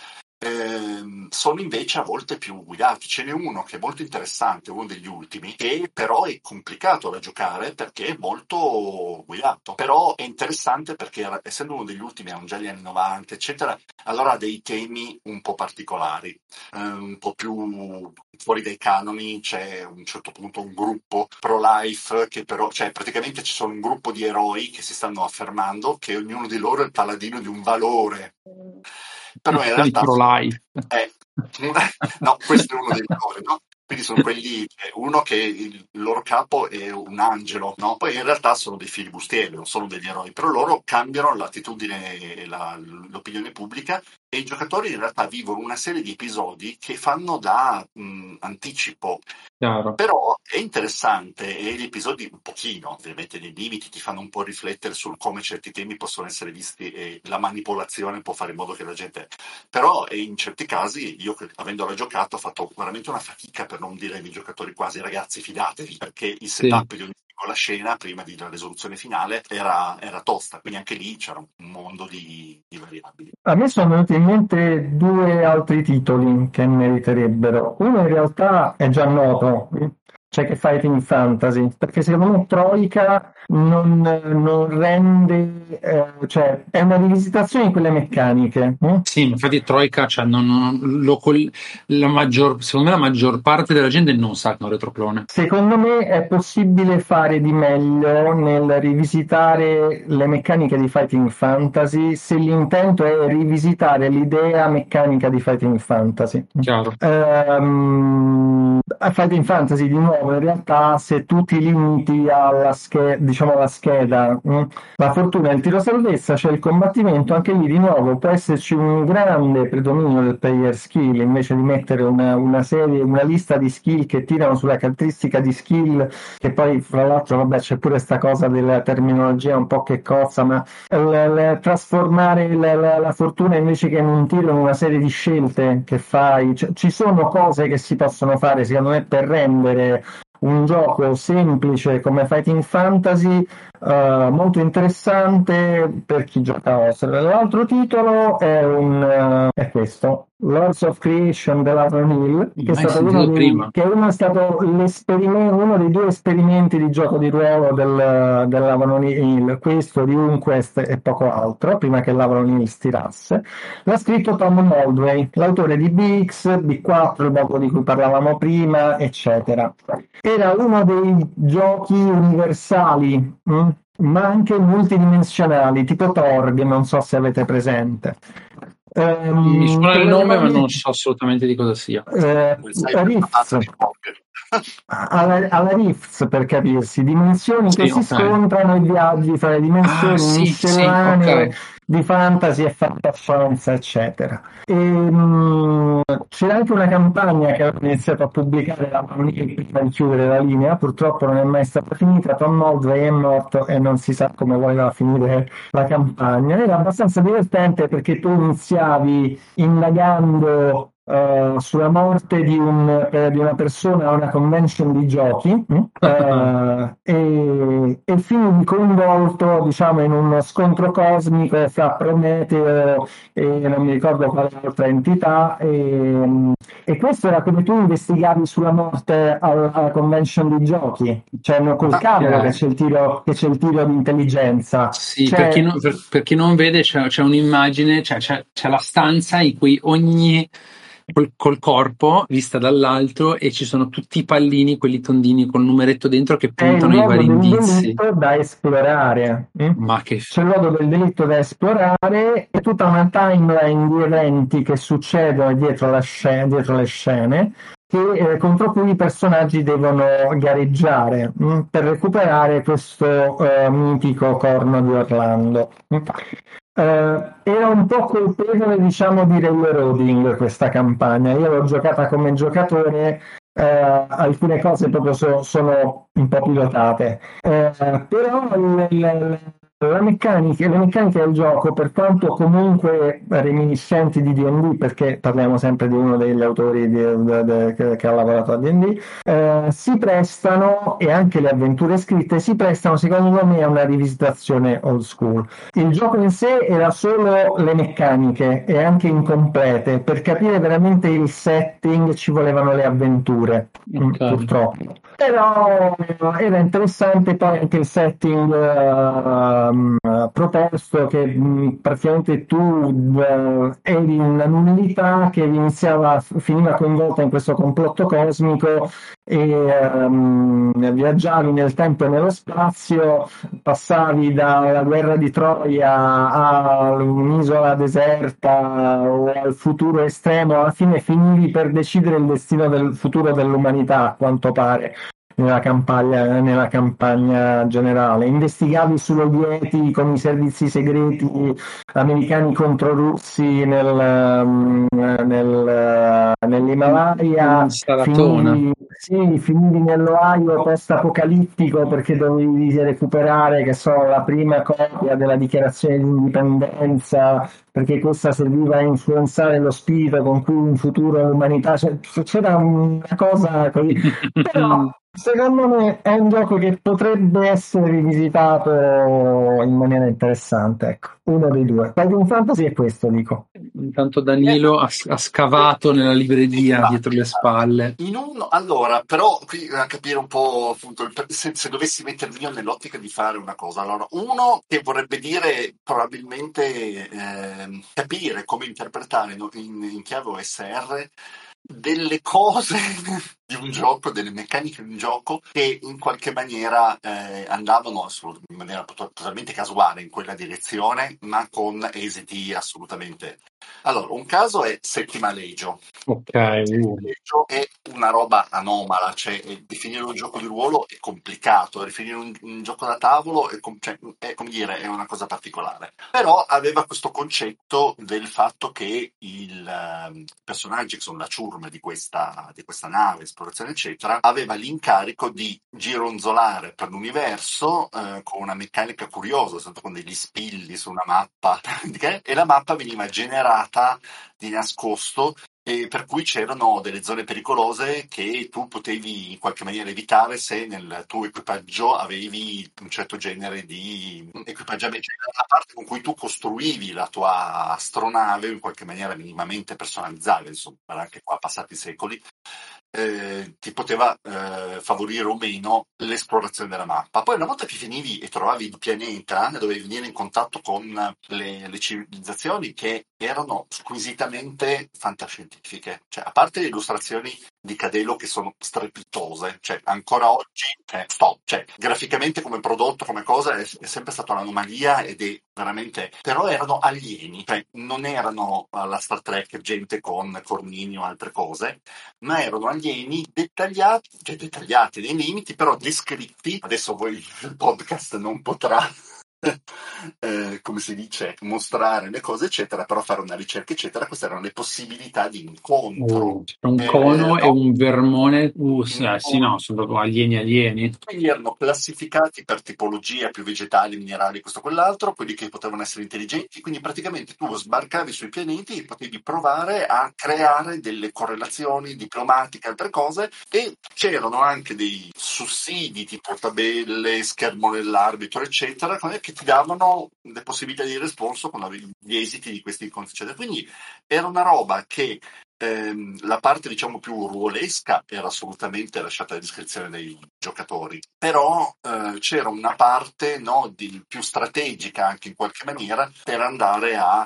[SPEAKER 3] ehm, sono invece a volte più guidati. Ce n'è uno che è molto interessante, uno degli ultimi, che però è complicato da giocare perché è molto guidato. Però è interessante perché, essendo uno degli ultimi, erano già gli anni novanta, eccetera, allora ha dei temi un po' particolari, eh, un po' più fuori dai canoni. C'è a un certo punto un gruppo pro-life che però, cioè praticamente ci sono un gruppo di eroi che si stanno affermando che ognuno di loro è il paladino di un valore, però in
[SPEAKER 1] Quelli
[SPEAKER 3] realtà
[SPEAKER 1] pro life.
[SPEAKER 3] è no, questo è uno dei valori, no? Quindi sono quelli, uno che il loro capo è un angelo, no? Poi in realtà sono dei filibustieri, non sono degli eroi, però loro cambiano l'attitudine e la, l'opinione pubblica e i giocatori in realtà vivono una serie di episodi che fanno da mh, anticipo.
[SPEAKER 1] Chiaro.
[SPEAKER 3] Però è interessante e gli episodi un pochino, ovviamente nei limiti, ti fanno un po' riflettere sul come certi temi possono essere visti e la manipolazione può fare in modo che la gente... Però in certi casi, io avendola giocato, ho fatto veramente una fatica, per non dire ai miei giocatori quasi ragazzi fidatevi, perché il setup sì. di ogni singola scena prima della risoluzione finale era, era tosta, quindi anche lì c'era un mondo di, di variabili.
[SPEAKER 2] A me sono venuti in mente due altri titoli che meriterebbero. Uno in realtà è già noto, cioè che Fighting Fantasy, perché secondo me Troika non, non rende, eh, cioè è una rivisitazione di quelle meccaniche. Eh?
[SPEAKER 1] Sì, infatti Troika, cioè, non, non, lo, la maggior, secondo me la maggior parte della gente non sa che è un retroclone.
[SPEAKER 2] Secondo me è possibile fare di meglio nel rivisitare le meccaniche di Fighting Fantasy se l'intento è rivisitare l'idea meccanica di Fighting Fantasy.
[SPEAKER 1] Chiaro.
[SPEAKER 2] Um, a Fighting Fantasy di nuovo in realtà se tu ti limiti alla, sch- diciamo alla scheda mh, la fortuna e il tiro salvezza c'è il combattimento, anche lì di nuovo può esserci un grande predominio del player skill invece di mettere una, una serie, una lista di skill che tirano sulla caratteristica di skill, che poi fra l'altro vabbè c'è pure sta cosa della terminologia un po' che cozza, ma l- l- trasformare la, la, la fortuna invece che in un tiro in una serie di scelte che fai, C- ci sono cose che si possono fare secondo me per rendere un gioco semplice come Fighting Fantasy uh, molto interessante per chi gioca a Oster. L'altro titolo è, un, uh, è questo, Lords of Creation dell'Avon Hill, che è, stato uno dei, che uno è stato uno dei due esperimenti di gioco di ruolo del, dell'Avon Hill, questo di RuneQuest e poco altro, prima che l'Avon Hill stirasse. L'ha scritto Tom Moldway, l'autore di B X, B quattro, il gioco di cui parlavamo prima, eccetera. Era uno dei giochi universali, mh? ma anche multidimensionali, tipo Torg, non so se avete presente.
[SPEAKER 1] Um, Mi suona il nome, ma non so assolutamente di cosa sia.
[SPEAKER 2] Eh, Rifts. Alla, alla Rifts, per capirsi, dimensioni sì, che okay. si scontrano e viaggi fra le dimensioni ah, sì, miscellanee sì, okay. di fantasy e fantascienza, eccetera. E, mh, c'era anche una campagna che aveva iniziato a pubblicare la prima di chiudere la linea, purtroppo non è mai stata finita. Tom Moldway è morto e non si sa come voleva finire la campagna. Era abbastanza divertente perché tu iniziavi indagando Uh, sulla morte di, un, eh, di una persona a una convention di giochi uh, e, e finivi coinvolto diciamo in uno scontro cosmico fra Prometeo e non mi ricordo quale altra entità e, e questo era come tu investigavi sulla morte alla, alla convention di giochi, cioè no, col cavolo okay. che c'è il tiro che c'è il tiro di intelligenza.
[SPEAKER 1] Sì,
[SPEAKER 2] cioè,
[SPEAKER 1] per, chi non, per, per chi non vede c'è, c'è un'immagine, cioè, c'è, c'è la stanza in cui ogni Col, col corpo vista dall'alto e ci sono tutti i pallini, quelli tondini col numeretto dentro che puntano i vari indizi.
[SPEAKER 2] C'è il da esplorare, hm?
[SPEAKER 1] Ma che
[SPEAKER 2] c'è il luogo del delitto da esplorare e tutta una timeline di eventi che succedono dietro, la scena, dietro le scene che, eh, contro cui i personaggi devono gareggiare hm? per recuperare questo eh, mitico corno di Orlando. Hm? Uh, era un po' colpevole diciamo di railroading questa campagna, io l'ho giocata come giocatore, uh, alcune cose proprio so, sono un po' pilotate, uh, però l- l- la meccanica, le meccaniche del gioco, per quanto comunque reminiscenti di D and D, perché parliamo sempre di uno degli autori di, de, de, che, che ha lavorato a D and D, eh, si prestano, e anche le avventure scritte si prestano secondo me a una rivisitazione old school. Il gioco in sé era solo le meccaniche e anche incomplete, per capire veramente il setting ci volevano le avventure, okay. purtroppo. Però era interessante poi anche il setting uh, proposto, che mh, praticamente tu uh, eri una nullità che iniziava, finiva coinvolta in questo complotto cosmico e um, viaggiavi nel tempo e nello spazio, passavi dalla guerra di Troia a un'isola deserta o al futuro estremo, alla fine finivi per decidere il destino del futuro dell'umanità, a quanto pare. nella campagna, nella campagna generale. Investigavi i sovieti con i servizi segreti americani contro russi nel, mm, nel, nell'Himalaya,
[SPEAKER 1] Un'insalatona.
[SPEAKER 2] finivi, sì, finivi nell'Ohio post-apocalittico perché dovevi recuperare, che so, la prima copia della dichiarazione di indipendenza, perché questa serviva a influenzare lo spirito con cui in futuro l'umanità... cioè, c'era una cosa così. Però secondo me è un gioco che potrebbe essere rivisitato in maniera interessante, ecco, uno dei due. Fighting Fantasy è questo, dico.
[SPEAKER 1] Intanto Danilo ha, ha scavato nella libreria dietro le spalle.
[SPEAKER 3] In uno, allora, però qui a capire un po' appunto il- se, se dovessi mettermi io nell'ottica di fare una cosa. Allora, uno che vorrebbe dire probabilmente ehm, capire come interpretare in, in, in chiave O S R delle cose di un gioco, delle meccaniche di un gioco che in qualche maniera eh, andavano assolut- in maniera to- totalmente casuale in quella direzione, ma con esiti assolutamente. Allora, un caso è Settima Legio.
[SPEAKER 1] Ok,
[SPEAKER 3] Settima
[SPEAKER 1] uh.
[SPEAKER 3] Legio è una roba anomala, cioè eh, definire un gioco di ruolo è complicato, definire un, un gioco da tavolo è, com- cioè, è, come dire, è una cosa particolare. Però aveva questo concetto del fatto che il ehm, personaggio, che sono la ciurma di questa, di questa nave, esplorazione eccetera, aveva l'incarico di gironzolare per l'universo eh, con una meccanica curiosa, soltanto con degli spilli su una mappa, e la mappa veniva generata di nascosto, e per cui c'erano delle zone pericolose che tu potevi in qualche maniera evitare se nel tuo equipaggio avevi un certo genere di equipaggiamento, cioè la parte con cui tu costruivi la tua astronave in qualche maniera minimamente personalizzabile, insomma, anche qua passati i secoli. Eh, ti poteva eh, favorire o meno l'esplorazione della mappa. Poi una volta che finivi e trovavi il pianeta, dovevi venire in contatto con le, le civilizzazioni che erano squisitamente fantascientifiche. Cioè, a parte le illustrazioni di Cadelo che sono strepitose, cioè ancora oggi eh, stop, cioè graficamente come prodotto, come cosa è, è sempre stata un'anomalia ed è veramente, però erano alieni, cioè non erano alla Star Trek gente con cornini o altre cose, ma erano alieni dettagliati, cioè dettagliati nei limiti, però descritti. Adesso voi il podcast non potrà eh, come si dice, mostrare le cose eccetera, però fare una ricerca eccetera. Queste erano le possibilità di incontro.
[SPEAKER 1] Uh, c'è un
[SPEAKER 3] Eh,
[SPEAKER 1] cono e
[SPEAKER 3] no,
[SPEAKER 1] un vermone. Uh, sì, eh, sì, no,
[SPEAKER 3] incontro.
[SPEAKER 1] sono proprio alieni alieni.
[SPEAKER 3] Quindi erano classificati per tipologia, più vegetali, minerali, questo quell'altro, quelli che potevano essere intelligenti, quindi praticamente tu sbarcavi sui pianeti e potevi provare a creare delle correlazioni diplomatiche, altre cose, e c'erano anche dei sussidi tipo tabelle, schermo nell'arbitro, eccetera, che ti davano le possibilità di responso con gli esiti di questi incontri, eccetera. Quindi era una roba che Ehm, la parte diciamo più ruolesca era assolutamente lasciata alla descrizione dei giocatori, però eh, c'era una parte no, di, più strategica anche in qualche maniera per andare a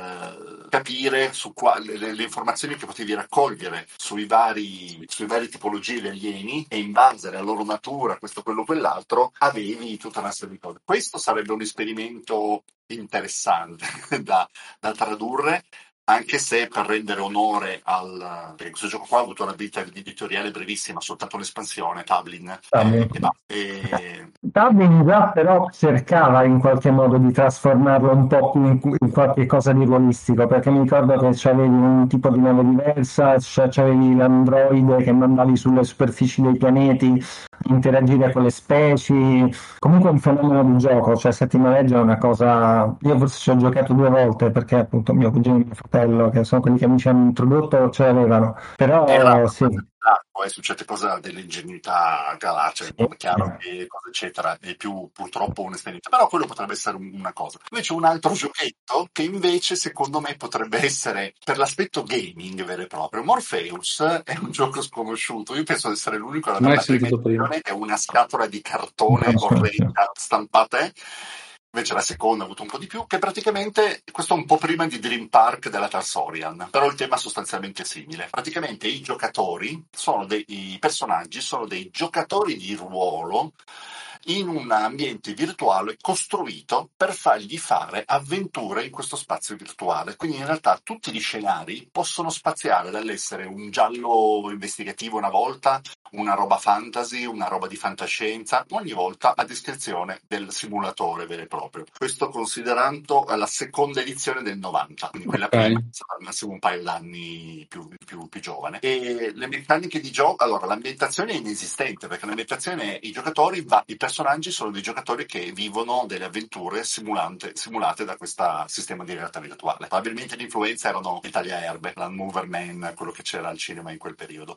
[SPEAKER 3] eh, capire su quale, le, le informazioni che potevi raccogliere sui vari, sui vari tipologie di alieni, e in base alla loro natura, questo, quello, quell'altro, avevi tutta una serie di cose. Questo sarebbe un esperimento interessante da, da tradurre, anche se per rendere onore al... perché questo gioco qua ha avuto una vita editoriale brevissima, soltanto un'espansione, Tablin, eh, e basta. E...
[SPEAKER 2] Dublin già però cercava in qualche modo di trasformarlo un po' più in, in qualche cosa di ruolistico, perché mi ricordo che c'avevi un tipo di nave diversa, cioè c'avevi l'androide che mandavi sulle superfici dei pianeti, interagire con le specie, comunque è un fenomeno di gioco, cioè Settima Legge è una cosa, io forse ci ho giocato due volte perché appunto mio cugino e mio fratello, che sono quelli che mi ci hanno introdotto, ce l'avevano,
[SPEAKER 3] Era
[SPEAKER 2] però sì,
[SPEAKER 3] poi su certe cose ha dell'ingenuità galassia,
[SPEAKER 2] sì.
[SPEAKER 3] è chiaro che cose eccetera, è più purtroppo un'esperienza, però quello potrebbe essere una cosa. Invece un altro giochetto che invece secondo me potrebbe essere per l'aspetto gaming vero e proprio, Morpheus è un gioco sconosciuto, io penso di essere l'unico ad avere
[SPEAKER 1] Mai
[SPEAKER 3] la prima
[SPEAKER 1] sentito prima.
[SPEAKER 3] edizione, è una scatola di cartone orrenda stampata, eh. Invece la seconda ha avuto un po' di più, che praticamente, questo è un po' prima di Dream Park della Tarsorian, però il tema è sostanzialmente simile. Praticamente i giocatori sono dei i personaggi, sono dei giocatori di ruolo in un ambiente virtuale costruito per fargli fare avventure in questo spazio virtuale. Quindi in realtà tutti gli scenari possono spaziare dall'essere un giallo investigativo una volta, una roba fantasy, una roba di fantascienza, ogni volta a descrizione del simulatore vero e proprio. Questo considerando la seconda edizione del novanta, quindi quella
[SPEAKER 1] Ok.
[SPEAKER 3] prima sarà al massimo un paio d'anni più, più, più giovane. E le meccaniche di gioco, allora l'ambientazione è inesistente, perché l'ambientazione è i giocatori, va, i personaggi sono dei giocatori che vivono delle avventure simulante, simulate da questo sistema di realtà virtuale. Probabilmente l'influenza erano i tagliaerbe, la Moverman, quello che c'era al cinema in quel periodo.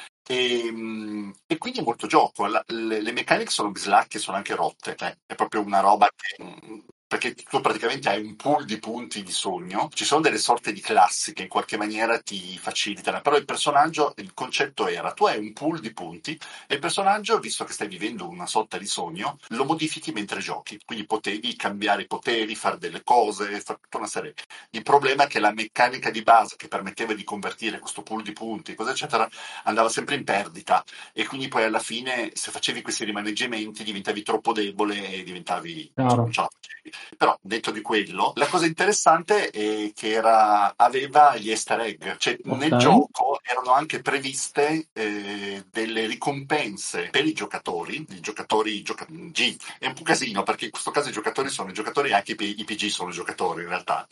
[SPEAKER 3] E, e quindi è molto gioco. La, le, le meccaniche sono bislacche, sono anche rotte, eh. È proprio una roba che, perché tu praticamente hai un pool di punti di sogno, ci sono delle sorte di classi che in qualche maniera ti facilitano, però il personaggio, il concetto era, tu hai un pool di punti e il personaggio, visto che stai vivendo una sorta di sogno, lo modifichi mentre giochi, quindi potevi cambiare i poteri, fare delle cose, fare tutta una serie. Il problema è che la meccanica di base che permetteva di convertire questo pool di punti, cosa eccetera, andava sempre in perdita e quindi poi alla fine se facevi questi rimaneggiamenti diventavi troppo debole e diventavi, cioè, non ce la facevi. Però detto di quello, la cosa interessante è che era, aveva gli easter egg, cioè
[SPEAKER 1] Ok.
[SPEAKER 3] nel gioco erano anche previste eh, delle ricompense per i giocatori, i giocatori gioca- G, è un po' casino perché in questo caso i giocatori sono i giocatori, anche i P G sono i giocatori in realtà.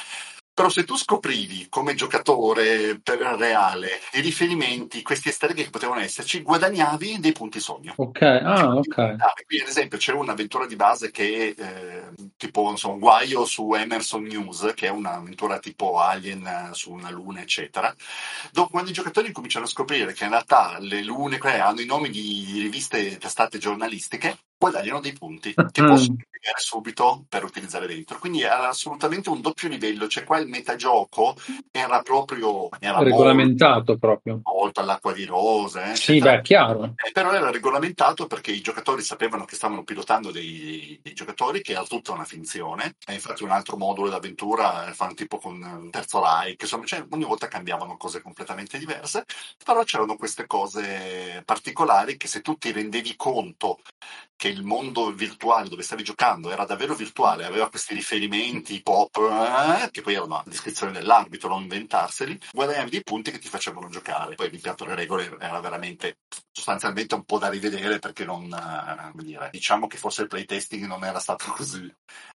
[SPEAKER 3] Però se tu scoprivi come giocatore per reale i riferimenti, questi easter egg che potevano esserci, guadagnavi dei punti sogno.
[SPEAKER 1] Ok, ah, ok.
[SPEAKER 3] Quindi ad esempio c'era un'avventura di base che eh, tipo non so, un guaio su Emerson News, che è un'avventura tipo Alien eh, su una luna eccetera, dopo quando i giocatori cominciano a scoprire che in realtà le lune eh, hanno i nomi di riviste testate giornalistiche, guadagnano dei punti che possono impiegare subito per utilizzare dentro, quindi era assolutamente un doppio livello, cioè qua il metagioco era proprio era
[SPEAKER 1] Regolamentato
[SPEAKER 3] molto,
[SPEAKER 1] proprio.
[SPEAKER 3] molto all'acqua di rose eh,
[SPEAKER 1] Sì,
[SPEAKER 3] eccetera.
[SPEAKER 1] beh, chiaro.
[SPEAKER 3] Eh, però era regolamentato perché i giocatori sapevano che stavano pilotando dei, dei giocatori, che era tutta una finzione, e infatti un altro modulo d'avventura eh, fanno tipo con un terzo Reich, insomma, cioè, ogni volta cambiavano cose completamente diverse, però c'erano queste cose particolari che se tu ti rendevi conto che il mondo virtuale dove stavi giocando era davvero virtuale, aveva questi riferimenti pop, eh, che poi erano a descrizione dell'arbitro, non inventarseli, guadagnavi dei punti che ti facevano giocare. Poi l'impianto delle regole era veramente sostanzialmente un po' da rivedere perché non, eh, come dire, diciamo che forse il playtesting non era stato così,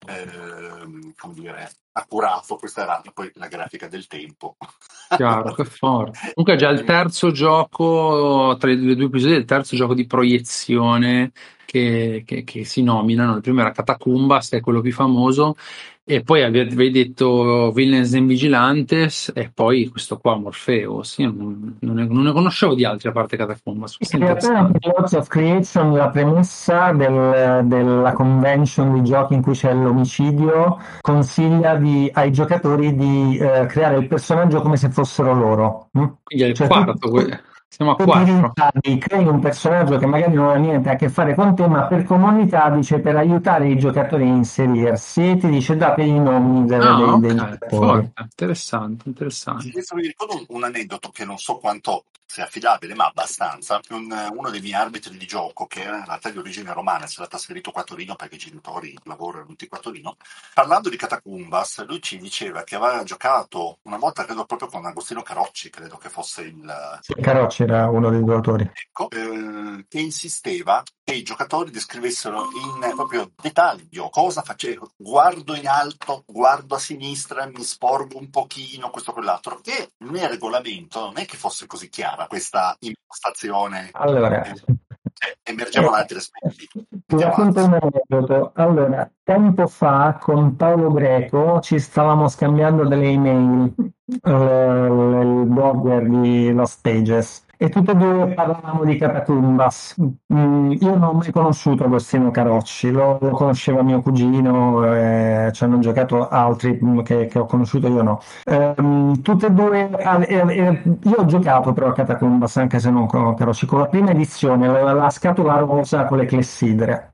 [SPEAKER 3] eh, come dire, accurato, questa era poi la grafica del tempo.
[SPEAKER 1] Chiaro, che forte. Comunque già il terzo gioco, tra i due episodi, il terzo gioco di proiezione che, che- che si nominano. Il primo era Catacumbas, che è quello più famoso, e poi ave- avevi detto Villains and Vigilantes, e poi questo qua, Morpheus. Io non, non ne, non ne conoscevo di altri a parte Catacumbas. Questo è
[SPEAKER 2] In realtà anche
[SPEAKER 1] interessante.
[SPEAKER 2] Lords of Creation, la premessa del- della convention di giochi in cui c'è l'omicidio, consiglia di- ai giocatori di eh, creare il personaggio come se fossero loro. mm?
[SPEAKER 1] Quindi è il
[SPEAKER 2] Cioè tu,
[SPEAKER 1] quarto, que- siamo a
[SPEAKER 2] tu ti
[SPEAKER 1] quattro.
[SPEAKER 2] rincari, crei un personaggio che magari non ha niente a che fare con te, ma per comunità dice per aiutare i giocatori a inserirsi, ti dice date i nomi de-
[SPEAKER 1] Ah,
[SPEAKER 2] dei, dei
[SPEAKER 1] ok,
[SPEAKER 2] giocatori.
[SPEAKER 1] forte, interessante, interessante.
[SPEAKER 3] Adesso mi ricordo un, un aneddoto che non so quanto sia affidabile, ma abbastanza. Un- uno dei miei arbitri di gioco, che era in realtà di origine romana, si era trasferito qua a Torino perché i genitori lavorano tutti qua a Torino, parlando di Catacumbas, lui ci diceva che aveva giocato una volta, credo proprio con Agostino Carocci, credo che fosse il,
[SPEAKER 2] Sì, Carocci era uno dei due autori.
[SPEAKER 3] ecco, eh, che insisteva che i giocatori descrivessero in proprio dettaglio cosa facevo. Guardo in alto, guardo a sinistra, mi sporgo un pochino, questo quell'altro. E nel regolamento non è che fosse così chiara questa impostazione.
[SPEAKER 2] Allora,
[SPEAKER 3] Eh, eh, emergevano
[SPEAKER 2] eh,
[SPEAKER 3] altri aspetti.
[SPEAKER 2] ti
[SPEAKER 3] Andiamo
[SPEAKER 2] racconto
[SPEAKER 3] avanti.
[SPEAKER 2] un aneddoto. Allora, tempo fa con Paolo Greco ci stavamo scambiando delle email, eh, il blogger di Lost Pages, e tutti e due parlavamo di Catacumbas. Mm, io non ho mai conosciuto Agostino Carocci, lo, lo conosceva mio cugino, eh, ci hanno giocato altri mm, che, che ho conosciuto, io no. Ehm, tutte e due, ah, eh, eh, io ho giocato però a Catacumbas anche se non con Carocci, con la prima edizione, la, la scatola rosa con le clessidre.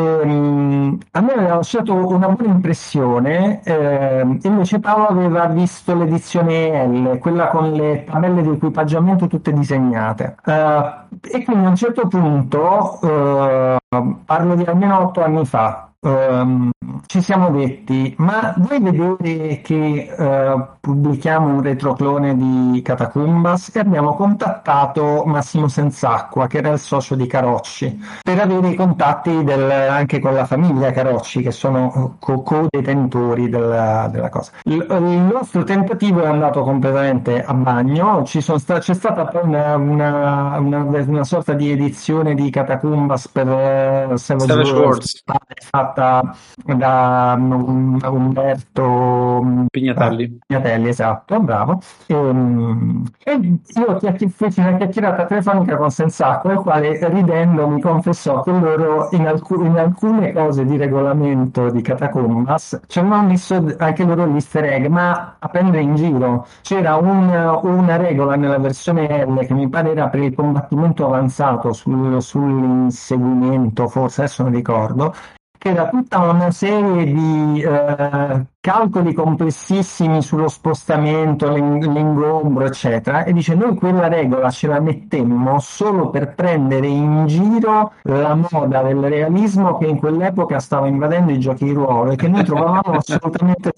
[SPEAKER 2] Ehm, a me aveva lasciato una buona impressione, ehm, invece Paolo aveva visto l'edizione L, quella con le tabelle di equipaggiamento tutte disegnate. Eh, e quindi a un certo punto eh, parlo di almeno otto anni fa, ehm, ci siamo detti, ma vuoi vedere che eh, pubblichiamo un retroclone di Catacombas? E abbiamo contattato Massimo Senzacqua, che era il socio di Carocci, per avere i contatti del- anche con la famiglia Carocci, che sono co- co-detentori della, della cosa. Il, il nostro tentativo è andato completamente a bagno, ci sono sta- c'è stata poi una, una- una- una sorta di edizione di Catacombas per eh, Savage
[SPEAKER 1] Savage
[SPEAKER 2] Worlds
[SPEAKER 1] Worlds,
[SPEAKER 2] fatta da um, Umberto um, eh,
[SPEAKER 1] Pignatelli.
[SPEAKER 2] Pignatelli, esatto, bravo. E, um, e io chiacchi- feci una chiacchierata telefonica con Sensacqua, il quale ridendo mi confessò che loro in, alcu- in alcune cose di regolamento di Catacombas ci avevano messo anche loro l'easter egg, ma a prendere in giro. C'era un- una regola nella versione L che mi pare era per il combattimento avanzato sul- sull'inseguimento, forse adesso non ricordo, che era tutta una serie di eh, calcoli complessissimi sullo spostamento, l'ing- l'ingombro, eccetera, e dice noi quella regola ce la mettemmo solo per prendere in giro la moda del realismo che in quell'epoca stava invadendo i giochi di ruolo e che noi trovavamo assolutamente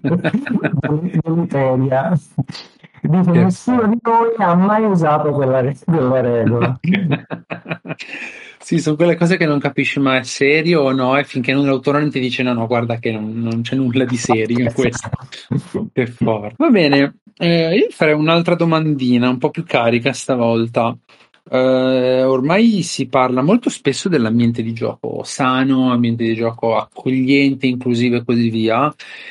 [SPEAKER 2] deleteria. Dice
[SPEAKER 1] Che
[SPEAKER 2] nessuno di noi ha mai usato quella, re- quella regola.
[SPEAKER 1] Sì, sono quelle cose che non capisci mai è serio o no, e finché non l'autore non ti dice no, no, guarda che non, non c'è nulla di serio in questo. Che forte. Va bene, eh, io farei un'altra domandina, un po' più carica stavolta. Eh, ormai si parla molto spesso dell'ambiente di gioco sano, ambiente di gioco accogliente, inclusivo e così via.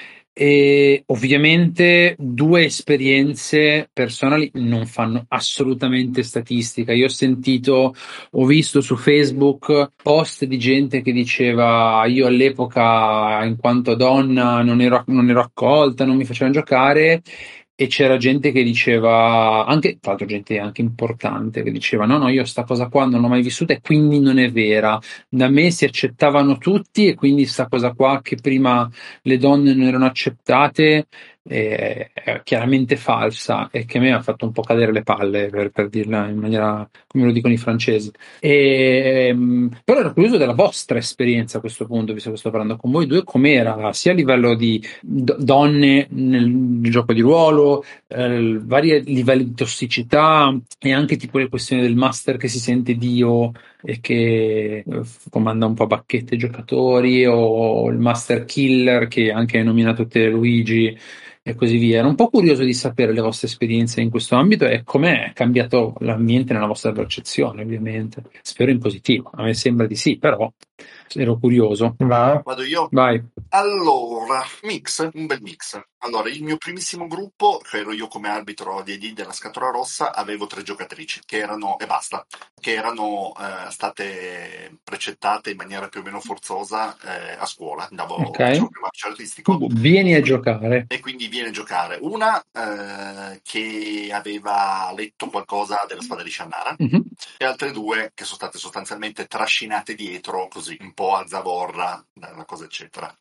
[SPEAKER 1] E ovviamente due esperienze personali non fanno assolutamente statistica. Io ho sentito, ho visto su Facebook post di gente che diceva io all'epoca in quanto donna non ero, non ero accolta, non mi facevano giocare. E c'era gente che diceva, anche, tra l'altro gente anche importante, che diceva no, no, io sta cosa qua non l'ho mai vissuta e quindi non è vera. Da me si accettavano tutti e quindi sta cosa qua che prima le donne non erano accettate eh, è chiaramente falsa e che a me ha fatto un po' cadere le palle, per, per dirla in maniera come lo dicono i francesi. E, ehm, però ero curioso della vostra esperienza a questo punto, visto che sto parlando con voi due, com'era sia a livello di do- donne nel, nel gioco di ruolo, eh, vari livelli di tossicità e anche tipo le questioni del master che si sente Dio e che eh, comanda un po' a bacchette i giocatori, o il master killer che anche hai nominato te, Luigi, e così via. Ero un po' curioso di sapere le vostre esperienze in questo ambito e com'è cambiato l'ambiente nella vostra percezione, ovviamente. Spero in positivo, a me sembra di sì, però ero curioso.
[SPEAKER 2] Va?
[SPEAKER 3] Vado io?
[SPEAKER 1] Vai.
[SPEAKER 3] Allora, mix, un bel mix. Allora, il mio primissimo gruppo, che ero io come arbitro di A D della Scatola Rossa, avevo tre giocatrici, che erano, e basta, che erano eh, state precettate in maniera più o meno forzosa eh, a scuola. Andavo,
[SPEAKER 1] Ok.
[SPEAKER 3] facevo prima liceo artistico
[SPEAKER 1] Vieni a giocare.
[SPEAKER 3] e quindi viene a giocare. Una eh, che aveva letto qualcosa della spada di Shannara
[SPEAKER 1] Mhm.
[SPEAKER 3] e altre due che sono state sostanzialmente trascinate dietro così, un po' a zavorra, una cosa eccetera.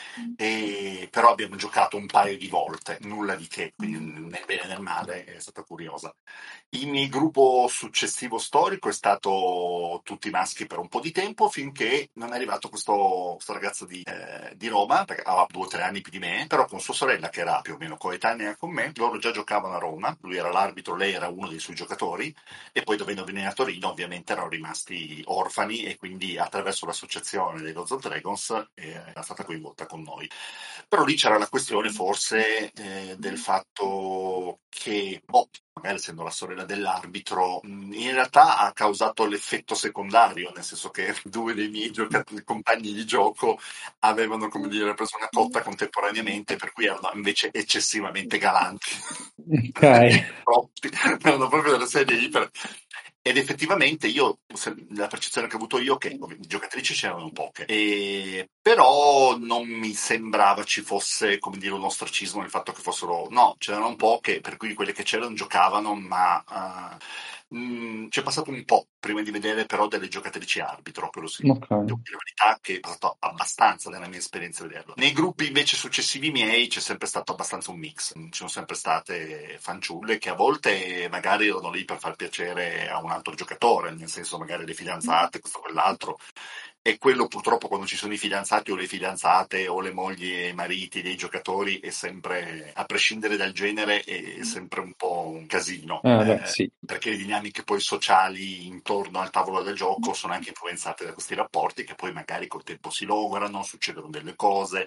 [SPEAKER 3] E, però abbiamo giocato un paio di volte, nulla di che, quindi nel bene e nel male è stata curiosa. Il mio gruppo successivo storico è stato tutti maschi per un po' di tempo, finché non è arrivato questo, questo ragazzo di, eh, di Roma, perché aveva due o tre anni più di me, però con sua sorella che era più o meno coetanea con me. Loro già giocavano a Roma, lui era l'arbitro, lei era uno dei suoi giocatori, e poi dovendo venire a Torino ovviamente erano rimasti orfani e quindi attraverso l'associazione dei Lords of Dragons eh, era stata coinvolta con noi. Però lì c'era la questione forse eh, del fatto che, boh, magari essendo la sorella dell'arbitro, mh, in realtà ha causato l'effetto secondario, nel senso che due dei miei giocatori, compagni di gioco avevano, come dire, preso una cotta contemporaneamente, per cui erano invece eccessivamente galanti.
[SPEAKER 1] Ok.
[SPEAKER 3] Troppi, erano proprio delle serie iper. Ed effettivamente io, se- la percezione che ho avuto io è che ovvi- giocatrici c'erano poche, e, però non mi sembrava ci fosse, come dire, un ostracismo nel fatto che fossero, no, c'erano poche, per cui quelle che c'erano giocavano, ma eh, mh, c'è passato un po' prima di vedere però delle giocatrici arbitro, quello sì.
[SPEAKER 1] Ok.
[SPEAKER 3] Devo dire la verità che è passato abbastanza nella mia esperienza vederlo. Nei gruppi invece successivi miei c'è sempre stato abbastanza un mix, ci sono sempre state fanciulle che a volte magari erano lì per far piacere a un altro giocatore, nel senso magari le fidanzate, questo o quell'altro, E quello purtroppo quando ci sono i fidanzati o le fidanzate o le mogli e i mariti dei giocatori è sempre, a prescindere dal genere, è sempre un po' un casino.
[SPEAKER 1] Ah, beh,
[SPEAKER 3] Eh,
[SPEAKER 1] sì.
[SPEAKER 3] perché le dinamiche poi sociali intorno al tavolo del gioco sono anche influenzate da questi rapporti che poi magari col tempo si lograno, succedono delle cose.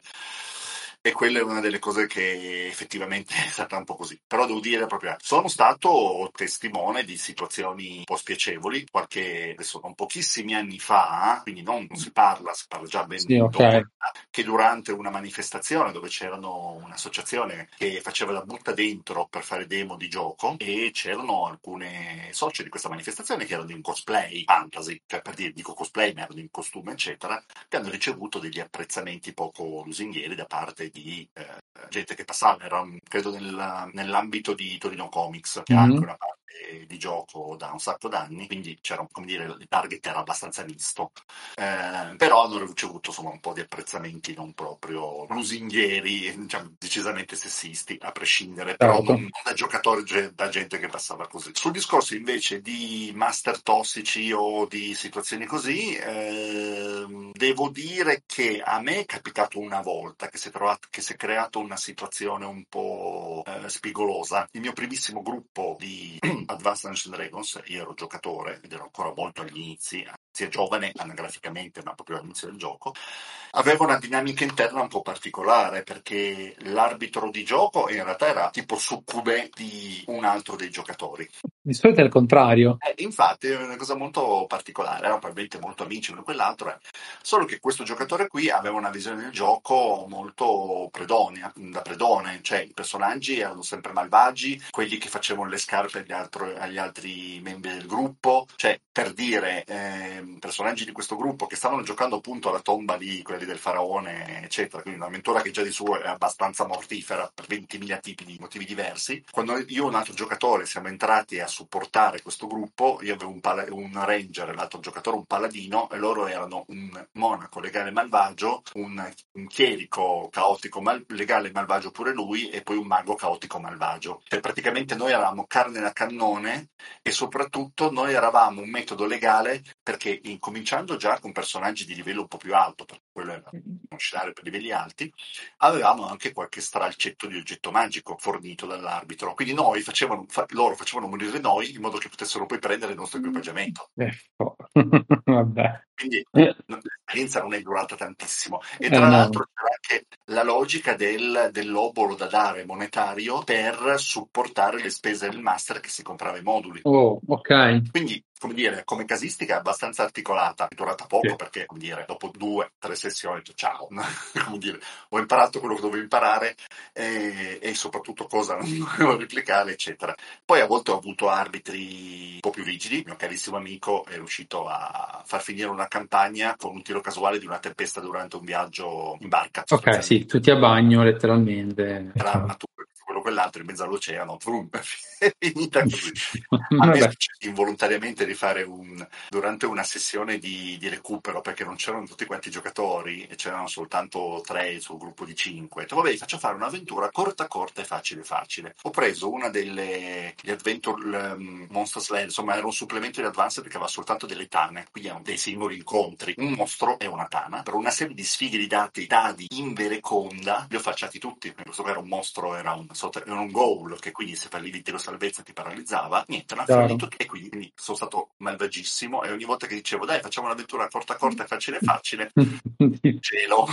[SPEAKER 3] E quella è una delle cose che effettivamente è stata un po' così. Però devo dire proprio, sono stato testimone di situazioni un po' spiacevoli, qualche, adesso non pochissimi anni fa, quindi non, non si parla, si parla già ben
[SPEAKER 1] Sì,
[SPEAKER 3] dopo,
[SPEAKER 1] ok.
[SPEAKER 3] che durante una manifestazione dove c'erano un'associazione che faceva la butta dentro per fare demo di gioco e c'erano alcune socie di questa manifestazione che erano in cosplay fantasy, cioè per dire dico cosplay ma erano in costume eccetera, che hanno ricevuto degli apprezzamenti poco lusinghieri da parte di eh, gente che passava, era credo nel, nell'ambito di Torino Comics, che ha anche
[SPEAKER 1] Mhm.
[SPEAKER 3] una parte di gioco da un sacco d'anni, quindi c'era, come dire, il target era abbastanza misto. Eh, però hanno ricevuto insomma un po' di apprezzamenti non proprio lusinghieri, diciamo, decisamente sessisti, a prescindere, però
[SPEAKER 1] Certo.
[SPEAKER 3] non, non da giocatori, ge- da gente che passava così. Sul discorso invece di master tossici o di situazioni così, ehm, devo dire che a me è capitato una volta che si è, trovato, che si è creata una situazione un po' eh, spigolosa. Il mio primissimo gruppo di Advanced Dungeons and Dragons, io ero giocatore ed ero ancora molto agli inizi, sia giovane anagraficamente, ma proprio all'inizio del gioco, aveva una dinamica interna un po' particolare perché l'arbitro di gioco in realtà era tipo succube di un altro dei giocatori.
[SPEAKER 1] Di solito è il contrario.
[SPEAKER 3] Eh, infatti è una cosa molto particolare, erano probabilmente molto amici uno quell'altro, eh. Solo che questo giocatore qui aveva una visione del gioco molto predone, da predone, cioè i personaggi erano sempre malvagi, quelli che facevano le scarpe agli, altro, agli altri membri del gruppo, cioè per dire, eh, personaggi di questo gruppo che stavano giocando appunto alla tomba di quelli del faraone, eccetera, quindi un'avventura che già di suo è abbastanza mortifera per ventimila tipi di motivi diversi. Quando io e un altro giocatore siamo entrati a supportare questo gruppo, io avevo un, pala- un ranger, l'altro giocatore un paladino, e loro erano un monaco legale malvagio, un, un chierico caotico mal- legale malvagio pure lui, e poi un mago caotico malvagio. Cioè praticamente noi eravamo carne da cannone e soprattutto noi eravamo un metodo legale perché incominciando già con personaggi di livello un po' più alto, perché quello era uno scenario per livelli alti, avevamo anche qualche stralcetto di oggetto magico fornito dall'arbitro. Quindi noi facevano, fa- loro facevano morire noi in modo che potessero poi prendere il nostro equipaggiamento.
[SPEAKER 1] Eh, oh. Vabbè.
[SPEAKER 3] Quindi
[SPEAKER 1] Eh,
[SPEAKER 3] l'esperienza non è durata tantissimo. E
[SPEAKER 1] eh,
[SPEAKER 3] tra
[SPEAKER 1] no.
[SPEAKER 3] l'altro c'era anche la logica del, dell'obolo da dare monetario per supportare le spese del master che si comprava i moduli.
[SPEAKER 1] Oh, ok.
[SPEAKER 3] Quindi, come dire, come casistica è abbastanza articolata, è durata poco
[SPEAKER 1] Sì.
[SPEAKER 3] perché, come dire, dopo due, tre sessioni, ho detto, ciao, come dire, ho imparato quello che dovevo imparare e, e soprattutto cosa non dovevo replicare, eccetera. Poi a volte ho avuto arbitri un po' più rigidi, il mio carissimo amico è riuscito a far finire una campagna con un tiro casuale di una tempesta durante un viaggio in barca,
[SPEAKER 1] Ok, sì,
[SPEAKER 3] sostanzialmente.
[SPEAKER 1] tutti a bagno letteralmente.
[SPEAKER 2] È
[SPEAKER 3] Tra
[SPEAKER 2] chiaro.
[SPEAKER 3] armature, quello quell'altro in mezzo all'oceano, trum, è finita così. A me è
[SPEAKER 1] Vabbè.
[SPEAKER 3] successo involontariamente di fare un, durante una sessione di, di recupero, perché non c'erano tutti quanti i giocatori e c'erano soltanto tre sul gruppo di cinque. Ho detto, vabbè, faccio fare un'avventura corta corta e facile facile. Ho preso una delle gli Adventure um, Monster Slayer, insomma era un supplemento di Advanced che aveva soltanto delle tane, quindi erano dei singoli incontri, un mostro e una tana. Per una serie di sfighe di dati, dadi in vereconda, li ho facciati tutti. Questo era un mostro, era un, era un goal, che quindi se fallivi il tiro salvezza ti paralizzava. Niente, l'ha
[SPEAKER 1] Chiaro.
[SPEAKER 3] fallito e quindi, quindi sono stato malvagissimo e ogni volta che dicevo dai facciamo un'avventura corta corta e facile facile, cielo.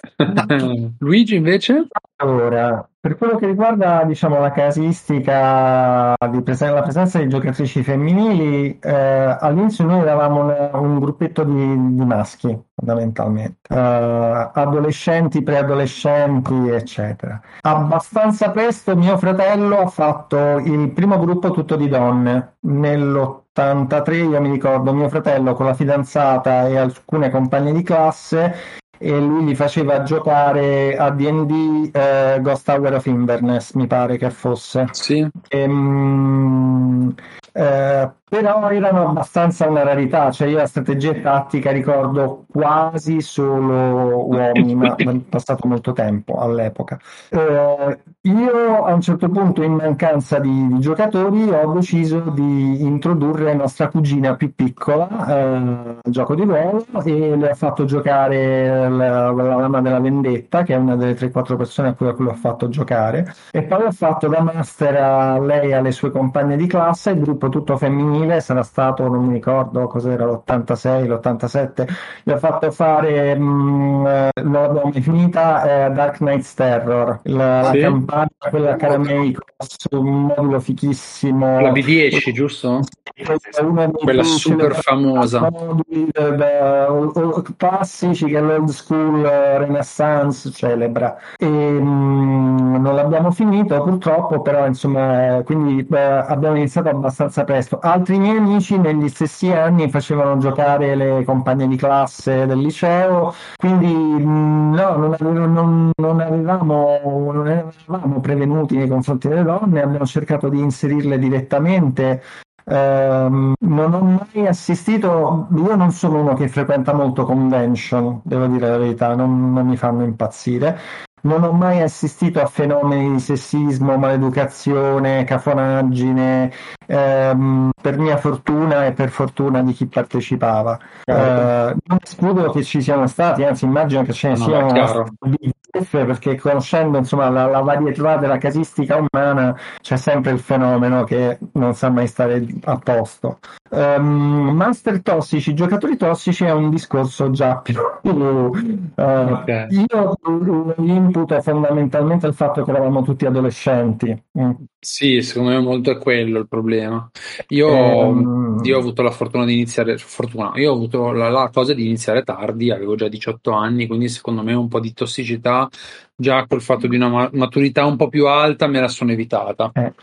[SPEAKER 1] Luigi invece?
[SPEAKER 2] Allora, per quello che riguarda, diciamo, la casistica di presen- la presenza di giocatrici femminili, eh, all'inizio noi eravamo un, un gruppetto di, di maschi, fondamentalmente, eh, adolescenti, preadolescenti, eccetera. Abbastanza presto mio fratello ha fatto il primo gruppo tutto di donne. Nell'ottantatré, io mi ricordo, mio fratello con la fidanzata e alcune compagne di classe e lui li faceva giocare a D and D eh, Ghost Tower of Inverness, mi pare che fosse.
[SPEAKER 1] Sì.
[SPEAKER 2] E, mm, ehm, eh, però erano abbastanza una rarità, cioè io la strategia e tattica ricordo quasi solo uomini, ma è passato molto tempo all'epoca. Eh, io a un certo punto, in mancanza di, di giocatori, ho deciso di introdurre nostra cugina più piccola eh, al gioco di ruolo e le ho fatto giocare la, la Lama della Vendetta, che è una delle tre quattro persone a cui, a cui l'ho fatto giocare, e poi ho fatto da master a lei e alle sue compagne di classe, il gruppo tutto femminile, sarà stato, non mi ricordo cos'era, l'ottantasei, l'ottantasette, gli ho fatto fare, mh, eh, non l'abbiamo mai finita, eh, Dark Knight's Terror, la, la
[SPEAKER 1] Sì?
[SPEAKER 2] campagna, quella Caramei, su un modulo fichissimo.
[SPEAKER 1] La B dieci, giusto?
[SPEAKER 2] Uno dei
[SPEAKER 1] Quella
[SPEAKER 2] più
[SPEAKER 1] super
[SPEAKER 2] celebrati
[SPEAKER 1] famosa.
[SPEAKER 2] moduli da- da- o- o- classici che l'old school eh, Renaissance celebra. E, mh, non l'abbiamo finito purtroppo, però insomma, eh, quindi eh, abbiamo iniziato abbastanza presto. Altri miei amici negli stessi anni facevano giocare le compagne di classe del liceo, quindi mh, no, non, avevo- non- non avevamo, non eravamo prevenuti nei confronti delle donne, abbiamo cercato di inserirle direttamente. Ehm, non ho mai assistito, io non sono uno che frequenta molto convention, devo dire la verità, non, non mi fanno impazzire. Non ho mai assistito a fenomeni di sessismo, maleducazione, cafonaggine, ehm, per mia fortuna e per fortuna di chi partecipava.
[SPEAKER 1] Certo.
[SPEAKER 2] Eh, non escludo che ci siano stati, anzi immagino che ce ne
[SPEAKER 1] No, beh,
[SPEAKER 2] siano
[SPEAKER 1] chiaro.
[SPEAKER 2] perché conoscendo insomma la, la varietà della casistica umana c'è sempre il fenomeno che non sa mai stare a posto. Um, master tossici, giocatori tossici è un discorso già più... Uh,
[SPEAKER 1] Ok.
[SPEAKER 2] io imputo fondamentalmente il fatto che eravamo tutti adolescenti. Mm.
[SPEAKER 1] Sì, secondo me molto è quello il problema. Io, io ho
[SPEAKER 2] Ehm,
[SPEAKER 1] avuto la fortuna di iniziare, fortuna, io ho avuto la, la cosa di iniziare tardi, avevo già diciotto anni, quindi secondo me un po' di tossicità, già col fatto di una ma- maturità un po' più alta, me la sono evitata.
[SPEAKER 2] Eh,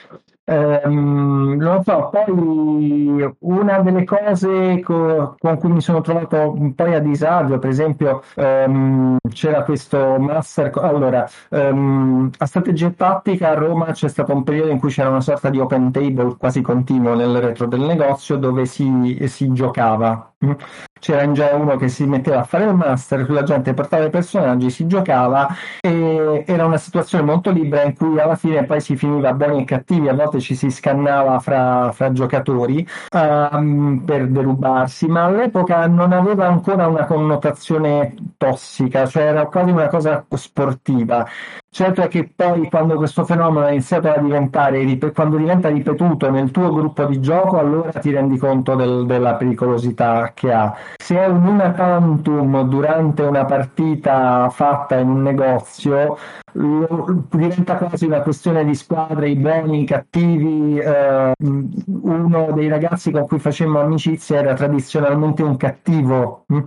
[SPEAKER 2] ehm, non lo so, poi una delle cose co- con cui mi sono trovato un po' a disagio, per esempio, ehm, c'era questo master. co- Allora, ehm, a strategia e tattica a Roma c'è stato un periodo in cui c'era una sorta di open table quasi continuo nel retro del negozio dove si, si giocava. mm. C'era in già uno che si metteva a fare il master, la gente portava i personaggi, si giocava e era una situazione molto libera in cui alla fine poi si finiva buoni e cattivi, a volte ci si scannava fra, fra giocatori ehm, per derubarsi, ma all'epoca non aveva ancora una connotazione tossica, cioè era quasi una cosa sportiva. Certo è che poi quando questo fenomeno ha iniziato a diventare, rip- quando diventa ripetuto nel tuo gruppo di gioco, allora ti rendi conto del- della pericolosità che ha. Se è un una tantum durante una partita fatta in un negozio, lo- diventa quasi una questione di squadre, i buoni, i cattivi. eh, uno dei ragazzi con cui facemmo amicizia era tradizionalmente un cattivo. mm.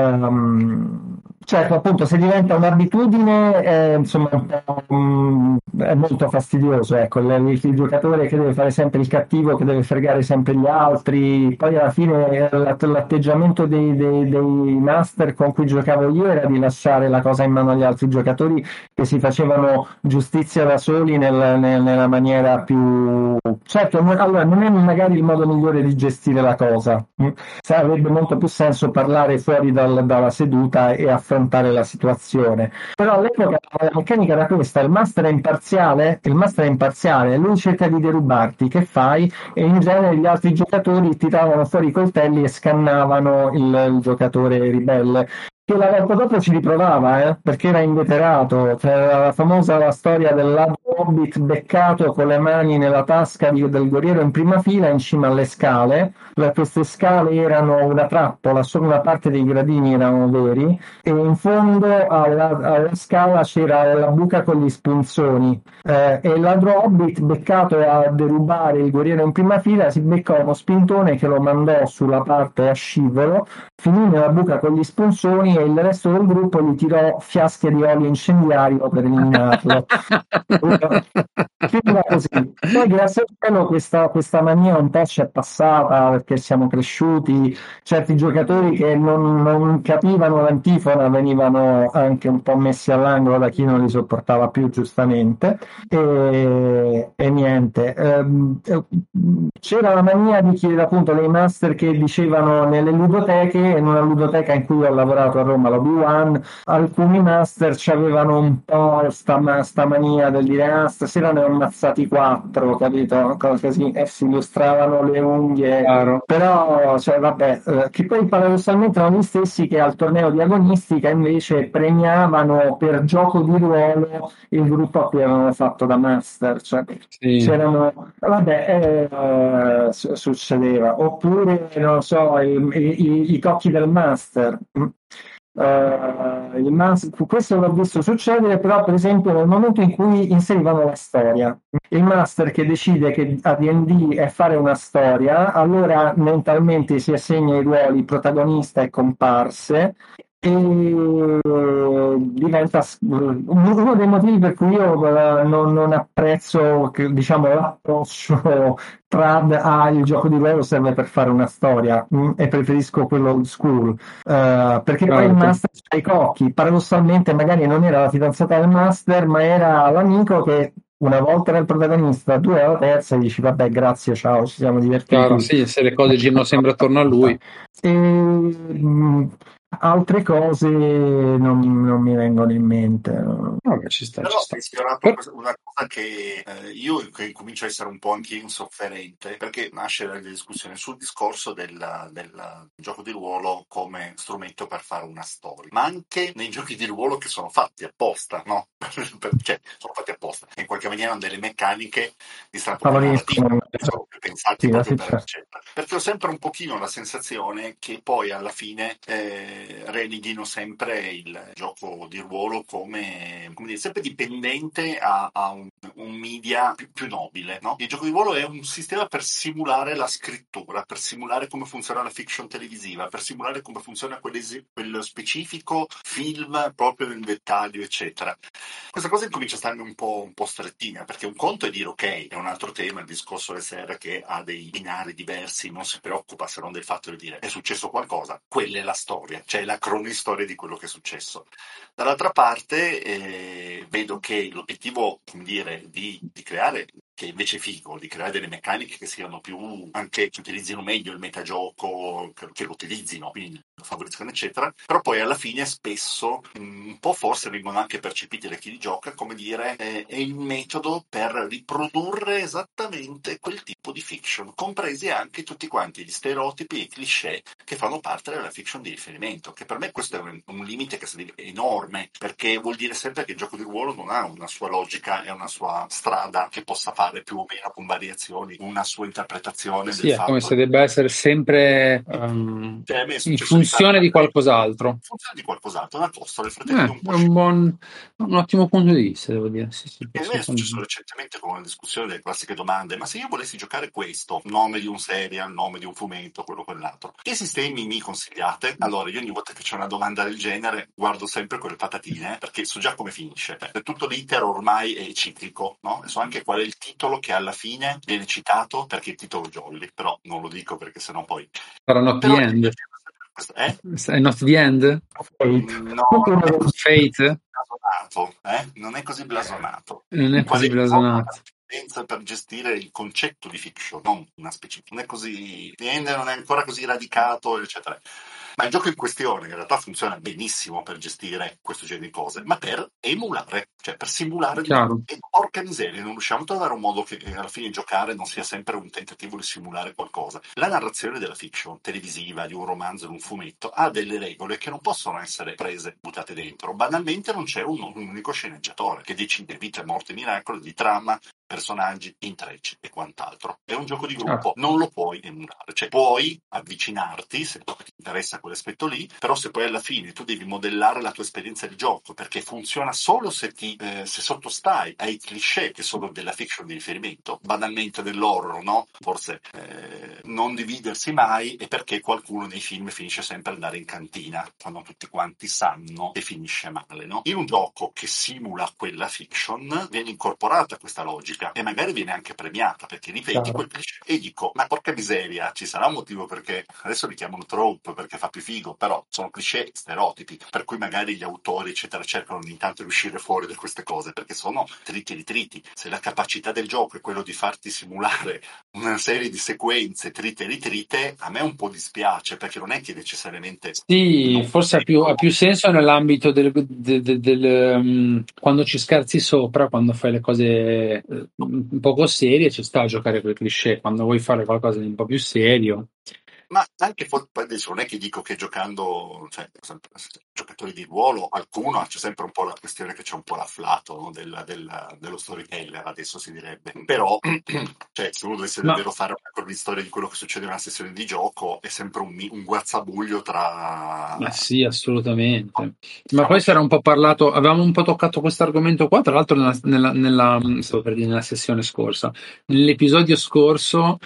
[SPEAKER 2] Ehm, certo, appunto, se diventa un'abitudine, eh, insomma, un po', mm, è molto fastidioso. Ecco, il, il giocatore che deve fare sempre il cattivo, che deve fregare sempre gli altri. Poi alla fine eh, l'att- l'atteggiamento dei, dei- dei master con cui giocavo io era di lasciare la cosa in mano agli altri giocatori che si facevano giustizia da soli nel- nel- nella maniera più... Certo, non- allora non è magari il modo migliore di gestire la cosa. mm. Sa- Avrebbe molto più senso parlare fuori dal- dalla seduta e affrontare la situazione. Però all'epoca la meccanica era questa: il master è imparziale, il master è imparziale, lui cerca di derubarti, che fai? E in genere gli altri giocatori ti tiravano fuori i coltelli e scannavano il, il giocatore ribelle. Che la volta dopo ci riprovava, eh, perché era inveterato. C'era la famosa la storia del ladro Hobbit beccato con le mani nella tasca di- del guerriero in prima fila in cima alle scale. La- queste scale erano una trappola, solo una parte dei gradini erano veri, e in fondo alla, alla scala c'era la buca con gli spunzoni. Eh, e il ladro Hobbit, beccato a derubare il guerriero in prima fila, si beccò uno spintone che lo mandò sulla parte a scivolo, finì nella buca con gli spunzoni e il resto del gruppo gli tirò fiasche di olio incendiario per eliminarlo. Chiuda così. Poi grazie a cielo questa, questa mania un po' ci è passata perché siamo cresciuti, certi giocatori che non, non capivano l'antifona venivano anche un po' messi all'angolo da chi non li sopportava più, giustamente, e, e niente. Ehm, eh, c'era la mania di chiedere appunto dei master che dicevano nelle ludoteche, in una ludoteca in cui ho lavorato a Roma, l'Obi-Wan, alcuni master avevano un po' sta, sta mania del dire ah, stasera ne ho ammazzati quattro, capito? Cose così, e si illustravano le unghie.
[SPEAKER 1] Chiaro.
[SPEAKER 2] Però, cioè, vabbè, eh, che poi paradossalmente erano gli stessi che al torneo di agonistica invece premiavano per gioco di ruolo il gruppo a cui avevano fatto da master. Cioè,
[SPEAKER 1] Sì.
[SPEAKER 2] c'erano, vabbè, eh, su- succedeva. Oppure, non lo so, i, i- i cocchi del master. Uh, il mas- questo l'ho visto succedere, però per esempio nel momento in cui inserivano la storia, il master che decide che a D and D è fare una storia, allora mentalmente si assegna i ruoli protagonista e comparse e diventa uno dei motivi per cui io uh, non, non apprezzo che, diciamo, l'approccio trad al gioco di ruolo serve per fare una storia mh, e preferisco quello old school. Uh, perché poi il
[SPEAKER 1] Certo.
[SPEAKER 2] master c'ha i cocchi, paradossalmente magari non era la fidanzata del master, ma era l'amico che una volta era il protagonista, due alla terza e dici vabbè grazie, ciao, ci siamo
[SPEAKER 1] Chiaro,
[SPEAKER 2] divertiti.
[SPEAKER 1] sì, se le cose girano sempre attorno a lui.
[SPEAKER 2] E, mh, altre cose non, non mi vengono in mente.
[SPEAKER 1] Vabbè, ci sta, ci
[SPEAKER 3] Però
[SPEAKER 1] sta.
[SPEAKER 3] hai sfiorato
[SPEAKER 1] Per-
[SPEAKER 3] questa- una cosa che eh, io che comincio a essere un po' anche insofferente, perché nasce la discussione sul discorso del, del gioco di ruolo come strumento per fare una storia, ma anche nei giochi di ruolo che sono fatti apposta, no? Per- cioè, sono fatti apposta. In qualche maniera hanno delle meccaniche di strategia narrativa,
[SPEAKER 2] Favoriscono
[SPEAKER 3] sono più pensati
[SPEAKER 2] sì,
[SPEAKER 3] proprio
[SPEAKER 2] sì,
[SPEAKER 3] per
[SPEAKER 2] certo.
[SPEAKER 3] eccetera. Perché ho sempre un pochino la sensazione che poi alla fine eh, releghino sempre il gioco di ruolo come, come dire, sempre dipendente a, a un, un media più, più nobile, no? Il gioco di ruolo è un sistema per simulare la scrittura, per simulare come funziona la fiction televisiva, per simulare come funziona quell'es- quello specifico film proprio nel dettaglio, eccetera. Questa cosa incomincia a starmi un po', un po' strettina, perché un conto è dire ok, è un altro tema il discorso S R che ha dei binari diversi, non si preoccupa se non del fatto di dire è successo qualcosa, quella è la storia, cioè la cronistoria di quello che è successo. Dall'altra parte eh, vedo che l'obiettivo, come dire, di, di creare, che invece è figo, di creare delle meccaniche che siano più, anche che utilizzino meglio il metagioco, che, che lo utilizzino, quindi lo favoriscono eccetera, però poi alla fine spesso mh, un po' forse vengono anche percepiti da chi li gioca come dire eh, è il metodo per riprodurre esattamente quel tipo di fiction, compresi anche tutti quanti gli stereotipi e i cliché che fanno parte della fiction di riferimento, che per me questo è un, un limite che è enorme, perché vuol dire sempre che il gioco di ruolo non ha una sua logica e una sua strada che possa fare più o meno con variazioni, una sua interpretazione
[SPEAKER 1] Sì,
[SPEAKER 3] del
[SPEAKER 1] è come
[SPEAKER 3] fatto
[SPEAKER 1] se debba essere sempre ehm,
[SPEAKER 3] cioè, a me è
[SPEAKER 1] in
[SPEAKER 3] successo di fare
[SPEAKER 1] funzione
[SPEAKER 3] una
[SPEAKER 1] di qualcos'altro.
[SPEAKER 3] in funzione di qualcos'altro, una costola, nel
[SPEAKER 1] Eh,
[SPEAKER 3] frattempo di un
[SPEAKER 1] è
[SPEAKER 3] po'
[SPEAKER 1] un buon, un ottimo punto di vista, devo dire. Sì, sì,
[SPEAKER 3] e a me è successo
[SPEAKER 1] assolutamente.
[SPEAKER 3] recentemente con una discussione delle classiche domande, ma se io volessi giocare questo, nome di un serial, nome di un fumetto, quello quell'altro, che sistemi mi consigliate? Allora, io ogni volta che c'è una domanda del genere guardo sempre quelle patatine, perché so già come finisce. Cioè, tutto l'iter ormai è ciclico, no? E so anche qual è il titolo che alla fine viene citato, perché è il titolo jolly, però non lo dico perché sennò poi...
[SPEAKER 1] Sarà Not
[SPEAKER 3] Però
[SPEAKER 1] the
[SPEAKER 3] mi
[SPEAKER 1] End.
[SPEAKER 3] piaceva sempre questo, eh?
[SPEAKER 1] È Not the End?
[SPEAKER 2] Fate.
[SPEAKER 3] No, non è così
[SPEAKER 1] Fate?
[SPEAKER 3] blasonato, eh? Non è così blasonato.
[SPEAKER 1] Non è
[SPEAKER 3] Qual
[SPEAKER 1] così
[SPEAKER 3] è proprio la
[SPEAKER 1] blasonato.
[SPEAKER 3] differenza per gestire il concetto di fiction, non una specifica, non è così, niente, non è ancora così radicato, eccetera. Ma il gioco in questione in realtà funziona benissimo per gestire questo genere di cose, ma per emulare, cioè per simulare di
[SPEAKER 1] Chiaro.
[SPEAKER 3] e porca miseria, non riusciamo a trovare un modo che alla fine giocare non sia sempre un tentativo di simulare qualcosa. La narrazione della fiction televisiva, di un romanzo, di un fumetto, ha delle regole che non possono essere prese, buttate dentro. Banalmente non c'è un, un unico sceneggiatore che decide vita, morte e miracolo di trama, personaggi, intrecci e quant'altro. È un gioco di
[SPEAKER 1] Certo.
[SPEAKER 3] gruppo, non lo puoi emulare, cioè puoi avvicinarti se ti interessa quell'aspetto lì, però se poi alla fine tu devi modellare la tua esperienza di gioco, perché funziona solo se ti eh, se sottostai ai cliché che sono della fiction di riferimento, banalmente dell'horror, no? Forse eh, non dividersi mai, e perché qualcuno nei film finisce sempre ad andare in cantina, quando tutti quanti sanno che finisce male, no? In un gioco che simula quella fiction viene incorporata questa logica e magari viene anche premiata, perché ripeti
[SPEAKER 2] Chiaro.
[SPEAKER 3] quel cliché. E dico, ma porca miseria, ci sarà un motivo perché adesso li chiamano trope perché fa più figo, però sono cliché, stereotipi, per cui magari gli autori eccetera cercano ogni tanto di uscire fuori da queste cose, perché sono triti e ritriti. Se la capacità del gioco è quello di farti simulare una serie di sequenze trite e ritrite, a me un po' dispiace, perché non è che necessariamente
[SPEAKER 1] Sì,
[SPEAKER 3] non
[SPEAKER 1] forse ha più, ha più senso nell'ambito del, del- del- del, um, quando ci scherzi sopra, quando fai le cose eh, un poco serie, ci sta a giocare quel cliché. Quando vuoi fare qualcosa di un po' più serio,
[SPEAKER 3] Ma anche for- poi adesso non è che dico che giocando, cioè, sempre- giocatori di ruolo, qualcuno c'è sempre un po' la questione che c'è un po' l'afflato, no, del- del- dello storyteller, adesso si direbbe. Però, cioè, se uno dovesse
[SPEAKER 1] ma
[SPEAKER 3] davvero fare una cronistoria di quello che succede in una sessione di gioco, è sempre un, mi- un guazzabuglio
[SPEAKER 1] Eh
[SPEAKER 3] tra...
[SPEAKER 1] sì, assolutamente. Ma
[SPEAKER 3] Diciamo
[SPEAKER 1] poi si
[SPEAKER 3] che...
[SPEAKER 1] era un po' parlato, avevamo un po' toccato questo argomento qua, tra l'altro nella, nella, nella- stavo per dire nella sessione scorsa, nell'episodio scorso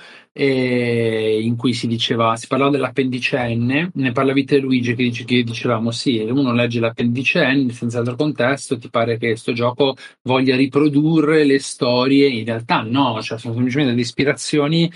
[SPEAKER 1] eh, in cui si diceva, si parlava dell'appendice N, ne parlavi te Luigi che, dice- che dicevamo sì, uno legge l'appendice N senza altro contesto, ti pare che sto gioco voglia riprodurre le storie, in realtà no, cioè sono semplicemente delle ispirazioni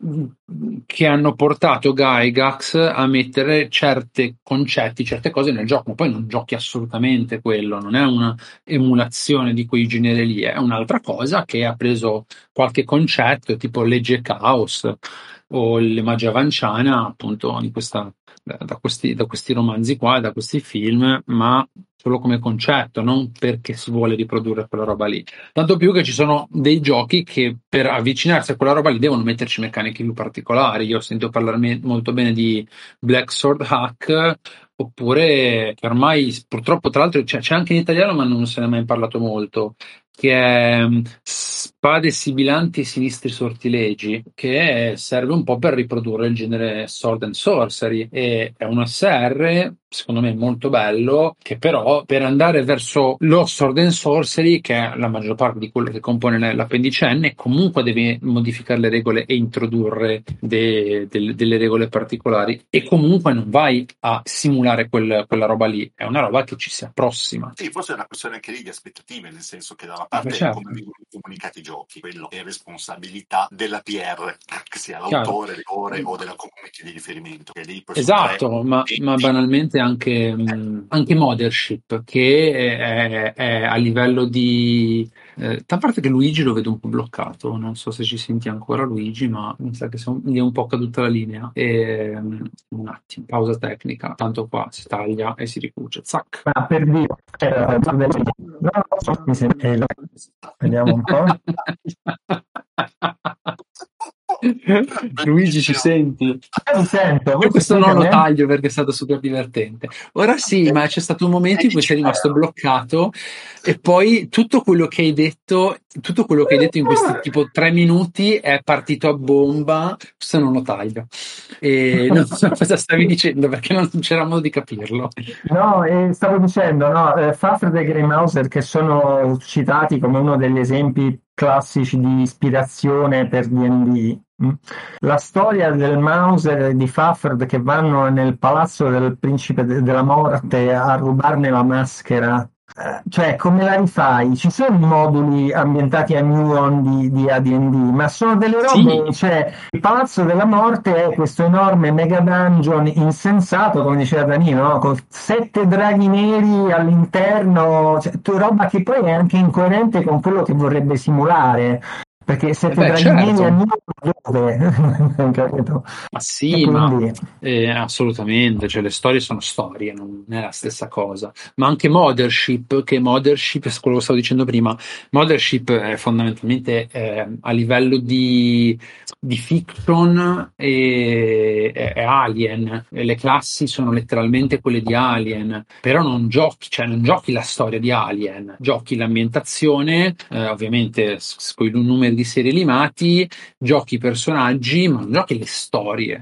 [SPEAKER 1] che hanno portato Gygax a mettere certi concetti, certe cose nel gioco, ma poi non giochi assolutamente quello, non è una emulazione di quei generi lì, è un'altra cosa che ha preso qualche concetto, tipo legge caos o le magia vanciana, appunto, di questa, da, da questi, da questi romanzi qua, da questi film, ma solo come concetto, non perché si vuole riprodurre quella roba lì. Tanto più che ci sono dei giochi che per avvicinarsi a quella roba lì devono metterci meccaniche più particolari. Io ho sentito parlare me- molto bene di Black Sword Hack, oppure che ormai purtroppo tra l'altro c'è, c'è anche in italiano ma non se ne è mai parlato molto, che è mm, Spade sibilanti e sinistri sortilegi, che serve un po' per riprodurre il genere Sword and Sorcery, e è un S R secondo me molto bello, che però per andare verso lo Sword and Sorcery, che è la maggior parte di quello che compone l'appendice N, comunque deve modificare le regole e introdurre de- del- delle regole particolari, e comunque non vai a simulare quel- quella roba lì, è una roba che ci si approssima.
[SPEAKER 3] Sì, forse è una questione anche lì di aspettative, nel senso che da una
[SPEAKER 1] Ah, beh,
[SPEAKER 3] parte è come
[SPEAKER 1] certo,
[SPEAKER 3] vengono comunicati i giochi, quello è responsabilità della P R, che sia
[SPEAKER 1] chiaro.
[SPEAKER 3] l'autore, l'autore o della community di riferimento, che lì poi sono tre
[SPEAKER 1] Esatto, ma, ma
[SPEAKER 3] elementi.
[SPEAKER 1] banalmente anche, mh, anche Mothership, che è, è a livello di... Eh, a parte che Luigi lo vedo un po' bloccato, non so se ci senti ancora Luigi, ma mi sa che son- gli è un po' caduta la linea. E, mh, un attimo, pausa tecnica, tanto qua si taglia e si ricuce. Zac.
[SPEAKER 2] Ma per dire, eh, no, no, so, mi sembra, eh, vediamo un po'.
[SPEAKER 1] Luigi, ci senti?
[SPEAKER 2] Eh, mi sento,
[SPEAKER 1] Io
[SPEAKER 2] voi
[SPEAKER 1] questo
[SPEAKER 2] sentite
[SPEAKER 1] non lo
[SPEAKER 2] me?
[SPEAKER 1] taglio perché è stato super divertente. Ora sì, ma c'è stato un momento in cui sei rimasto bloccato e poi tutto quello che hai detto, tutto quello che hai detto in questi tipo tre minuti è partito a bomba. Questo non lo taglio. E non so cosa stavi dicendo perché non c'era modo di capirlo.
[SPEAKER 2] No, e stavo dicendo, no, eh, Fafhrd e Greymauser che sono citati come uno degli esempi classici di ispirazione per D and D. mm. La storia del Mauser e di Fafhrd che vanno nel palazzo del principe de- della morte a rubarne la maschera, eh, cioè come la rifai? Ci sono moduli ambientati a Newon di, di A D and D, ma sono delle
[SPEAKER 1] Sì,
[SPEAKER 2] robe, cioè il Palazzo della Morte è questo enorme mega dungeon insensato, come diceva Danilo, no? Con sette draghi neri all'interno, cioè, tu- roba che poi è anche incoerente con quello che vorrebbe simulare, perché
[SPEAKER 1] eh
[SPEAKER 2] sette
[SPEAKER 1] beh,
[SPEAKER 2] draghi neri a
[SPEAKER 1] certo.
[SPEAKER 2] Newon dove? Capito?
[SPEAKER 1] Ma
[SPEAKER 2] E
[SPEAKER 1] sì, ma
[SPEAKER 2] quindi
[SPEAKER 1] eh, assolutamente, cioè le storie sono storie, non è la stessa cosa. Ma anche Mothership, che Mothership, è quello che stavo dicendo prima, Mothership è fondamentalmente eh, a livello di, di fiction e, è, è Alien, e le classi sono letteralmente quelle di Alien, però non giochi, cioè non giochi la storia di Alien, giochi l'ambientazione, eh, ovviamente con i numeri di serie limati, giochi i personaggi, ma non giochi le storie.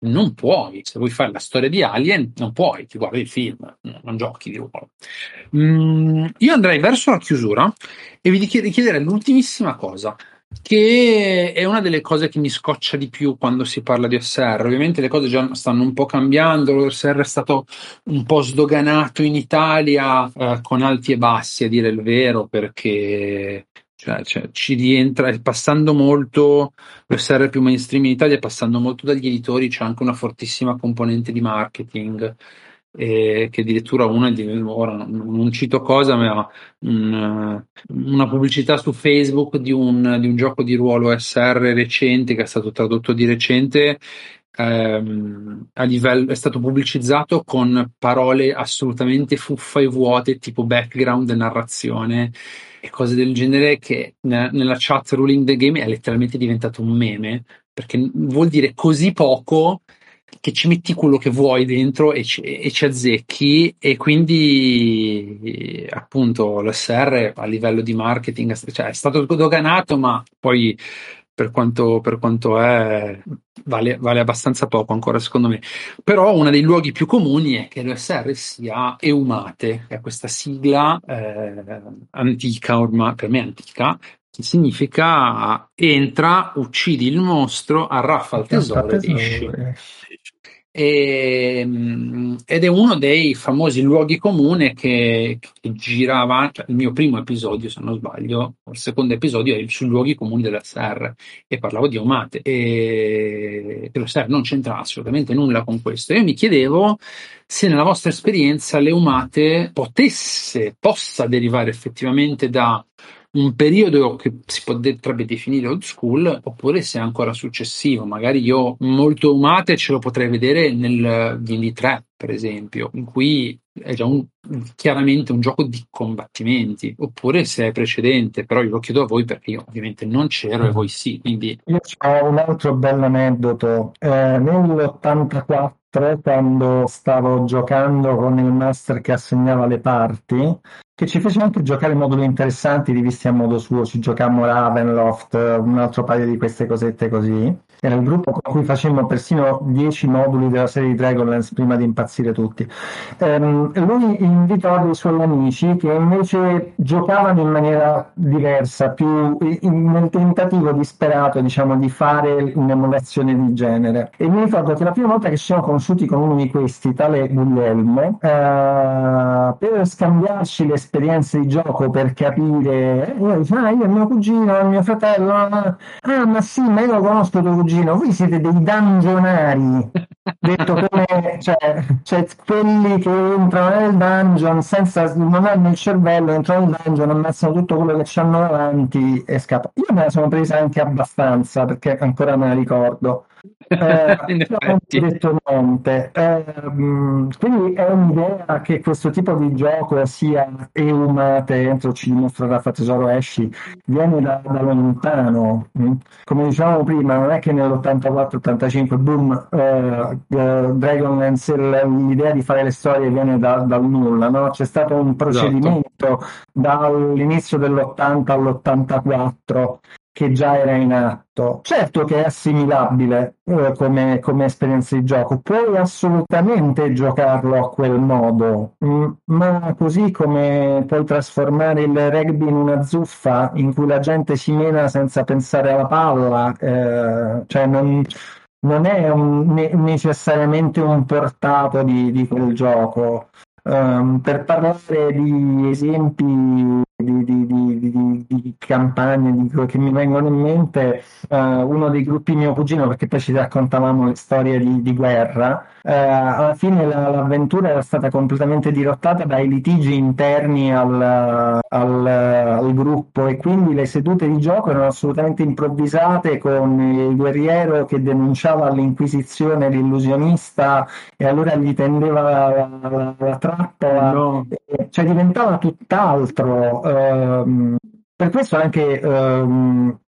[SPEAKER 1] non puoi, se vuoi fare la storia di Alien, non puoi, ti guardi il film, non giochi di ruolo. Mm, io andrei verso la chiusura e vi richiederei l'ultimissima cosa, che è una delle cose che mi scoccia di più quando si parla di O S R. Ovviamente le cose già stanno un po' cambiando, l'O S R è stato un po' sdoganato in Italia, eh, con alti e bassi a dire il vero, perché cioè, cioè, ci rientra, passando molto l'O S R più mainstream in Italia, passando molto dagli editori, c'è anche una fortissima componente di marketing, eh, che addirittura una di ora non, non cito cosa, ma un, una pubblicità su Facebook di un, di un gioco di ruolo O S R recente, che è stato tradotto di recente, ehm, a livello, è stato pubblicizzato con parole assolutamente fuffa e vuote, tipo background e narrazione e cose del genere, che ne- nella chat Ruling the Game è letteralmente diventato un meme, perché vuol dire così poco che ci metti quello che vuoi dentro e ci, e ci azzecchi, e quindi appunto l'O S R a livello di marketing, cioè, è stato doganato, ma poi per quanto, per quanto è vale, vale abbastanza poco ancora secondo me. Però uno dei luoghi più comuni è che l'O S R sia EUMATE, che è questa sigla eh, antica, ormai per me antica, che significa entra, uccidi il mostro, arraffa il tesoro ed esci. E, ed è uno dei famosi luoghi comuni che, che girava, cioè il mio primo episodio, se non sbaglio, il secondo episodio è sui luoghi comuni dell'O S R, e parlavo di Omate, e l'O S R non c'entra assolutamente nulla con questo. Io mi chiedevo se nella vostra esperienza le Omate potesse, possa derivare effettivamente da un periodo che si potrebbe definire old school, oppure se è ancora successivo. Magari io molto Umate ce lo potrei vedere nel D and D tre, per esempio, in cui è già un, chiaramente un gioco di combattimenti, oppure se è precedente, però io lo chiedo a voi perché io ovviamente non c'ero e voi sì, quindi...
[SPEAKER 2] Io ho un altro bell'aneddoto. Eh, nell'ottantaquattro, quando stavo giocando con il master che assegnava le parti, che ci fece anche giocare moduli interessanti rivisti a modo suo, ci giocammo Ravenloft, un altro paio di queste cosette così. Era il gruppo con cui facemmo persino dieci moduli della serie di Dragonlance prima di impazzire tutti. Ehm, lui invitò dei suoi amici che invece giocavano in maniera diversa, più in, nel tentativo disperato, diciamo, di fare un'emulazione di genere. E mi ricordo che la prima volta che ci siamo conosciuti con uno di questi, tale Guglielmo, eh, per scambiarci le esperienze di gioco, per capire, eh, io dicevo, ah, io, mio cugino, il mio fratello, ah, ah, ma sì, ma io lo conosco tuo cugino, voi siete dei dungeonari. Detto come, cioè, cioè, quelli che entrano nel dungeon senza, non hanno il cervello, entrano nel dungeon, ammazzano tutto quello che c'hanno davanti e scappano. Io me la sono presa anche abbastanza, perché ancora me la ricordo. Eh,
[SPEAKER 1] In
[SPEAKER 2] però non ti ho
[SPEAKER 1] effetti.
[SPEAKER 2] detto niente. Eh, mh, quindi è un'idea che questo tipo di gioco sia EUMATE, entro ci dimostra Raffa Tesoro esci, viene da, da lontano. mh. Come dicevamo prima, non è che nell'ottantaquattro ottantacinque, boom, eh, eh, Dragonlance, l'idea di fare le storie viene da- dal nulla, no? C'è stato un
[SPEAKER 1] Esatto.
[SPEAKER 2] procedimento dall'inizio dell'ottanta all'ottantaquattro che già era in atto. Certo che è assimilabile eh, come, come esperienza di gioco, puoi assolutamente giocarlo a quel modo, mm, ma così come puoi trasformare il rugby in una zuffa in cui la gente si mena senza pensare alla palla, eh, cioè non, non è un- ne- necessariamente un portato di, di quel gioco. Ehm, per parlare di esempi di, di- di- di- di campagne di- che mi vengono in mente, eh, uno dei gruppi mio cugino, perché poi ci raccontavamo le storie di, di guerra, eh, alla fine la- l'avventura era stata completamente dirottata dai litigi interni al, al- al gruppo, e quindi le sedute di gioco erano assolutamente improvvisate, con il guerriero che denunciava all'Inquisizione l'illusionista e allora gli tendeva la, la- la trappola,
[SPEAKER 1] No.
[SPEAKER 2] eh, cioè diventava tutt'altro. ehm, per questo anche ehm,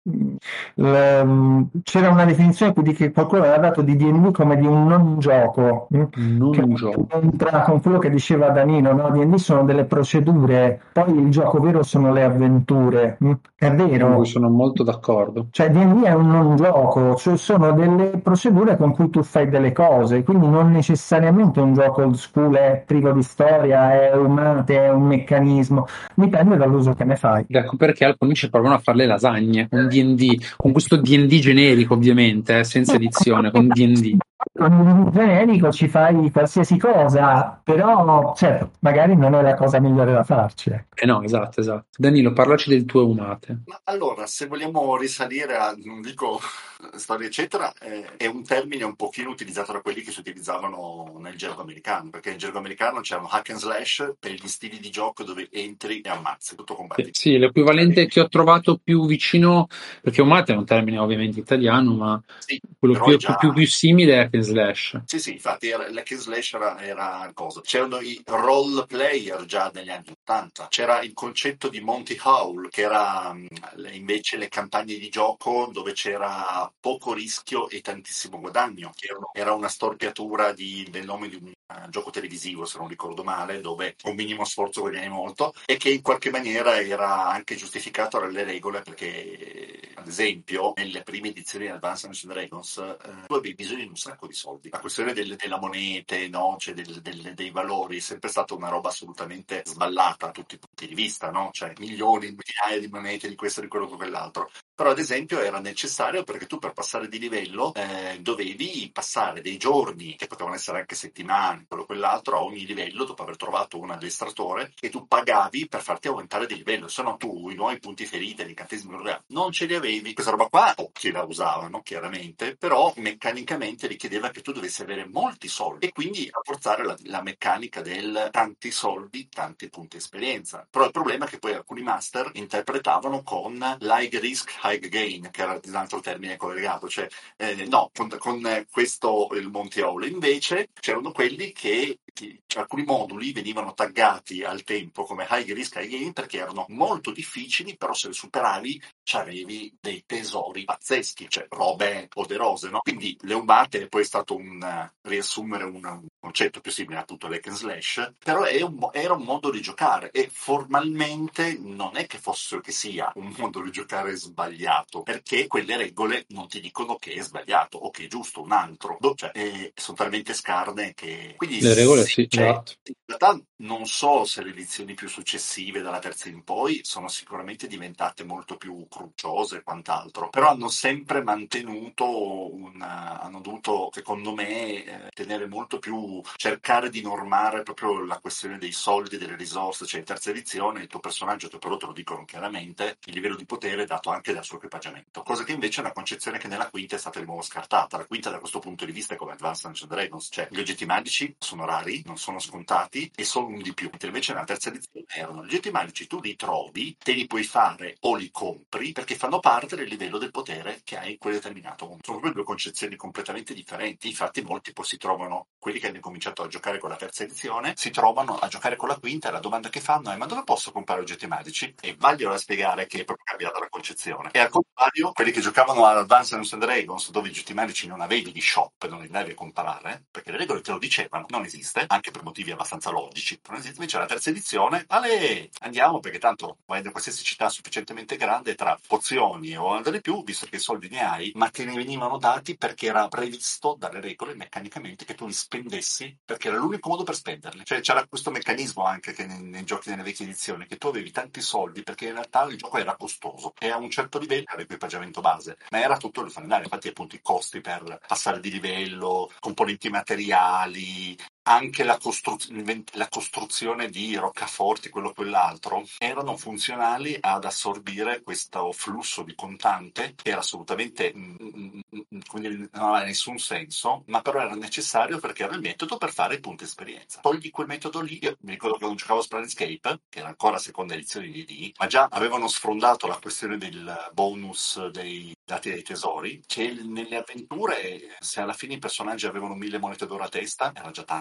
[SPEAKER 2] l- c'era una definizione di che qualcuno aveva dato di D and D come di un non gioco, mh,
[SPEAKER 1] Non
[SPEAKER 2] che
[SPEAKER 1] un gioco.
[SPEAKER 2] entra con quello che diceva Danilo, no? D and D sono delle procedure, poi il gioco vero sono le avventure, mh. È
[SPEAKER 1] Con cui
[SPEAKER 2] vero.
[SPEAKER 1] sono molto d'accordo.
[SPEAKER 2] Cioè D and D è un non gioco, cioè sono delle procedure con cui tu fai delle cose, quindi non necessariamente un gioco old school è privo di storia, è umate, è un meccanismo, dipende dall'uso che ne fai.
[SPEAKER 1] Ecco perché alcuni ci provano a fare le lasagne con D and D, con questo D and D generico ovviamente, eh, senza edizione, con D and D.
[SPEAKER 2] Con un generico ci fai qualsiasi cosa, però certo, magari non è la cosa migliore da farci. Ecco.
[SPEAKER 1] Eh no, esatto, esatto. Danilo, parlaci del tuo umate.
[SPEAKER 3] Ma allora, se vogliamo risalire a, non dico storia eccetera, eh, è un termine un pochino utilizzato da quelli che si utilizzavano nel gergo americano, perché nel gergo americano c'è un hack and slash per gli stili di gioco dove entri e ammazzi, tutto
[SPEAKER 1] Sì,
[SPEAKER 3] combattimento.
[SPEAKER 1] sì, l'equivalente che ho trovato più vicino, perché umate è un termine ovviamente italiano, ma
[SPEAKER 3] Sì,
[SPEAKER 1] quello
[SPEAKER 3] però è
[SPEAKER 1] più, più,
[SPEAKER 3] già.
[SPEAKER 1] più, più simile è hack and slash.
[SPEAKER 3] Sì, sì, infatti era, l'hack and slash era, era cosa? C'erano i role player già negli anni ottanta, c'era il concetto di Monty Hall, che era mh, le- invece le campagne di gioco dove c'era poco rischio e tantissimo guadagno, che erano- era una storpiatura di- del nome di un eh, gioco televisivo, se non ricordo male, dove con minimo sforzo guadagni molto e che in qualche maniera era anche giustificato dalle regole perché, ad esempio, nelle prime edizioni di Advanced Dungeons and Dragons eh, tu avevi bisogno di un sacco di soldi. La questione delle, della monete, no? Cioè del- del- dei valori, è sempre stata una roba assolutamente sballata da tutti i punti di vista, no? Cioè milioni, migliaia di monete di questo, di quello, di quell'altro. Però ad esempio era necessario perché tu per passare di livello eh, dovevi passare dei giorni, che potevano essere anche settimane, quello o quell'altro, a ogni livello dopo aver trovato un addestratore e tu pagavi per farti aumentare di livello, se no tu i nuovi punti ferita, gli incantesimi non ce li avevi. Questa roba qua pochi la usavano chiaramente, però meccanicamente richiedeva che tu dovessi avere molti soldi e quindi rafforzare la, la meccanica del tanti soldi, tanti punti esperienza. Però il problema è che poi alcuni master interpretavano con high risk, high gain, che era un altro termine collegato, cioè eh, no, con, con questo il Monty Hall. Invece c'erano quelli che, che alcuni moduli venivano taggati al tempo come high risk, high gain perché erano molto difficili, però se li superavi c'avevi dei tesori pazzeschi, cioè robe poderose, no? Quindi le umate è poi stato un uh, riassumere un, un concetto più simile appunto all'hack and slash, però è un, era un modo di giocare e formalmente non è che fosse che sia un modo di giocare sbagliato, perché quelle regole non ti dicono che è sbagliato o che è giusto un altro, cioè eh, sono talmente scarne che quindi
[SPEAKER 1] Le regole
[SPEAKER 3] sì,
[SPEAKER 1] sì,
[SPEAKER 3] cioè,
[SPEAKER 1] esatto.
[SPEAKER 3] in realtà non so se le edizioni più successive dalla terza in poi sono sicuramente diventate molto più crucciose e quant'altro, però hanno sempre mantenuto una, hanno dovuto secondo me eh, tenere molto più, cercare di normare proprio la questione dei soldi, delle risorse, cioè in terza edizione il tuo personaggio, però te lo dicono chiaramente, il livello di potere è dato anche dal suo equipaggiamento, cosa che invece è una concezione che nella quinta è stata di nuovo scartata. La quinta da questo punto di vista è come Advanced Dungeons and Dragons, cioè gli oggetti magici sono rari, non sono scontati e sono un di più, mentre invece nella terza edizione erano gli oggetti magici, tu li trovi, te li puoi fare o li compri perché fanno parte del livello del potere che hai in quel determinato momento. Sono proprio due concezioni completamente differenti, infatti molti poi si trovano, quelli che hanno cominciato a giocare con la terza edizione, si trovano a giocare con la quinta e la domanda che fanno è ma dove posso comprare oggetti magici? E vaglielo a spiegare che è proprio cambiata la concezione. E al contrario, quelli che giocavano ad Advanced Dungeons and Dragons, dove i oggetti magici non avevi di shop, non li andavi a comprare, perché le regole te lo dicevano, non esiste, anche per motivi abbastanza logici, non esiste, invece la terza edizione, ale, andiamo, perché tanto vai da qualsiasi città sufficientemente grande, tra pozioni o andare più, visto che soldi ne hai, ma te ne venivano dati perché era previsto dalle regole meccanicamente che tu li spendessi, perché era l'unico modo per spenderli. Cioè c'era questo meccanismo anche che nei, nei giochi nelle vecchie edizioni, che tu avevi tanti soldi perché in realtà il gioco era costoso e a un certo livello era l'equipaggiamento base, ma era tutto il fondare. Infatti appunto i costi per passare di livello, componenti materiali, anche la, costru- la costruzione di roccaforti, quello o quell'altro, erano funzionali ad assorbire questo flusso di contante che era assolutamente mm, mm, mm, quindi non aveva nessun senso, ma però era necessario perché era il metodo per fare i punti esperienza. Togli quel metodo lì, io mi ricordo che non giocavo a Planescape, che era ancora seconda edizione di D, ma già avevano sfrondato la questione del bonus dei dati dai tesori, che nelle avventure, se alla fine i personaggi avevano mille monete d'oro a testa, era già tanto.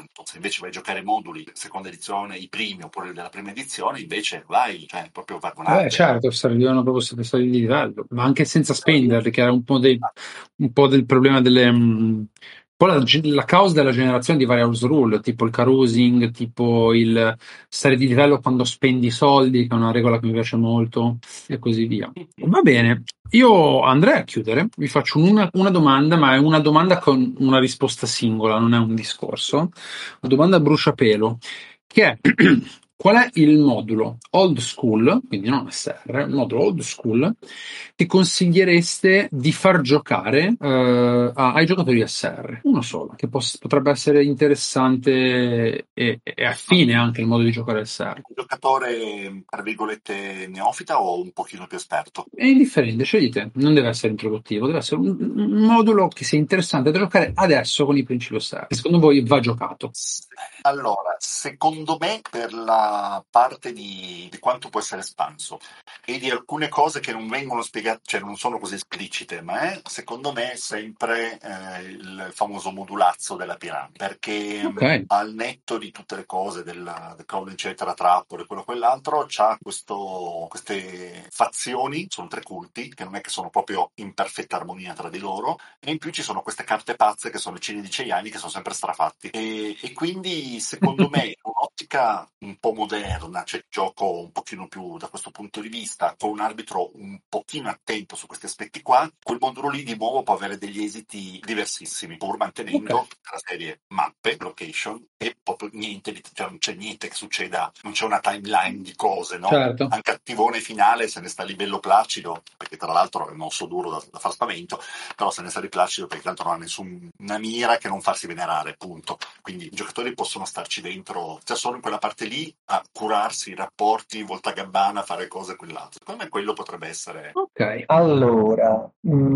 [SPEAKER 3] tanto. Se invece vai a giocare moduli, seconda edizione, i primi oppure della prima edizione, invece vai, cioè proprio vagonate.
[SPEAKER 1] Eh, certo, servivano proprio queste storie di livello, ma anche senza spenderli, che era un po', dei, un po' del problema delle... mh, un po' la, la causa della generazione di vari house rule, tipo il carousing, tipo il stare di livello quando spendi soldi, che è una regola che mi piace molto, e così via. Va bene, io andrei a chiudere, vi faccio una, una domanda, ma è una domanda con una risposta singola, non è un discorso. Una domanda a bruciapelo, che è qual è il modulo old school, quindi non S R, il modulo old school, che consigliereste di far giocare eh, a- ai giocatori S R? Uno solo, che pos- potrebbe essere interessante e, e affine anche al modo di giocare S R.
[SPEAKER 3] Un giocatore, tra virgolette, neofita o un pochino più esperto?
[SPEAKER 1] È indifferente, scegli te, non deve essere introduttivo, deve essere un, un modulo che sia interessante da giocare adesso con i principi S R. Secondo voi va giocato?
[SPEAKER 3] Allora, secondo me per la parte di, di quanto può essere espanso e di alcune cose che non vengono spiegate, cioè non sono così esplicite, ma è secondo me sempre eh, il famoso modulazzo della piramide, perché
[SPEAKER 1] Ok.
[SPEAKER 3] al netto di tutte le cose del, del cavolo eccetera, trappole, quello quell'altro, c'ha questo, queste fazioni, sono tre culti, che non è che sono proprio in perfetta armonia tra di loro, e in più ci sono queste carte pazze che sono i cini di Ceiani che sono sempre strafatti, e, e quindi secondo me in un'ottica un po' moderna, cioè gioco un pochino più da questo punto di vista, con un arbitro un pochino attento su questi aspetti qua, quel modulo lì di nuovo può avere degli esiti diversissimi, pur mantenendo
[SPEAKER 1] Ok.
[SPEAKER 3] la serie mappe, location e proprio niente, di- cioè non c'è niente che succeda, non c'è una timeline di cose, no?
[SPEAKER 1] Certo.
[SPEAKER 3] Anche attivone finale se ne sta lì bello placido, perché tra l'altro è un osso duro da, da far spavento, però se ne sta lì placido perché tanto non ha nessuna mira che non farsi venerare, punto. Quindi i giocatori possono starci dentro, cioè solo in quella parte lì a curarsi i rapporti, voltagabbana, fare cose quell'altro. Secondo me quello potrebbe essere.
[SPEAKER 1] Ok.
[SPEAKER 2] Allora,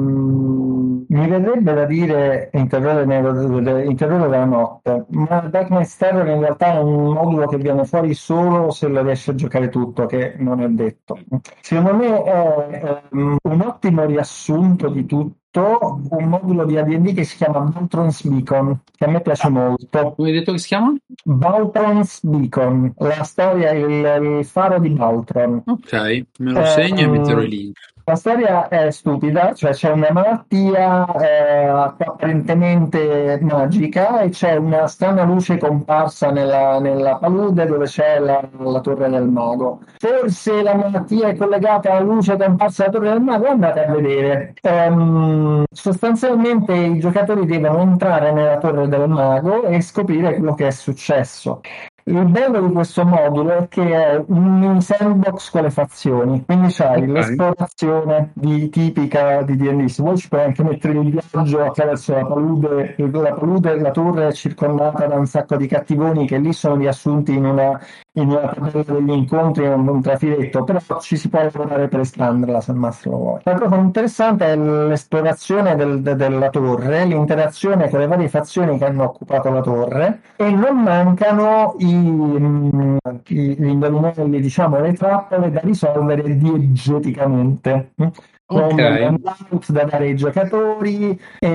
[SPEAKER 2] mm, mi verrebbe da dire Interrore nero- Interrore della notte, ma Darkness Terror in realtà è un modulo che viene fuori solo se lo riesci a giocare tutto, che non è detto. Secondo me è ehm, un ottimo riassunto di tutto un modulo di A D and D che si chiama Baltron's Beacon, che a me piace molto.
[SPEAKER 1] Come hai detto che si chiama?
[SPEAKER 2] Baltron's Beacon, la storia, il, il faro di Baltron.
[SPEAKER 1] Ok, me lo segno e metterò i
[SPEAKER 2] Ehm,
[SPEAKER 1] link.
[SPEAKER 2] la storia è stupida, cioè c'è una malattia eh, apparentemente magica e c'è una strana luce comparsa nella, nella palude dove c'è la, la torre del mago. Forse la malattia è collegata alla luce comparsa alla torre del mago, andate a vedere. Ehm, sostanzialmente i giocatori devono entrare nella torre del mago e scoprire quello che è successo. Il bello di questo modulo è che è un mini sandbox con le fazioni, quindi c'hai
[SPEAKER 1] Ok.
[SPEAKER 2] l'esplorazione di, tipica di D and D, se vuoi ci puoi anche mettere il viaggio attraverso la palude, la palude, la torre è circondata da un sacco di cattivoni che lì sono riassunti in una, in una tabella degli incontri, in un trafiletto, però ci si può lavorare per espanderla se il massimo vuoi. La cosa interessante è l'esplorazione del- de- della torre, l'interazione con le varie fazioni che hanno occupato la torre e non mancano i, mm, i- gli indovinelli, diciamo, le trappole da risolvere diegeticamente. mm, Con
[SPEAKER 1] Ok.
[SPEAKER 2] degli handout da dare ai giocatori e,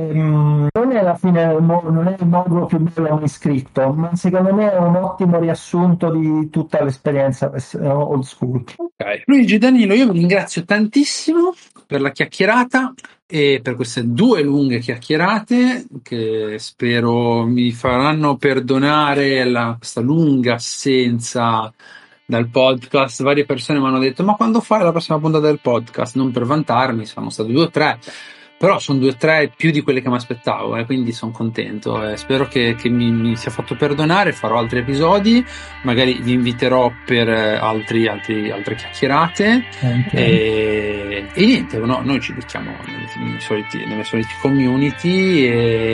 [SPEAKER 2] mm, non è alla fine il mo- non è il modulo più bello mai scritto, ma secondo me è un ottimo riassunto di tutta l'esperienza eh, old school.
[SPEAKER 1] Ok. Luigi, Danilo, io vi ringrazio tantissimo per la chiacchierata e per queste due lunghe chiacchierate che spero mi faranno perdonare la- questa lunga assenza dal podcast. Varie persone mi hanno detto: ma quando fai la prossima puntata del podcast? Non per vantarmi, sono state due o tre. Però sono due o tre più di quelle che mi aspettavo, eh, quindi sono contento. Eh, spero che, che mi, mi sia fatto perdonare, farò altri episodi, magari vi inviterò per eh, altri, altri, altre chiacchierate.
[SPEAKER 2] Ok.
[SPEAKER 1] E, e niente, no, noi ci becchiamo nei, nei soliti, nelle solite community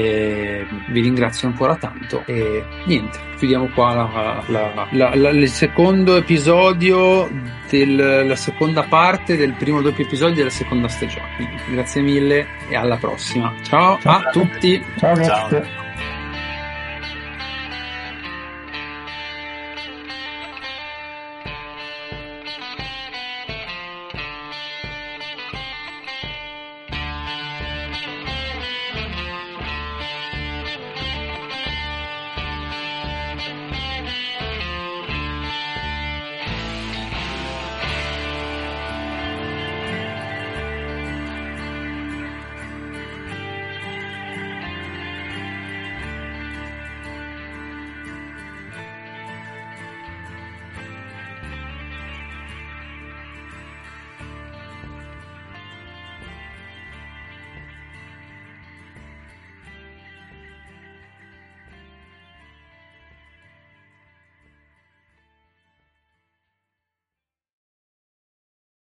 [SPEAKER 1] e vi ringrazio ancora tanto. E niente, chiudiamo qua la, la, la, la, il secondo episodio della seconda parte del primo doppio episodio della seconda stagione. Quindi, grazie mille e alla prossima. Ciao,
[SPEAKER 2] Ciao.
[SPEAKER 1] a tutti.
[SPEAKER 2] Ciao,
[SPEAKER 3] Ciao.
[SPEAKER 2] grazie.